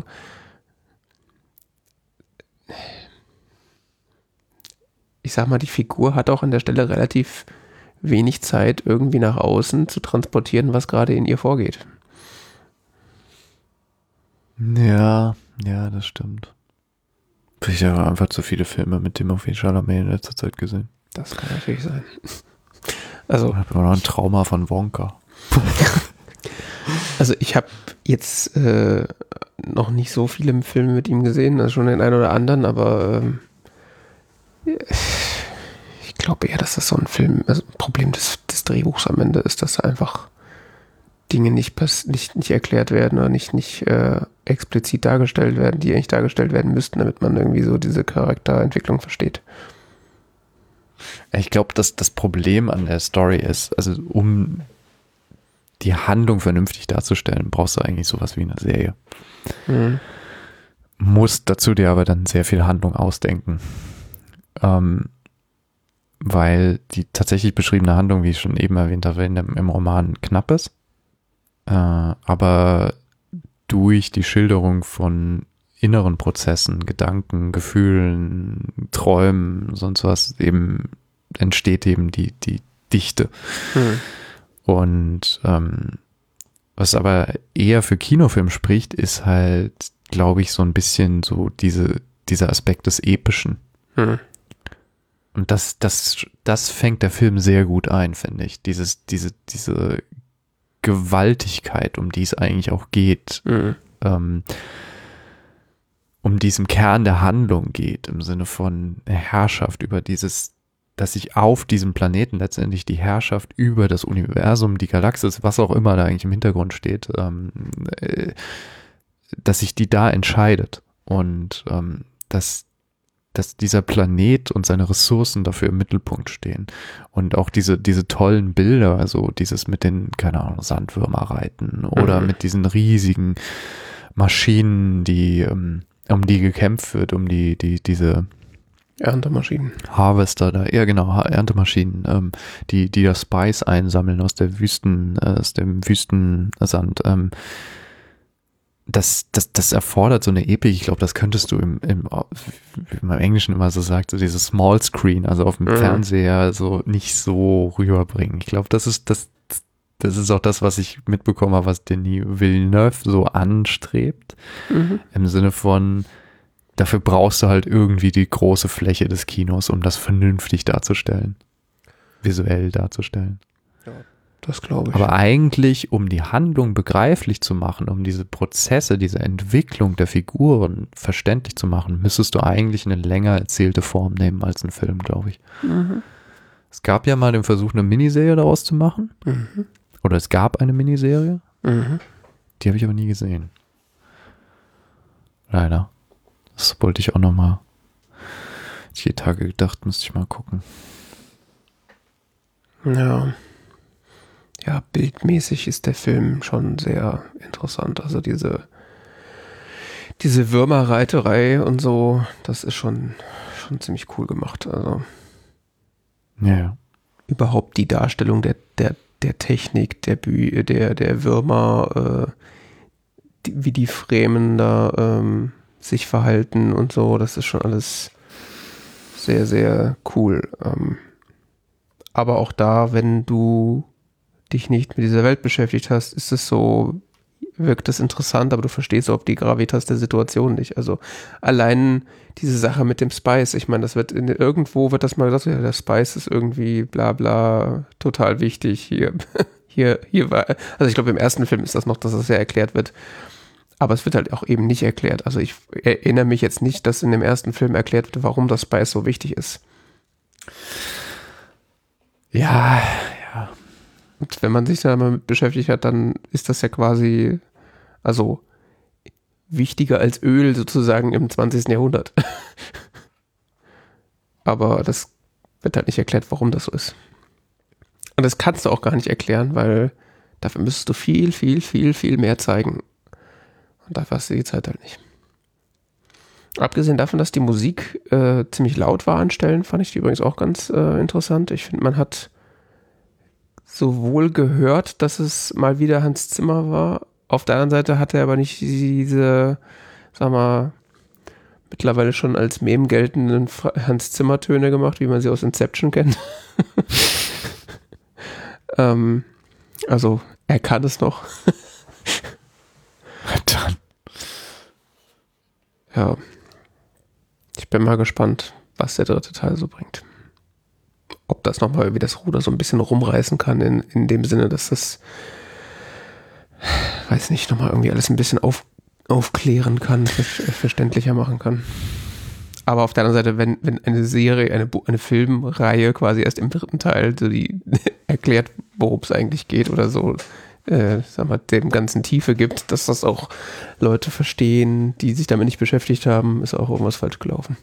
ich sag mal, die Figur hat auch an der Stelle relativ wenig Zeit, irgendwie nach außen zu transportieren, was gerade in ihr vorgeht. Ja, das stimmt. Ich habe einfach zu viele Filme mit Timothée Chalamet in letzter Zeit gesehen. Das kann natürlich sein. Also, ich habe immer noch ein Trauma von Wonka. Also ich habe jetzt noch nicht so viele Filme mit ihm gesehen, also schon den einen oder anderen, aber ich glaube eher, dass das so ein Problem des Drehbuchs am Ende ist, dass einfach Dinge nicht erklärt werden oder nicht explizit dargestellt werden, die eigentlich dargestellt werden müssten, damit man irgendwie so diese Charakterentwicklung versteht. Ich glaube, dass das Problem an der Story ist, also um die Handlung vernünftig darzustellen, brauchst du eigentlich sowas wie eine Serie. Musst dazu dir aber dann sehr viel Handlung ausdenken. Weil die tatsächlich beschriebene Handlung, wie ich schon eben erwähnt habe, im Roman knapp ist. Aber durch die Schilderung von inneren Prozessen, Gedanken, Gefühlen, Träumen, sonst was, eben entsteht eben die Dichte. Und was aber eher für Kinofilm spricht, ist halt, glaube ich, so ein bisschen so dieser Aspekt des Epischen. Und das fängt der Film sehr gut ein, finde ich. Diese Gewaltigkeit, um die es eigentlich auch geht, um diesen Kern der Handlung geht, im Sinne von Herrschaft über dass sich auf diesem Planeten letztendlich die Herrschaft über das Universum, die Galaxis, was auch immer da eigentlich im Hintergrund steht, dass sich die da entscheidet und dass dieser Planet und seine Ressourcen dafür im Mittelpunkt stehen. Und auch diese tollen Bilder, also dieses mit den, keine Ahnung, Sandwürmer reiten oder mit diesen riesigen Maschinen, um die gekämpft wird, um diese Erntemaschinen. Harvester da, ja genau, Erntemaschinen, die das Spice einsammeln aus dem Wüstensand. Das erfordert so eine Epik. Ich glaube, das könntest du wie man im Englischen immer so sagt, so dieses Small Screen, also auf dem Fernseher so nicht so rüberbringen. Ich glaube, das ist auch das, was ich mitbekommen habe, was Denis Villeneuve so anstrebt. Im Sinne von, dafür brauchst du halt irgendwie die große Fläche des Kinos, um das vernünftig darzustellen. Visuell darzustellen. Ja, das glaube ich. Aber eigentlich, um die Handlung begreiflich zu machen, um diese Prozesse, diese Entwicklung der Figuren verständlich zu machen, müsstest du eigentlich eine länger erzählte Form nehmen als ein Film, glaube ich. Es gab ja mal den Versuch, eine Miniserie daraus zu machen. Oder es gab eine Miniserie. Die habe ich aber nie gesehen. Leider. Das wollte ich auch noch mal. Die Tage gedacht, müsste ich mal gucken. Ja, bildmäßig ist der Film schon sehr interessant. Also diese Würmerreiterei und so, das ist schon ziemlich cool gemacht. Also ja. Überhaupt die Darstellung der Technik, der Würmer, wie die Fremen da sich verhalten und so, das ist schon alles sehr, sehr cool. Aber auch da, wenn du dich nicht mit dieser Welt beschäftigt hast, ist es so, wirkt das interessant, aber du verstehst auch die Gravitas der Situation nicht. Also allein diese Sache mit dem Spice, ich meine, das wird irgendwo wird das mal gesagt, ja, der Spice ist irgendwie bla bla total wichtig hier war, also ich glaube im ersten Film ist das noch, dass das ja erklärt wird, aber es wird halt auch eben nicht erklärt. Also ich erinnere mich jetzt nicht, dass in dem ersten Film erklärt wird, warum das Spice so wichtig ist. Ja. Und wenn man sich da mal mit beschäftigt hat, dann ist das ja quasi, also wichtiger als Öl sozusagen im 20. Jahrhundert. Aber das wird halt nicht erklärt, warum das so ist. Und das kannst du auch gar nicht erklären, weil dafür müsstest du viel, viel, viel, viel mehr zeigen. Und dafür hast du die Zeit halt nicht. Abgesehen davon, dass die Musik ziemlich laut war an Stellen, fand ich die übrigens auch ganz interessant. Ich finde, man hat sowohl gehört, dass es mal wieder Hans Zimmer war. Auf der anderen Seite hat er aber nicht diese, sag mal, mittlerweile schon als Meme geltenden Hans Zimmer Töne gemacht, wie man sie aus Inception kennt. Also, er kann es noch. Dann. Ja. Ich bin mal gespannt, was der dritte Teil so bringt. Ob das nochmal wie das Ruder so ein bisschen rumreißen kann, in dem Sinne, dass das, weiß nicht, nochmal irgendwie alles ein bisschen aufklären kann, verständlicher machen kann. Aber auf der anderen Seite, wenn eine Serie, eine Filmreihe quasi erst im dritten Teil so die erklärt, worum es eigentlich geht oder so, sag mal, dem ganzen Tiefe gibt, dass das auch Leute verstehen, die sich damit nicht beschäftigt haben, ist auch irgendwas falsch gelaufen.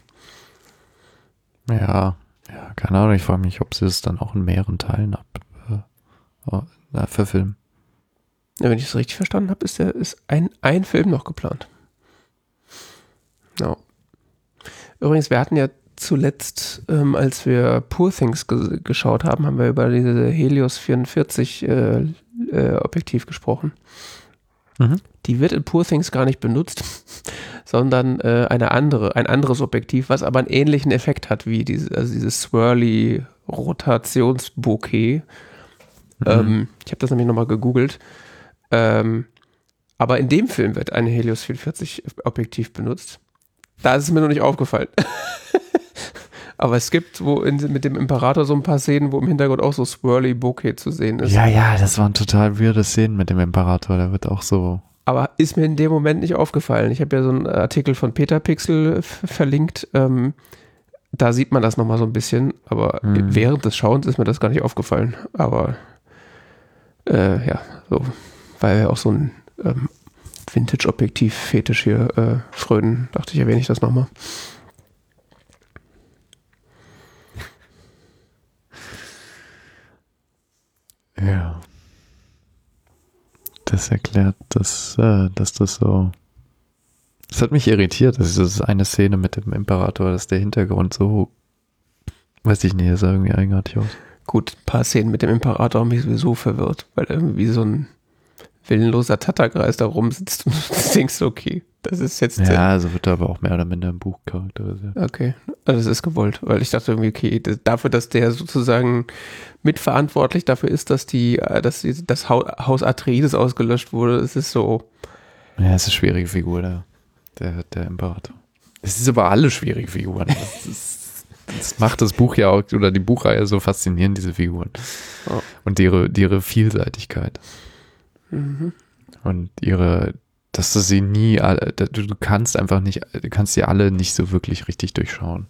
Ja, keine Ahnung, ich frage mich, ob sie es dann auch in mehreren Teilen verfilmen. Ja, wenn ich es richtig verstanden habe, ist ein Film noch geplant. No. Übrigens, wir hatten ja zuletzt, als wir Poor Things geschaut haben, haben wir über diese Helios 44 Objektiv gesprochen. Mhm. Die wird in Poor Things gar nicht benutzt, sondern ein anderes Objektiv, was aber einen ähnlichen Effekt hat wie dieses swirly Rotationsbouquet. Mhm. Ich habe das nämlich nochmal gegoogelt. Aber in dem Film wird ein Helios 44 Objektiv benutzt. Da ist es mir noch nicht aufgefallen. Aber es gibt mit dem Imperator so ein paar Szenen, wo im Hintergrund auch so swirly Bokeh zu sehen ist. Ja, das waren total weirde Szenen mit dem Imperator. Der wird auch so. Aber ist mir in dem Moment nicht aufgefallen. Ich habe ja so einen Artikel von Peter Pixel verlinkt. Da sieht man das nochmal so ein bisschen. Aber während des Schauens ist mir das gar nicht aufgefallen. Aber ja, so, weil wir auch so ein Vintage-Objektiv-Fetisch hier frönen, dachte ich, erwähne ich das nochmal. Ja. Das erklärt, dass das so. Das hat mich irritiert, dass das eine Szene mit dem Imperator, dass der Hintergrund so, weiß ich nicht, das sah irgendwie eigenartig aus. Gut, ein paar Szenen mit dem Imperator haben mich sowieso verwirrt, weil irgendwie so ein willenloser Tatterkreis da rumsitzt und du denkst, okay, das ist jetzt... Ja, also wird er aber auch mehr oder minder im Buch charakterisiert. Okay, also das ist gewollt, weil ich dachte irgendwie, okay, dafür, dass der sozusagen mitverantwortlich dafür ist, dass das Haus Atreides ausgelöscht wurde, es ist so... Ja, es ist eine schwierige Figur, der Imperator. Es ist aber alle schwierige Figuren. Das macht das Buch ja auch, oder die Buchreihe so faszinierend, diese Figuren. Oh. Und ihre Vielseitigkeit. Mhm. Und dass du sie nie, du kannst einfach nicht, du kannst sie alle nicht so wirklich richtig durchschauen.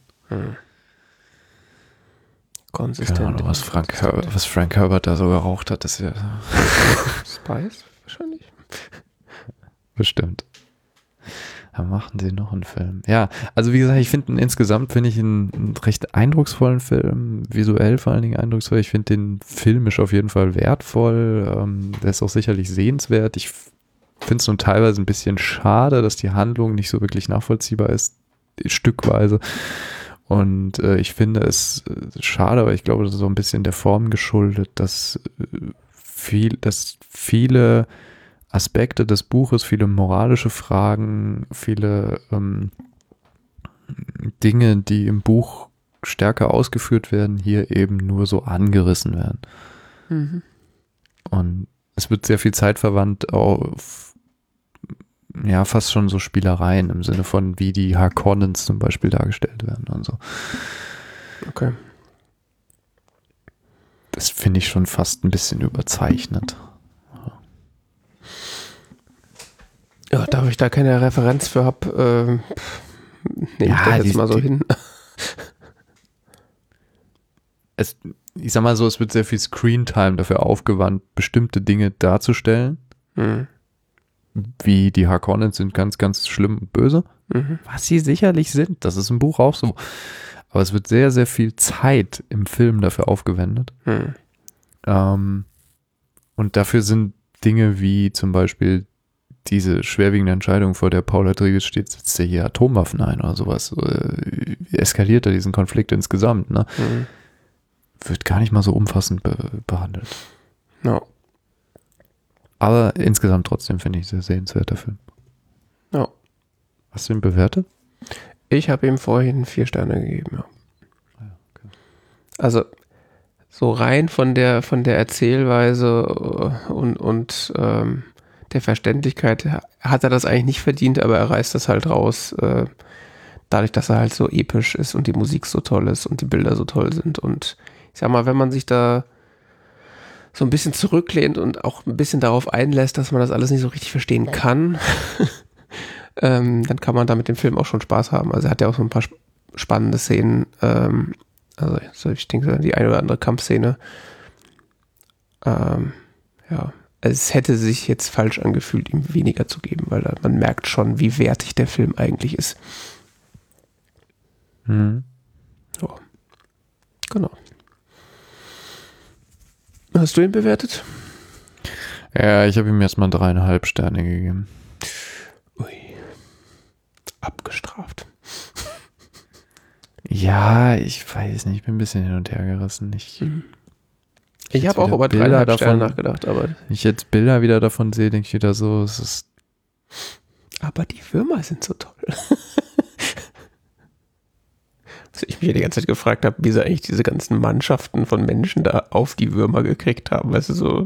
Konsistent. Keine Ahnung, was Frank Herbert da so geraucht hat, das ist ja... Spice wahrscheinlich. Bestimmt. Da machen sie noch einen Film. Ja, also wie gesagt, insgesamt finde ich einen recht eindrucksvollen Film, visuell vor allen Dingen eindrucksvoll. Ich finde den filmisch auf jeden Fall wertvoll. Der ist auch sicherlich sehenswert. Ich finde es nur teilweise ein bisschen schade, dass die Handlung nicht so wirklich nachvollziehbar ist, stückweise. Und ich finde es schade, aber ich glaube, das ist so ein bisschen der Form geschuldet, dass viele Aspekte des Buches, viele moralische Fragen, viele Dinge, die im Buch stärker ausgeführt werden, hier eben nur so angerissen werden. Mhm. Und es wird sehr viel Zeit verwandt auf, ja, fast schon so Spielereien im Sinne von, wie die Harkonnens zum Beispiel dargestellt werden und so. Okay. Das finde ich schon fast ein bisschen überzeichnet. Ja, da ich da keine Referenz für habe, nehme ich das jetzt mal so hin. Ich sag mal so, es wird sehr viel Screentime dafür aufgewandt, bestimmte Dinge darzustellen. Wie die Harkonnens sind ganz, ganz schlimm und böse. Was sie sicherlich sind. Das ist im Buch auch so. Aber es wird sehr, sehr viel Zeit im Film dafür aufgewendet. Und dafür sind Dinge wie zum Beispiel diese schwerwiegende Entscheidung, vor der Paul Rodriguez steht, setzt er hier Atomwaffen ein oder sowas. Eskaliert er diesen Konflikt insgesamt, ne? Wird gar nicht mal so umfassend behandelt. No. Aber insgesamt trotzdem finde ich sehr sehenswerter Film. No. Hast du ihn bewertet? Ich habe ihm vorhin 4 Sterne gegeben, ja. Okay. Also so rein von der Erzählweise und der Verständlichkeit hat er das eigentlich nicht verdient, aber er reißt das halt raus, dadurch, dass er halt so episch ist und die Musik so toll ist und die Bilder so toll sind. Und ich sag mal, wenn man sich da so ein bisschen zurücklehnt und auch ein bisschen darauf einlässt, dass man das alles nicht so richtig verstehen kann, dann kann man da mit dem Film auch schon Spaß haben. Also er hat ja auch so ein paar spannende Szenen, also ich denke, die eine oder andere Kampfszene. Ja, es hätte sich jetzt falsch angefühlt, ihm weniger zu geben, weil man merkt schon, wie wertig der Film eigentlich ist. So. Genau. Hast du ihn bewertet? Ja, ich habe ihm erstmal 3,5 Sterne gegeben. Ui. Abgestraft. Ja, ich weiß nicht, ich bin ein bisschen hin und her gerissen. Ich habe auch über 3,5 Sterne nachgedacht, aber wenn ich jetzt Bilder wieder davon sehe, denke ich wieder so, es ist. Aber die Würmer sind so toll. Also ich mich ja die ganze Zeit gefragt habe, wie sie eigentlich diese ganzen Mannschaften von Menschen da auf die Würmer gekriegt haben. Weißt du, so,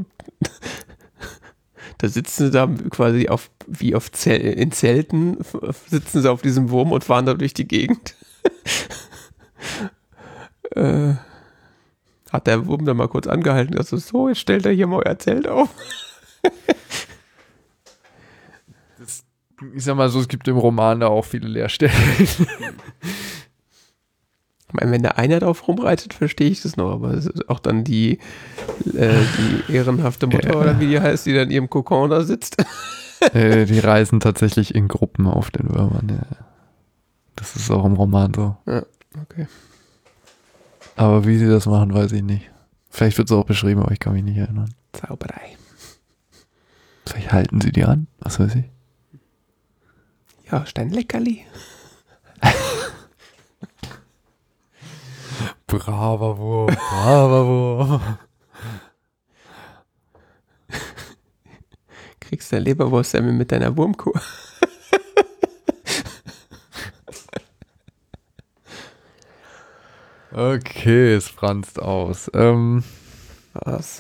da sitzen sie da quasi in Zelten, sitzen sie auf diesem Wurm und fahren da durch die Gegend. Hat der Wurm dann mal kurz angehalten, also so, jetzt stellt er hier mal euer Zelt auf. Ich sag mal so, es gibt im Roman da auch viele Leerstellen. Ich meine, wenn der einer drauf rumreitet, verstehe ich das noch, aber es ist auch dann die ehrenhafte Mutter oder wie die heißt, die dann in ihrem Kokon da sitzt. Die reisen tatsächlich in Gruppen auf den Würmern. Ja. Das ist auch im Roman so. Ja, okay. Aber wie sie das machen, weiß ich nicht. Vielleicht wird es auch beschrieben, aber ich kann mich nicht erinnern. Zauberei. Vielleicht halten sie die an, was weiß ich. Ja, ist ein Leckerli. Braver Wurm, braver Wurm. Kriegst du Leberwurstsemmel mit deiner Wurmkur. Okay, es franzt aus. Was?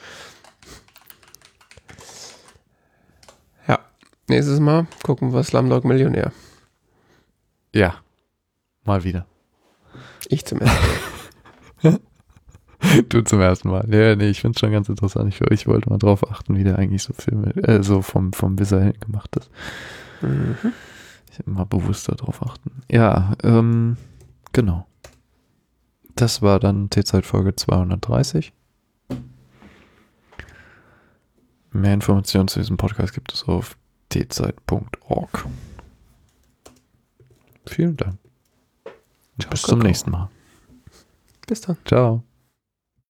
Ja, nächstes Mal gucken wir Slumdog Millionär. Ja, mal wieder. Ich zum ersten Mal. Du zum ersten Mal. Ja, nee, ich finde es schon ganz interessant. Ich wollte mal drauf achten, wie der eigentlich so Filme, so vom Visuellen gemacht ist. Ich habe mal bewusster drauf achten. Ja, genau. Das war dann T-Zeit-Folge 230. Mehr Informationen zu diesem Podcast gibt es auf tzeit.org. Vielen Dank. Ciao, Bis zum nächsten Mal. Bis dann. Ciao.